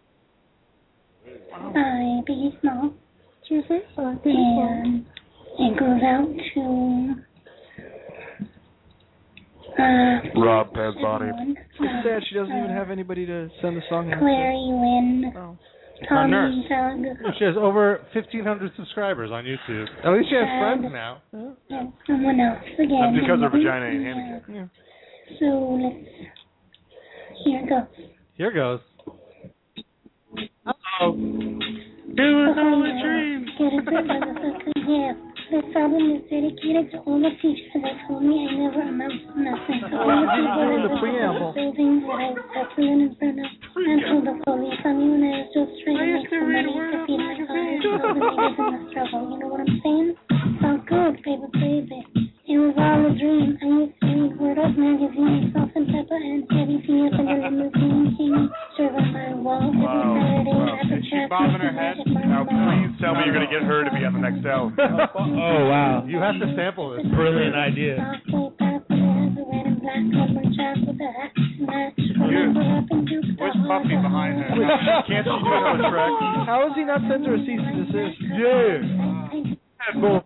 by Biggie Small. And it goes out to uh, Rob Pazbani. It's sad she doesn't even have anybody to send the song out. Clary Lynn, Oh. Our nurse. Tommy Doug, She has over fifteen hundred subscribers on YouTube. At least she has friends now. and someone else again. That's because her vagina ain't handicapped. Yeah. So let's. Here it goes. Here goes. Oh. It was all a dream. Get a grip on the fucking hair. This album is dedicated to all the teachers that told me I never amount to nothing. To all the people that The preamble. the buildings that I was suffering in front of. And to the police on me when I was just trying to make some money to feed my father. So the niggas in the struggle. You know what I'm saying? Felt good, baby, baby. It was all a dream. I used to read Word Up magazine, Salt and Pepper, and everything up in the limousine. King, serve on my wall every Saturday. At the church. Bobbing her head. Now, please tell me you're going to get her to be on the next album. Oh, wow. You have to sample this. Brilliant idea. Where's Puffy behind her? Can't she do another track? How has he not sent her a cease and desist? Yeah.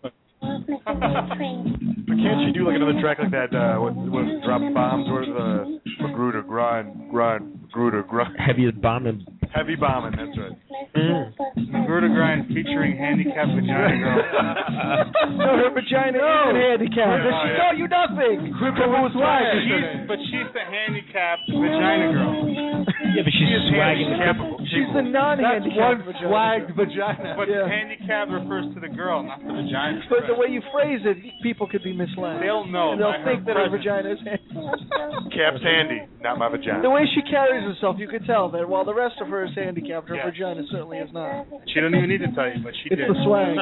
But can't she do like another track like that? Uh, what was it, Drop Bombs or the Magruder grind, grind, Magruder grind? Heaviest bombing. Heavy bombing. That's right. Mm. Magruder Grind featuring handicapped vagina girl. No, her vagina isn't handicapped. Oh, She yeah. taught you nothing. Cripple with swag. She's, but she's the handicapped vagina girl. Yeah, but she's swagging. She's the That's non-handicapped one vagina. swagged vagina. But Yeah. handicapped refers to the girl, not the vagina. But the way you phrase it, people could be misled. They'll know. They'll by think her that her presence. vagina is handicapped. Cap's handy, not my vagina. The way she carries herself, you could tell that while the rest of her is handicapped, her Yeah. vagina certainly is not. She don't even need to tell you, but she It's did. the swag.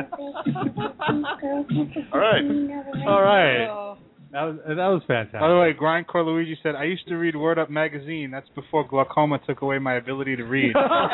All right. All right. That was that was fantastic. By the way, Grindcore Luigi said, I used to read Word Up magazine. That's before glaucoma took away my ability to read.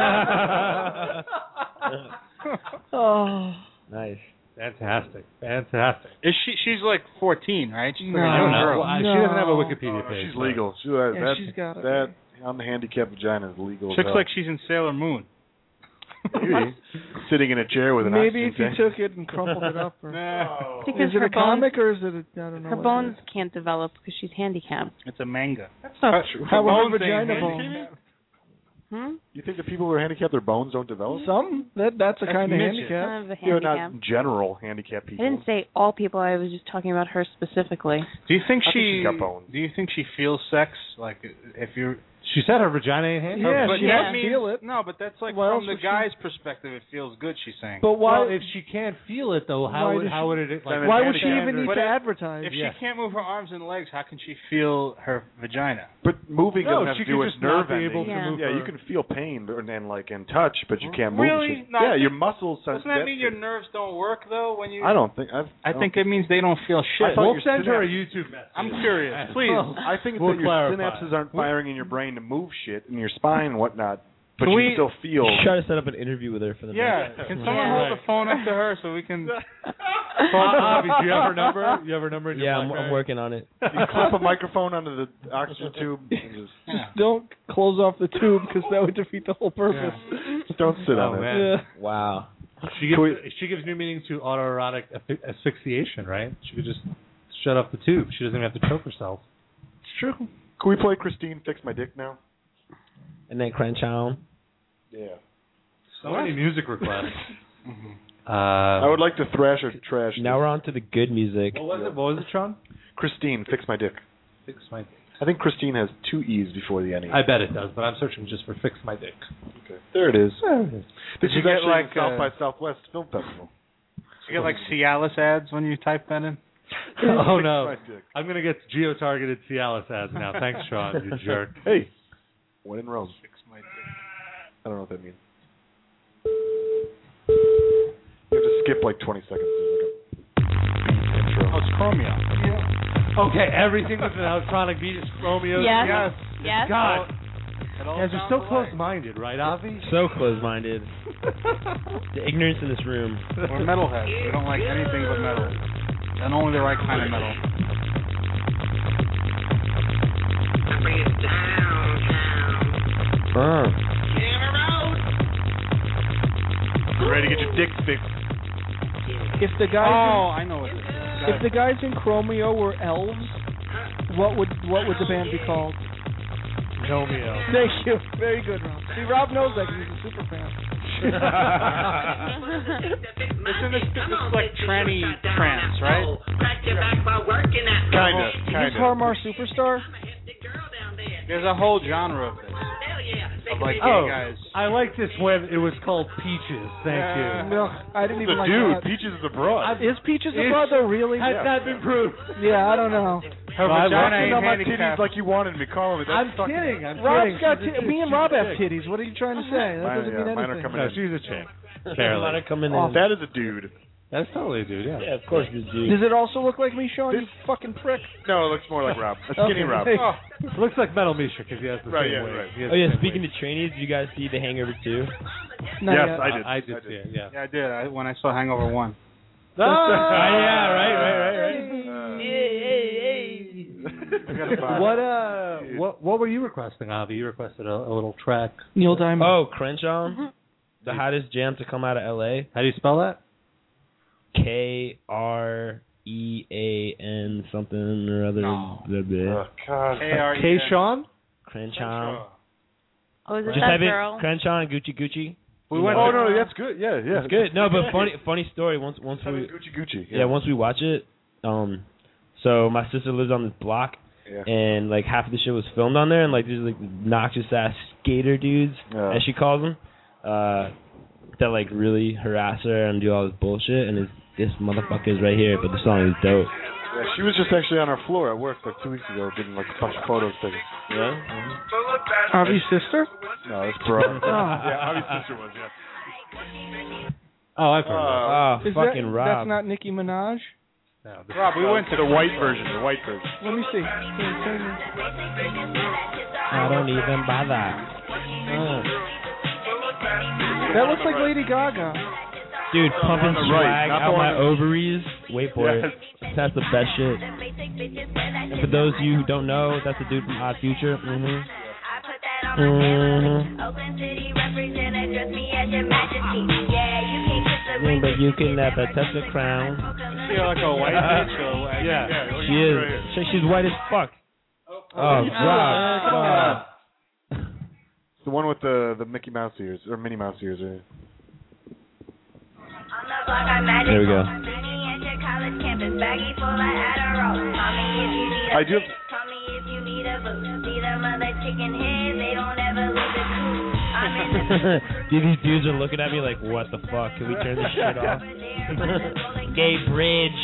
Oh. Nice. Fantastic. Fantastic. Is she? She's like fourteen, right? She's like No. a I don't young know. girl. Well, I- No. She doesn't have a Wikipedia page. She's so- legal. She, uh, Yeah, that, she's got it. that on the handicapped vagina is legal. as Looks hell. like she's in Sailor Moon. Maybe. Sitting in a chair with an Maybe oxygen if you tank. took it and crumpled it up. Or... Nah. Because Is it her a comic bones, or is it a, I don't know. her what it bones is. can't develop because she's handicapped. It's a manga. That's not true. How are her bones ain't vagina handicapped. bones? Hmm? You think the people who are handicapped, their bones don't develop? Some. That That's a That's kind of midget. handicap. Kind of a You're handicap. not general handicapped I people. didn't say all people. I was just talking about her specifically. Do you think I think she? she's got bones. Do you think she feels sex? Like if you're. She said her vagina ain't handy. Yeah, but she that has to means, feel it. No, but that's like Why else from the would she- guy's perspective. It feels good. She's saying. But why? Well, if she can't feel it though, how Why would does how she- would it like? Then why it's would she handicapped. even need But to if- advertise? if Yeah. she can't move her arms and legs, how can she feel her vagina? But moving No, doesn't have she to do could with just nerve not be able endings. to yeah, move yeah her- you can feel pain and, and like and touch, but you can't move. Really? shit. No, I yeah, think- your muscles. Doesn't that mean your nerves don't work though when you? I don't think. I've, I think it means they don't feel shit. I thought We'll your send her a synapses- YouTube message. I'm curious. Please. I think it's We'll that your clarify. synapses aren't firing in your brain to move shit in your spine and whatnot, but Can you we- can still feel. Try to set up an interview with her for the Yeah. next- Can someone Yeah. hold the phone up to her so we can? Avi, do you have her number? You have her number in your Yeah, I'm, BlackBerry? I'm working on it. You clip a microphone onto the oxygen tube. And just, Just don't close off the tube because that would defeat the whole purpose. just don't sit Oh on it. man. Yeah. Wow. She gives she gives new meaning to autoerotic asphy- asphyxiation, right? She could just shut off the tube. She doesn't even have to choke herself. It's true. Can we play Christine Fix My Dick now? And then crunch on. Yeah. So many music requests. uh, I would like to thrash or trash. Now we're on to the good music. What was it? What was it, Sean? Christine Fix My Dick. Fix my. I think Christine has two E's before the N E. I bet it does, but I'm searching just for Fix My Dick. Okay. There it is. There it is. This Did you is get actually like the South uh, by Southwest Film Festival. Did you get like Cialis ads when you type that in? Oh, Fix no. My Dick. I'm going to get geo-targeted Cialis ads now. Thanks, Sean, you jerk. Hey. When in Rome. Fix my dick. I don't know what that means. You have to skip like twenty seconds. Oh, it's Chromio. Okay, everything with an electronic beat is Chromio. Yes. Yes. Yes. God. It all You guys are sounds so alike. close-minded, right, Avi? So close-minded. The ignorance in this room. We're metalheads. We don't like anything but metal. And only the right kind of metal. Uh. Ready to get your dick fixed. If the guys Oh, I know what this is. in, if the guys in Chromio were elves, what would what would the band be called? Chromio. Thank you. Very good, Rob. See, Rob knows that 'cause he's a super fan. Isn't this, this is like tranny trance, right? Kinda, Is this kinda. Harmar Superstar? There's a whole genre of this. Of like gay Oh, guys. I like this when it was called Peaches. Thank Yeah. you. No, I didn't It's even a like dude. that. Peaches is a broad. Is Peaches a It's- brother, really? Has that been proved? Yeah, I don't know. Her Well, I vagina walked in ain't on my handicapped. titties like you wanted me. Call me. That's I'm fucking- kidding. I'm Rob's kidding. got She's a t- chick. me and She's Rob a have chick. titties. What are you trying to say? That Mine, doesn't yeah, mean mine are anything. coming No, in. she's a chick. Mine Barely. are coming Oh, in. That is a dude. That's totally a dude, yeah. Yeah, of course it's dude. Does it also look like me, Sean? This- You fucking prick. No, it looks more like Rob. A skinny Okay. Rob. Hey. Oh. Looks like Metal Misha because he has the Right, same yeah, weight. right. He has Oh the yeah, same speaking weight. of trainees, did you guys see The Hangover two? Not Yes, yet. I did. I did see it, yeah. Yeah, I did. I, when I saw Hangover one. Ah, yeah, right, right, right, I got a five. What uh, what what were you requesting, Avi? You requested a, a little track. Neil Diamond. Oh, Crenshaw, the hottest jam to come out of L A. How do you spell that? K R E A N something or other. No. Blah, blah. Oh, God. K R E N. K. Sean? Crenshaw. Oh, is it Just that type girl? it Crenshaw and Gucci Gucci. We You went know Oh it. no, that's good. Yeah, yeah. It's good. No, but funny, funny story. Once, once we, Gucci Gucci. yeah, once we watch it, um, so my sister lives on this block, Yeah. and like half of the shit was filmed on there, and like these like obnoxious ass skater dudes, Yeah. as she calls them, uh, that like really harass her and do all this bullshit, and it's, this motherfucker is right here, but the song is dope. Yeah, she was just actually on our floor at work like two weeks ago, getting like a bunch of photos taken. Yeah. Avi's sister? No, it's bro. Oh. Yeah, Avi's sister was. Yeah. Oh, I've heard of Oh, Is fucking that, Rob. That's not Nicki Minaj? that. No, this- Rob, we went to the white version. The white version. Let me see. Can you tell me? I don't even buy that. Uh. That looks like Lady Gaga. Dude, pumping on the right, swag not the out one my on- ovaries. Wait for Yes. it. That's the best shit. And for those of you who don't know, that's the dude from Odd Future. Mm-hmm. Mm-hmm. Yeah, but you can never touch the crown. See her like a white bitch or what? Yeah. She is. She, she's white as fuck. Oh, God. It's the one with the the Mickey Mouse ears or Minnie Mouse ears. Right? There we go. I do. Dude, these dudes are looking at me like, what the fuck? Can we turn this shit off? Gay bridge.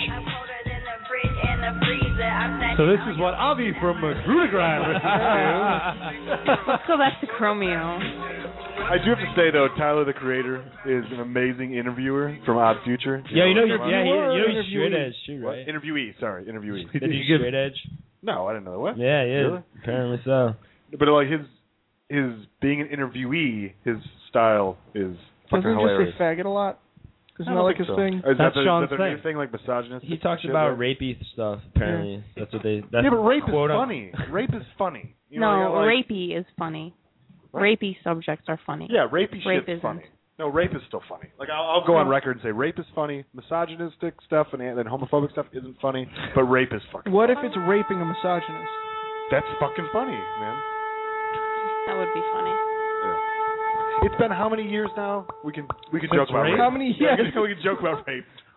So this is what Avi from Grudegrad listens to. Let's go back to Chromio. I do have to say though, Tyler the Creator is an amazing interviewer from Odd Future. Yeah, you know, him? yeah, he, you know he's Interviewee. straight edge too, What? right? Interviewee, sorry, interviewee. Did you give straight edge? No, I didn't know that. What? Yeah, yeah. Really? Apparently so. But like his his being an interviewee, his style is fucking Doesn't he hilarious. just say faggot a lot? Isn't I that don't like think his so. thing? Is that That's the, Sean's is that the new thing. thing, like misogynist? He talks shit, about right? rapey stuff. Apparently, that's what they. That's yeah, but rape is quote up- funny. Rape is funny. You no, know, you got, like, rapey is funny. What? Rapey subjects are funny. Yeah, rapey Rape shit's isn't. funny. No, rape is still funny. Like I'll, I'll go on record and say rape is funny. Misogynistic stuff and and homophobic stuff isn't funny, but rape is fucking. What if it's raping a misogynist? That's fucking funny, man. That would be funny. It's been how many years now? We can we can Since joke about rape? rape. How many Yeah, years? we can joke about rape.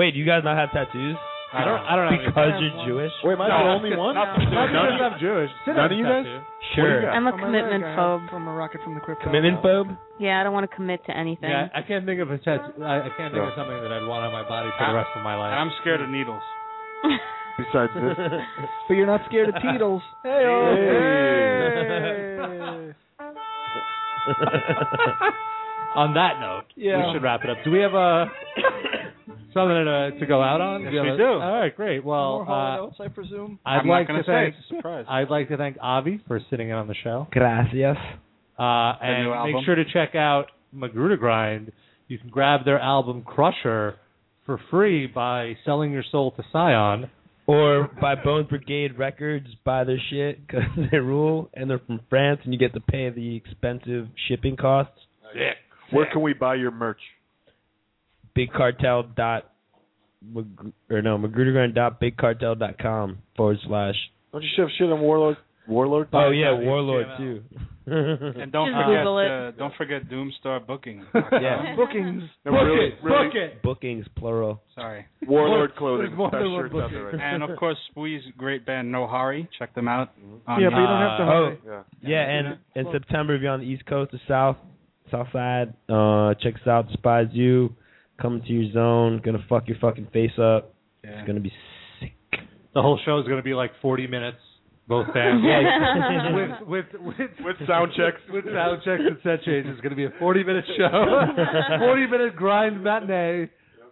Wait, do you guys not have tattoos? I don't. I don't know. Because you're Jewish. Wait, am I No, the no, only no, one? no, no, None because I'm Jewish. Sid None has of you a guys? tattoo. Sure. I'm a From my commitment leg, I phobe. have From a rocket from the crypto. Commitment phobe? Yeah, I don't want to commit to anything. Yeah, I can't think of a tattoo. I, I can't think of something that I'd want on my body for the rest of my life. I'm scared of needles. Besides this. But you're not scared of Teetles. Hey, On that note, Yeah. we should wrap it up. Do we have a something to, to go out on? Yes, we have we a- do. All right, great. Well, More hard uh, outs, I presume. I'd I'm like not gonna to thank say. It's a surprise. I'd like to thank Avi for sitting in on the show. Gracias. Uh, The and new make album. sure to check out Magruder Grind. You can grab their album Crusher for free by selling your soul to Scion. Or buy Bones Brigade Records, buy their shit because they rule, and they're from France, and you get to pay the expensive shipping costs. Sick. Where can we buy your merch? Big Cartel dot Mag- or no Magrudergrind dot big cartel dot com forward slash. Don't you shove shit on Warlord? Warlord? Oh yeah, Warlord too. And don't Just forget, Google it. uh, don't forget Doomstar Booking. Yeah. Bookings. No, Book really, it, really. book it. Bookings plural. Sorry. Warlord clothing. There's more Best than one shirts out booking. there right now. And of course, Squeeze great band No Hari. Check them out. On Yeah, but you don't have to Uh, hurry. Yeah. Yeah, and in September, if you're on the East Coast or South, South Side, uh, check us out. Despise You, coming to your zone, gonna fuck your fucking face up. Yeah. It's gonna be sick. The whole show is going to be like forty minutes, both bands. Yeah. with, with, with, With sound checks. With sound checks and set changes. It's going to be a forty minute show. forty minute grind matinee.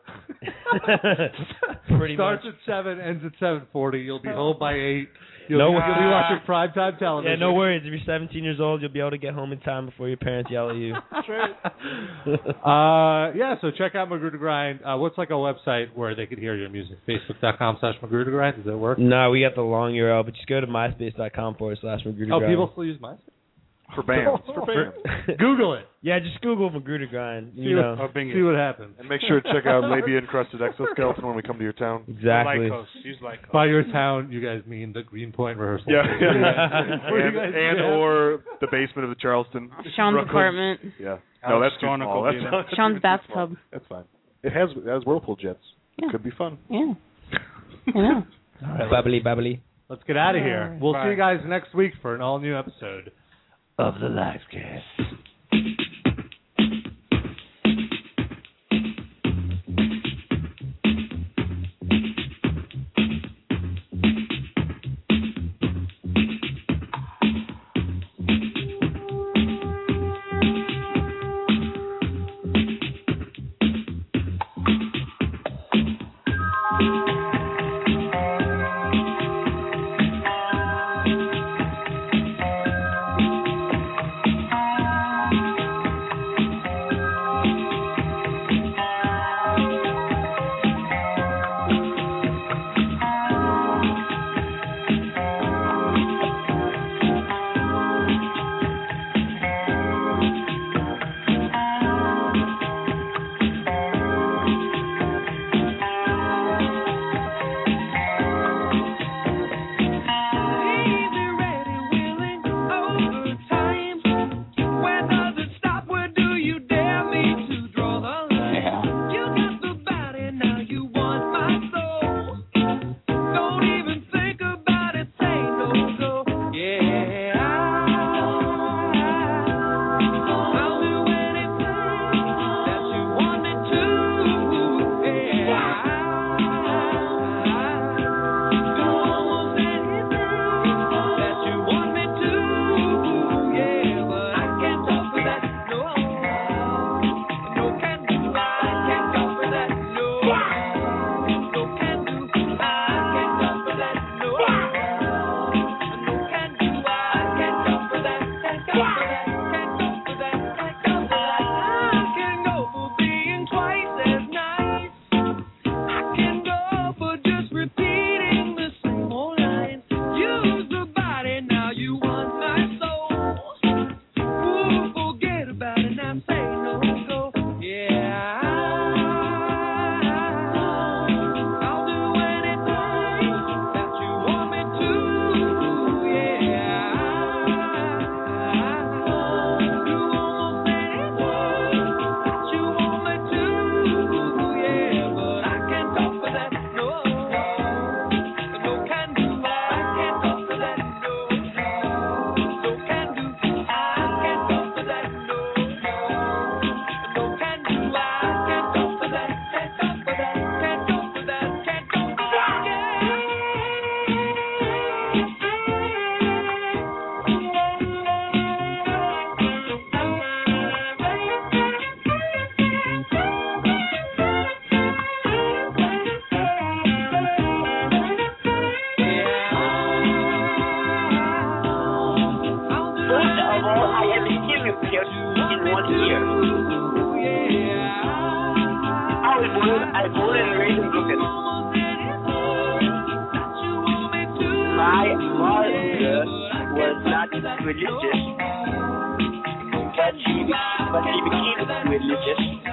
Pretty Starts much. at seven, ends at seven forty. You'll be home by eight. You'll, No you'll be worries. watching primetime Yeah, television. no worries. If you're seventeen years old, you'll be able to get home in time before your parents yell at you. Uh, yeah, so check out Magruder Grind. Uh, what's like a website where they could hear your music? Facebook.com slash Magruder Grind. Does that work? No, we got the long U R L, but just go to myspace.com forward slash Magruder Oh, Grind. people still use MySpace? For bands. For bands. Google it. Yeah, just Google Magruder Grind. See, You what, know. see what happens. And make sure to check out Labia Encrusted Exoskeleton when we come to your town. Exactly. Lycos. Use Lycos. By your town, you guys mean the Greenpoint rehearsal. Yeah. Where and you guys- and yeah. or the basement of the Charleston. Sean's Brooklyn. apartment. Yeah. No, Alex that's too Stornick small. will That's be there. not, that's Sean's too small. bathtub. That's fine. It has it has whirlpool jets. Yeah. Could be fun. Yeah. I know. Bubbly, bubbly. Let's get out of here. We'll Bye. see you guys next week for an all-new episode of the Livecast. I was born and raised in Brooklyn. My mother was not religious, but she, but she became religious.